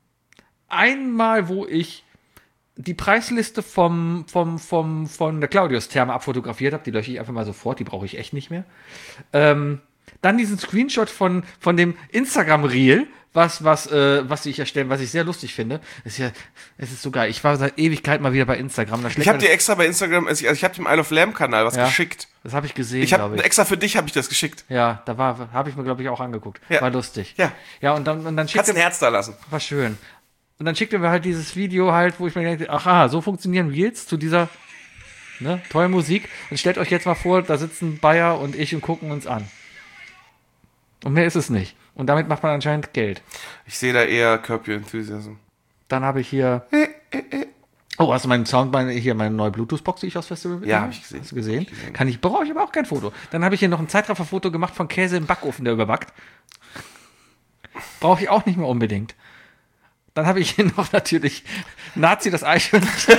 Einmal, wo ich die Preisliste von der Claudius-Therme abfotografiert habe. Die lösche ich einfach mal sofort, die brauche ich echt nicht mehr. Dann diesen Screenshot von dem Instagram-Reel, was ich erstellen, was ich sehr lustig finde. Es ist so geil. Ich war seit Ewigkeit mal wieder bei Instagram. Ich habe dir extra bei Instagram, ich habe dem Isle of Lamb Kanal was geschickt. Das habe ich gesehen, Ich habe extra für dich habe ich das geschickt. Ja, habe ich mir, glaube ich, auch angeguckt. Ja. War lustig. Ja. Ja, und dann Kannst schickt ein Herz da lassen. war schön. Und dann schickt er mir halt dieses Video halt, wo ich mir denke, aha, so funktionieren Reels zu dieser tollen Musik. Und stellt euch jetzt mal vor, da sitzen Bayer und ich und gucken uns an. Und mehr ist es nicht. Und damit macht man anscheinend Geld. Ich sehe da eher Curb Your Enthusiasm. Dann habe ich hier. Oh, hast du meinen Sound, meine neue Bluetooth-Box, die ich aus Festival Ja, habe ich gesehen. Hast du gesehen? Brauche ich aber auch kein Foto. Dann habe ich hier noch ein Zeitraffer-Foto gemacht von Käse im Backofen, der überbackt. Brauche ich auch nicht mehr unbedingt. Dann habe ich hier noch natürlich Nazi das Eichhörnchen.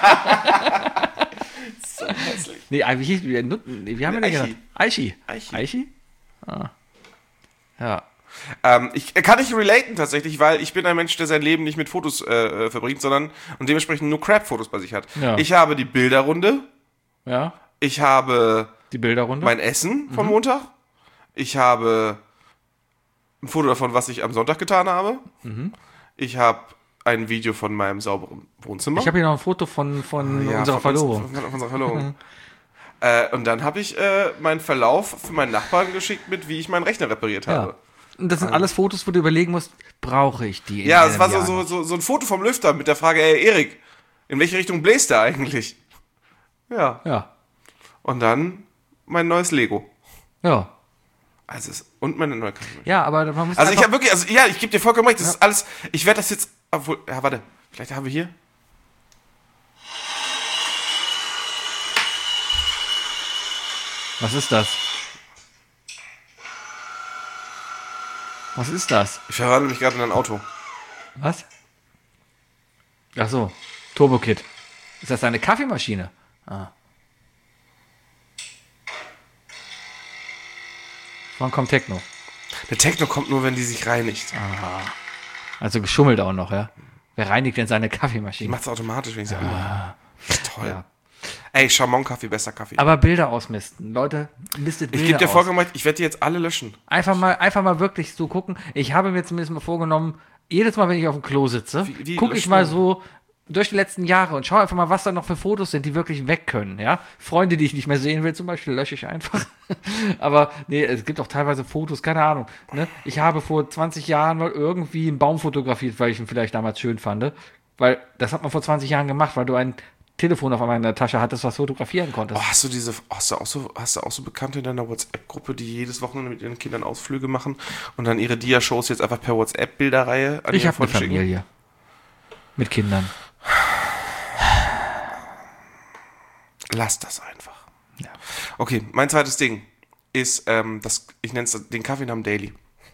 So hässlich. Nee, wie haben wir den genannt? Aichi. Aichi? Ah. Ja. Ich kann nicht relaten tatsächlich, weil ich bin ein Mensch, der sein Leben nicht mit Fotos verbringt, sondern und dementsprechend nur Crap-Fotos bei sich hat. Ja. Ich habe die Bilderrunde, Ja. ich habe Die Bilderrunde. mein Essen von Montag, ich habe ein Foto davon, was ich am Sonntag getan habe, ich habe ein Video von meinem sauberen Wohnzimmer. Ich habe hier noch ein Foto von unserer Verlobung. Von unserer Verlobung. Und dann habe ich meinen Verlauf für meinen Nachbarn geschickt mit, wie ich meinen Rechner repariert habe. Und das sind alles Fotos, wo du überlegen musst, brauche ich die? Ja, es war so ein Foto vom Lüfter mit der Frage, ey Erik, in welche Richtung bläst der eigentlich? Ja. Ja. Und dann mein neues Lego. Ja. Und meine neue Kamera. Ja, aber man muss Also ich habe wirklich, ich gebe dir vollkommen recht, das ist alles, ich werde das jetzt, obwohl, ja warte, vielleicht haben wir hier. Was ist das? Was ist das? Ich verwandle mich gerade in ein Auto. Was? Ach so, Turbo-Kit. Ist das eine Kaffeemaschine? Ah. Wann kommt Techno? Der Techno kommt nur, wenn die sich reinigt. Also geschummelt auch noch, ja. Wer reinigt denn seine Die Kaffeemaschine? macht es automatisch, wenn ich sie anmache. Toll. Ja. Ey, Chamon-Kaffee, besser Kaffee. Aber Bilder ausmisten. Leute, mistet Bilder Ich gebe dir aus. vollkommen recht, ich werde die jetzt alle löschen. Einfach mal wirklich so gucken. Ich habe mir zumindest mal vorgenommen, jedes Mal, wenn ich auf dem Klo sitze, Wie gucke ich löschen mal wir? so durch die letzten Jahre und schaue einfach mal, was da noch für Fotos sind, die wirklich weg können, ja. Freunde, die ich nicht mehr sehen will, zum Beispiel, lösche ich einfach. Aber nee, es gibt auch teilweise Fotos, keine Ahnung. Ne? Ich habe vor 20 Jahren mal irgendwie einen Baum fotografiert, weil ich ihn vielleicht damals schön fand. Weil das hat man vor 20 Jahren gemacht, weil du ein Telefon auf einmal in der Tasche hattest, was fotografieren konntest. Oh, hast du auch so Bekannte in deiner WhatsApp-Gruppe, die jedes Wochenende mit ihren Kindern Ausflüge machen und dann ihre Dia-Shows jetzt einfach per WhatsApp-Bilderreihe an Ich ihre habe eine Freunde schicken? Familie. Mit Kindern. Lass das einfach. Ja. Okay, mein zweites Ding ist, ich nenne es den Kaffeenamen Daily.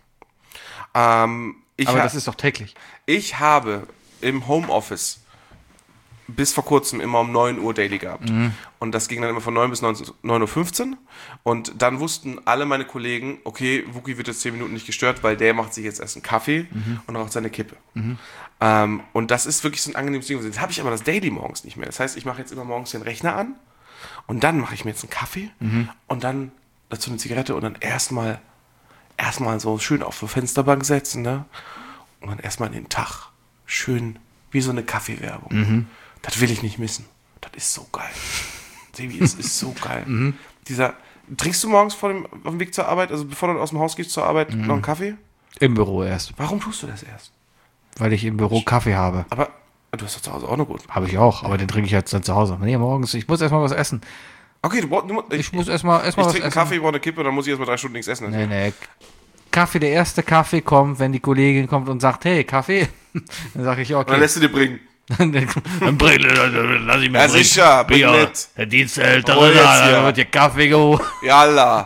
Aber das ist doch täglich. Ich habe im Homeoffice bis vor kurzem immer um 9 Uhr Daily gehabt. Und das ging dann immer von 9 bis 9:15 Uhr. Und dann wussten alle meine Kollegen, okay, Wookie wird jetzt 10 Minuten nicht gestört, weil der macht sich jetzt erst einen Kaffee und raucht seine Kippe. Und das ist wirklich so ein angenehmes Ding. Jetzt habe ich aber das Daily morgens nicht mehr. Das heißt, ich mache jetzt immer morgens den Rechner an und dann mache ich mir jetzt einen Kaffee und dann dazu eine Zigarette und dann erstmal so schön auf die Fensterbank setzen, ne? Und dann erstmal in den Tag. Schön wie so eine Kaffeewerbung. Das will ich nicht missen. Das ist so geil. Sebi, es ist so geil. Trinkst du morgens auf dem Weg zur Arbeit, also bevor du aus dem Haus gehst zur Arbeit, noch einen Kaffee? Im Büro erst. Warum tust du das erst? Weil ich im Büro Kaffee habe. Aber du hast doch zu Hause auch noch gut. Habe ich auch, aber den trinke ich jetzt dann zu Hause. Nee, morgens, ich muss erstmal was essen. Okay, Ich muss erstmal was trinke essen. einen Kaffee, brauche eine Kippe und dann muss ich erstmal 3 Stunden nichts essen. Nee. Kaffee, der erste Kaffee kommt, wenn die Kollegin kommt und sagt, hey, Kaffee, dann sage ich, Und dann okay. lässt du dir bringen. Dann lass ich mir Ja, sicher, bring mit. Der Dienstältere, Oh, jetzt hier. da wird dir Kaffee geholt. Yalla.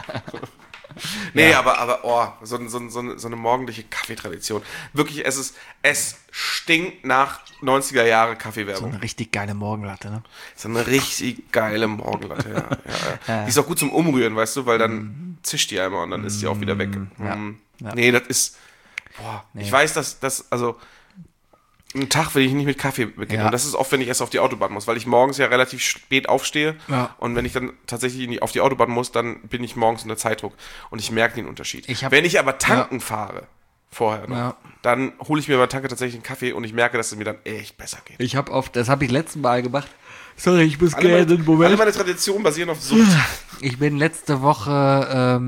Nee, aber so eine morgendliche Kaffeetradition. Wirklich, es stinkt nach 90er Jahre So Kaffeewerbung. eine richtig geile Morgenlatte, ne? So eine richtig geile Morgenlatte, ja. Die ist auch gut zum Umrühren, weißt du, weil dann zischt die einmal und dann ist die auch wieder weg. Ja. Nee, das ist, ich weiß, dass einen Tag will ich nicht mit Kaffee beginnen. Ja. Und das ist oft, wenn ich erst auf die Autobahn muss, weil ich morgens ja relativ spät aufstehe. Ja. Und wenn ich dann tatsächlich auf die Autobahn muss, dann bin ich morgens unter Zeitdruck. Und ich merke den Unterschied. Wenn ich aber tanken fahre, vorher noch, dann hole ich mir bei Tanke tatsächlich einen Kaffee und ich merke, dass es mir dann echt besser geht. Das habe ich letztes Mal gemacht. Sorry, ich muss Alle meine Traditionen basieren auf Sucht. Ich bin letzte Woche,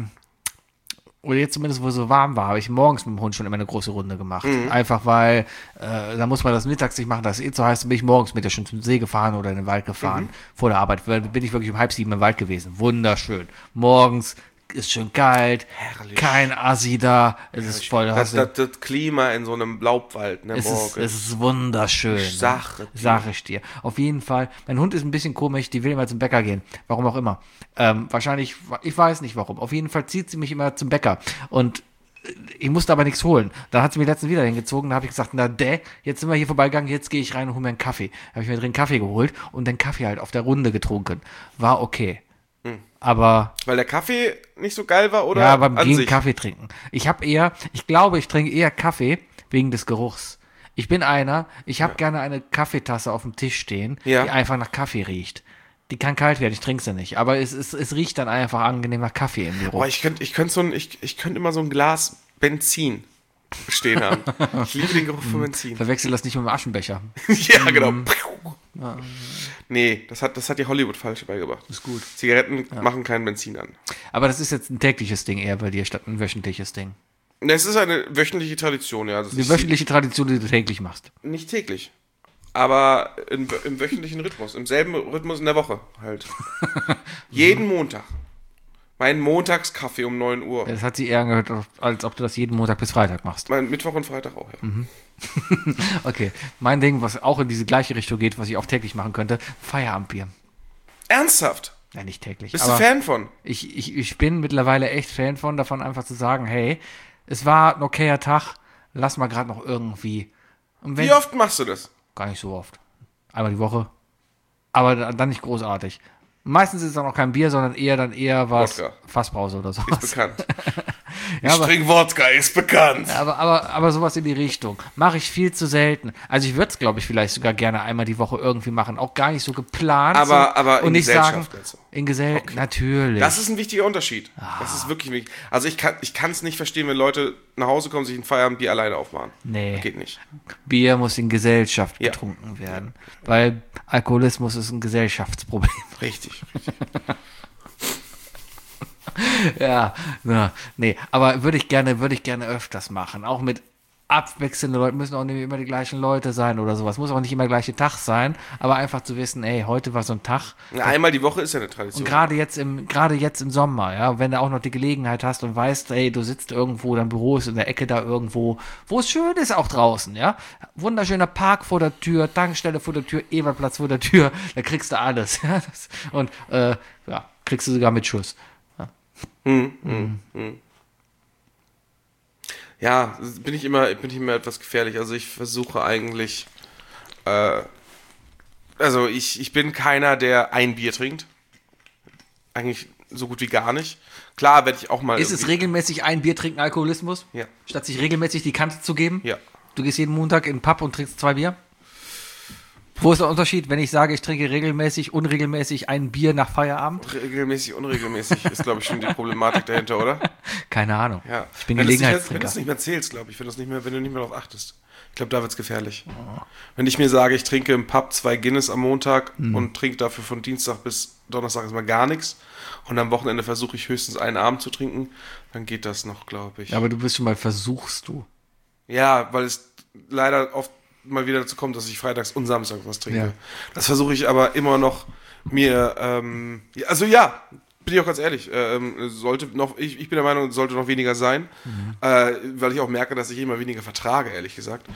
oder jetzt zumindest, wo es so warm war, habe ich morgens mit dem Hund schon immer eine große Runde gemacht. Einfach weil, da muss man das mittags nicht machen, das ist zu heiß, dann bin ich morgens mit der schon zum See gefahren oder in den Wald gefahren, vor der Arbeit. Bin ich wirklich um 6:30 im Wald gewesen. Wunderschön. Morgens ist schön kalt, Herrlich. kein Assi da, es ist voll, Das Klima in so einem Laubwald, ne, es morgens. ist wunderschön. Sag ich dir. Auf jeden Fall. Mein Hund ist ein bisschen komisch, die will immer zum Bäcker gehen. Warum auch immer. Wahrscheinlich, ich weiß nicht warum. Auf jeden Fall zieht sie mich immer zum Bäcker. Und ich musste aber nichts holen. Dann hat sie mich letztens wieder hingezogen. Da habe ich gesagt, jetzt sind wir hier vorbeigegangen, jetzt gehe ich rein und hole mir einen Kaffee. Habe ich mir drin einen Kaffee geholt und den Kaffee halt auf der Runde getrunken. War okay. Aber Weil der Kaffee nicht so geil war, oder? ja, beim an gegen sich? Kaffee trinken. Ich glaube, ich trinke eher Kaffee wegen des Geruchs. Ich habe gerne eine Kaffeetasse auf dem Tisch stehen, Ja. die einfach nach Kaffee riecht. Die kann kalt werden, ich trinke sie nicht. Aber es riecht dann einfach angenehm nach Kaffee im Büro. Boah, ich könnte immer so ein Glas Benzin stehen haben. Ich liebe den Geruch von Benzin. Verwechsel das nicht mit dem Aschenbecher. Ja, genau. Nee, das hat die Hollywood falsch beigebracht. Ist gut. Zigaretten machen kein Benzin an. Aber das ist jetzt ein tägliches Ding eher bei dir, statt ein wöchentliches Ding. Es ist eine wöchentliche Tradition, ja. Das Die ist wöchentliche Tradition, die du täglich machst. nicht täglich. Aber im wöchentlichen Rhythmus, im selben Rhythmus in der Woche halt. Jeden Montag. Mein Montagskaffee um 9 Uhr. Das hat sie eher angehört, als ob du das jeden Montag bis Freitag machst. Mein Mittwoch und Freitag auch, ja. Okay, mein Ding, was auch in diese gleiche Richtung geht, was ich auch täglich machen könnte, Feierabendbier. Ernsthaft? Ja, nicht täglich. Bist aber du Fan von? Ich bin mittlerweile echt Fan davon einfach zu sagen, hey, es war ein okayer Tag, lass mal gerade noch irgendwie. Und wenn, Wie oft machst du das? Gar nicht so oft. Einmal die Woche. Aber dann nicht großartig. Meistens ist es dann auch kein Bier, sondern eher was Wodka. Fassbrause oder Ist sowas. bekannt. Ich trinke Wodka, ist bekannt. Aber sowas in die Richtung mache ich viel zu selten. Also ich würde es, glaube ich, vielleicht sogar gerne einmal die Woche irgendwie machen. Auch gar nicht so geplant. Aber und in nicht Gesellschaft. sagen, Also. in Gesellschaft, natürlich. Das ist ein wichtiger Unterschied. Das ist wirklich wichtig. Also ich kann es nicht verstehen, wenn Leute nach Hause kommen, sich ein Feierabendbier alleine aufmachen. Nee. Geht nicht. Bier muss in Gesellschaft Ja. getrunken werden. Weil Alkoholismus ist ein Gesellschaftsproblem. Richtig. Ja, nee, aber würde ich gerne öfters machen. Auch mit abwechselnden Leuten, müssen auch nicht immer die gleichen Leute sein oder sowas. Muss auch nicht immer der gleiche Tag sein, aber einfach zu wissen, ey, heute war so ein Tag. Einmal die Woche ist ja eine Tradition. Und gerade jetzt im Sommer, ja, wenn du auch noch die Gelegenheit hast und weißt, ey, du sitzt irgendwo, dein Büro ist in der Ecke da irgendwo, wo es schön ist, auch draußen, ja. Wunderschöner Park vor der Tür, Tankstelle vor der Tür, Ebertplatz vor der Tür, da kriegst du alles, ja. Und, kriegst du sogar mit Schuss. Ja, bin ich immer etwas gefährlich. Also ich versuche eigentlich, also ich bin keiner, der ein Bier trinkt. Eigentlich so gut wie gar nicht. Klar werde ich auch mal... Ist es regelmäßig ein Bier trinken Alkoholismus? Ja. Statt sich regelmäßig die Kante zu geben? Ja. Du gehst jeden Montag in den Pub und trinkst 2 Bier? Wo ist der Unterschied, wenn ich sage, ich trinke regelmäßig, unregelmäßig ein Bier nach Feierabend? Regelmäßig, unregelmäßig ist, glaube ich, schon die Problematik dahinter, oder? Keine Ahnung. Ja. Ich bin Wenn du Gelegenheitstrinker. es nicht mehr zählst, glaube ich, wenn du nicht mehr darauf achtest. Ich glaube, da wird es gefährlich. Wenn ich mir sage, ich trinke im Pub 2 Guinness am Montag und trinke dafür von Dienstag bis Donnerstag erstmal gar nichts und am Wochenende versuche ich höchstens einen Abend zu trinken, dann geht das noch, glaube ich. Ja, aber du bist schon mal, versuchst du. Ja, weil es leider oft mal wieder dazu kommt, dass ich freitags und samstags was trinke. Ja. Das versuche ich aber immer noch mir, bin ich auch ganz ehrlich, ich bin der Meinung, es sollte noch weniger sein, weil ich auch merke, dass ich immer weniger vertrage, ehrlich gesagt.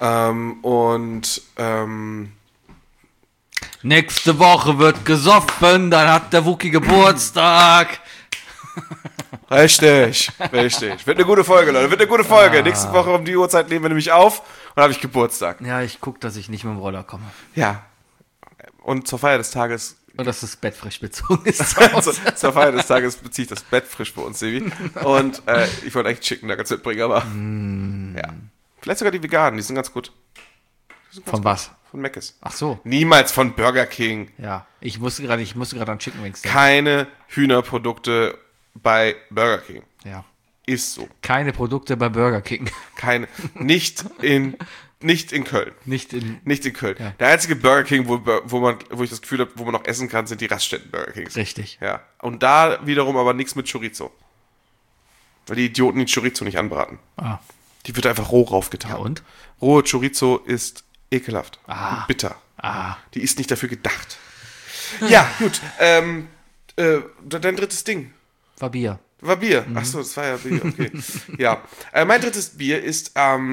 Nächste Woche wird gesoffen, dann hat der Wookie Geburtstag. Richtig. Wird eine gute Folge, Leute, wird eine gute Folge. Nächste Woche um die Uhrzeit nehmen wir nämlich auf und dann habe ich Geburtstag. Ja, ich gucke, dass ich nicht mit dem Roller komme. Ja. Und zur Feier des Tages Und dass das Bett frisch bezogen ist. zur Feier des Tages beziehe ich das Bett frisch bei uns, Sevi. Und ich wollte eigentlich Chicken Nuggets mitbringen, aber ja. Vielleicht sogar die veganen, die sind ganz gut. Von was? Von Mc's. Ach so. Niemals von Burger King. Ja, ich musste gerade an Chicken Wings denken. Keine Hühnerprodukte bei Burger King. Ja. Ist so. Keine Produkte bei Burger King. Nicht in Köln. Nicht in... Nicht in Köln. Ja. Der einzige Burger King, wo ich das Gefühl habe, wo man noch essen kann, sind die Raststätten Burger Kings. Richtig. Ja. Und da wiederum aber nichts mit Chorizo. Weil die Idioten die Chorizo nicht anbraten. Ah. Die wird einfach roh raufgetan. Ja, und? Rohe Chorizo ist ekelhaft. Ah. Und bitter. Ah. Die ist nicht dafür gedacht. Ja, gut. Dein drittes Ding. War Bier. War Bier. Achso, das war ja Bier, okay. Ja. Mein drittes Bier ist,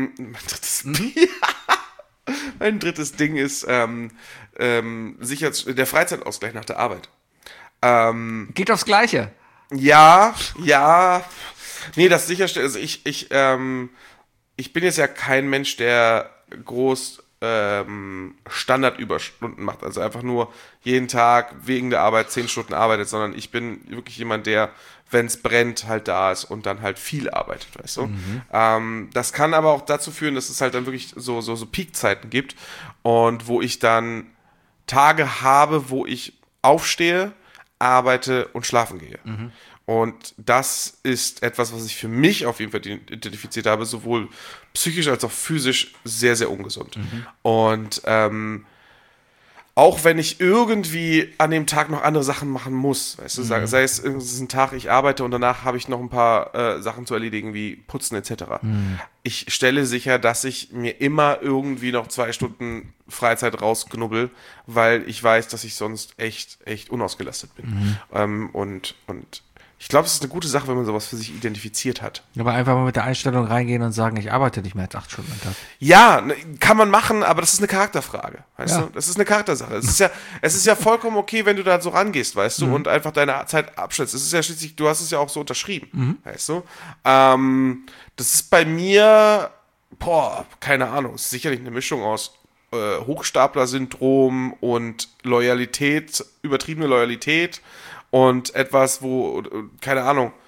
mein drittes Ding ist, sicher der Freizeitausgleich nach der Arbeit. Geht aufs Gleiche. Ja. Nee, das sicherstellt, also ich bin jetzt ja kein Mensch, der groß Standardüberstunden macht, also einfach nur jeden Tag wegen der Arbeit 10 Stunden arbeitet, sondern ich bin wirklich jemand, der, wenn es brennt, halt da ist und dann halt viel arbeitet, weißt du. Das kann aber auch dazu führen, dass es halt dann wirklich so Peakzeiten gibt und wo ich dann Tage habe, wo ich aufstehe, arbeite und schlafen gehe. Und das ist etwas, was ich für mich auf jeden Fall identifiziert habe, sowohl psychisch als auch physisch sehr, sehr ungesund. Und auch wenn ich irgendwie an dem Tag noch andere Sachen machen muss, weißt du, sei es ein Tag, ich arbeite und danach habe ich noch ein paar Sachen zu erledigen, wie putzen etc. Ich stelle sicher, dass ich mir immer irgendwie noch 2 Stunden Freizeit rausknubbel, weil ich weiß, dass ich sonst echt unausgelastet bin. Und ich glaube, es ist eine gute Sache, wenn man sowas für sich identifiziert hat. Aber einfach mal mit der Einstellung reingehen und sagen, ich arbeite nicht mehr als 8 Stunden am Tag. Ja, kann man machen, aber das ist eine Charakterfrage, weißt Ja. du? Das ist eine Charaktersache. Es ist ja vollkommen okay, wenn du da so rangehst, weißt du, und einfach deine Zeit abschätzt. Es ist ja schließlich, du hast es ja auch so unterschrieben, weißt du? Das ist bei mir, keine Ahnung, ist sicherlich eine Mischung aus Hochstapler-Syndrom und Loyalität, übertriebene Loyalität und etwas, wo, keine Ahnung,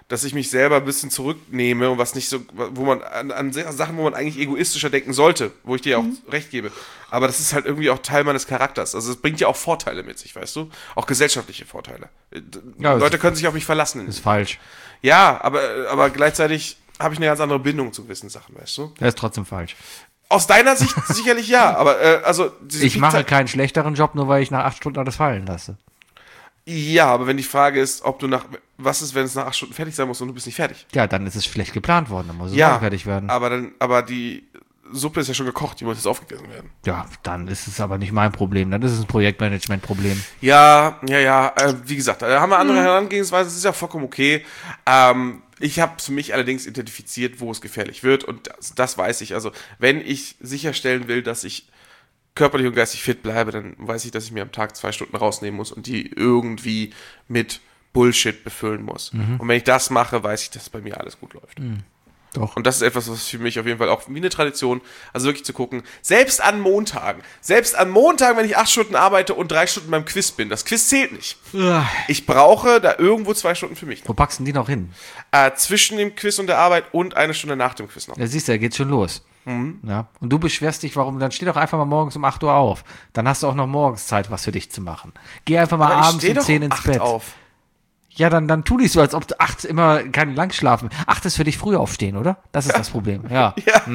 dass ich mich selber ein bisschen zurücknehme und was nicht so, wo man an Sachen, wo man eigentlich egoistischer denken sollte, wo ich dir auch recht gebe. Aber das ist halt irgendwie auch Teil meines Charakters. Also es bringt ja auch Vorteile mit sich, weißt du? Auch gesellschaftliche Vorteile. Ja, Leute können sich auf mich verlassen. Das ist falsch. Ja, aber gleichzeitig habe ich eine ganz andere Bindung zu gewissen Sachen, weißt du? Das ist trotzdem falsch. Aus deiner Sicht sicherlich ja, aber also... Ich mache keinen schlechteren Job, nur weil ich nach 8 Stunden alles fallen lasse. Ja, aber wenn die Frage ist, was ist, wenn es nach 8 Stunden fertig sein muss und du bist nicht fertig? Ja, dann ist es schlecht geplant worden, dann muss es Ja, fertig werden. aber die Suppe ist ja schon gekocht, die muss jetzt aufgegessen werden. Ja, dann ist es aber nicht mein Problem, dann ist es ein Projektmanagement-Problem. Ja, wie gesagt, da haben wir andere Herangehensweise, das ist ja vollkommen okay. Ich habe für mich allerdings identifiziert, wo es gefährlich wird und das weiß ich. Also, wenn ich sicherstellen will, dass ich körperlich und geistig fit bleibe, dann weiß ich, dass ich mir am Tag 2 Stunden rausnehmen muss und die irgendwie mit Bullshit befüllen muss. Und wenn ich das mache, weiß ich, dass bei mir alles gut läuft. Doch. Und das ist etwas, was für mich auf jeden Fall auch wie eine Tradition, also wirklich zu gucken, selbst an Montagen, wenn ich 8 Stunden arbeite und 3 Stunden beim Quiz bin, das Quiz zählt nicht. Ich brauche da irgendwo 2 Stunden für mich. Wo packst du die noch hin? Zwischen dem Quiz und der Arbeit und 1 Stunde nach dem Quiz noch. Ja, siehst du, da geht's schon los. Ja. Und du beschwerst dich, warum? Dann steh doch einfach mal morgens um 8 Uhr auf. Dann hast du auch noch morgens Zeit, was für dich zu machen. Geh einfach mal abends um 10 ins Bett. Auf. Ja, dann tu dich so, als ob du 8 immer kein Langschlafen. 8 ist für dich früh aufstehen, oder? Das ist das Problem. Ja.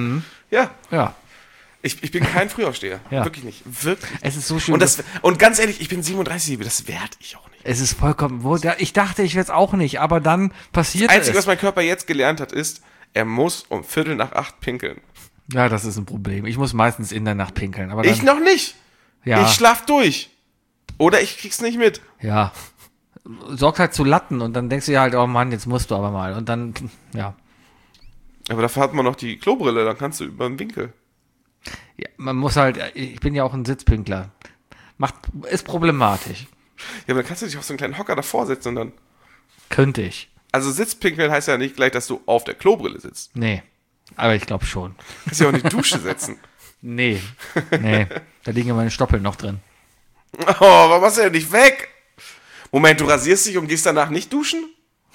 Ja. Ich bin kein Frühaufsteher. Ja. Wirklich nicht. Wirklich. Es ist so schön. Und ganz ehrlich, ich bin 37, das werde ich auch nicht. Es ist vollkommen, ich dachte, ich werde es auch nicht, aber dann passiert Das Einzige, es. was mein Körper jetzt gelernt hat, ist, er muss um 7:45 pinkeln. Ja, das ist ein Problem. Ich muss meistens in der Nacht pinkeln. Aber dann, Ich noch nicht. Ja. Ich schlaf durch. Oder ich krieg's nicht mit. Ja. Sorgt halt zu Latten und dann denkst du dir halt, oh Mann, jetzt musst du aber mal. Und dann, ja. Aber dafür hat man noch die Klobrille, dann kannst du über den Winkel. Ja, man muss halt, ich bin ja auch ein Sitzpinkler. Ist problematisch. Ja, aber dann kannst du dich auf so einen kleinen Hocker davor setzen und dann... Könnte ich. Also Sitzpinkeln heißt ja nicht gleich, dass du auf der Klobrille sitzt. Nee. Aber ich glaube schon. Du kannst dich auch in die Dusche setzen. Nee. Da liegen ja meine Stoppeln noch drin. Oh, warum machst du denn nicht weg? Moment, du rasierst dich und gehst danach nicht duschen?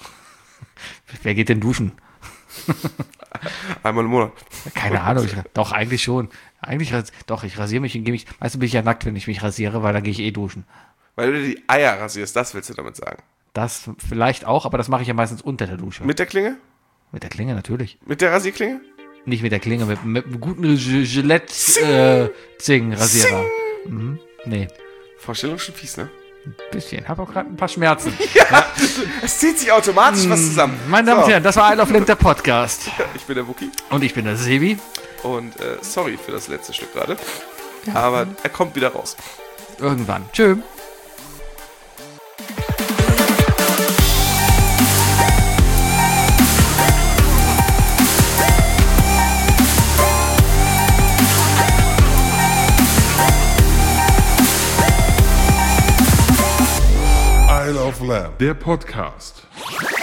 Wer geht denn duschen? Einmal im Monat. Keine Ahnung. Doch, eigentlich schon. Ich rasiere mich und gehe mich. Meistens bin ich ja nackt, wenn ich mich rasiere, weil dann gehe ich eh duschen. Weil du dir die Eier rasierst, das willst du damit sagen. Das vielleicht auch, aber das mache ich ja meistens unter der Dusche. Mit der Klinge? Mit der Klinge natürlich. Mit der Rasierklinge? Nicht mit der Klinge, mit einem guten Gillette-Zing-Rasierer. Nee. Vorstellung schon fies, ne? Ein bisschen. Hab auch gerade ein paar Schmerzen. Ja, es zieht sich automatisch was zusammen. Meine Damen und Herren, das war I Love Link, der Podcast. Ich bin der Wookie. Und ich bin der Sebi. Und sorry für das letzte Stück gerade. Ja. Aber er kommt wieder raus. Irgendwann. Tschö. Isle of Lamb, der Podcast.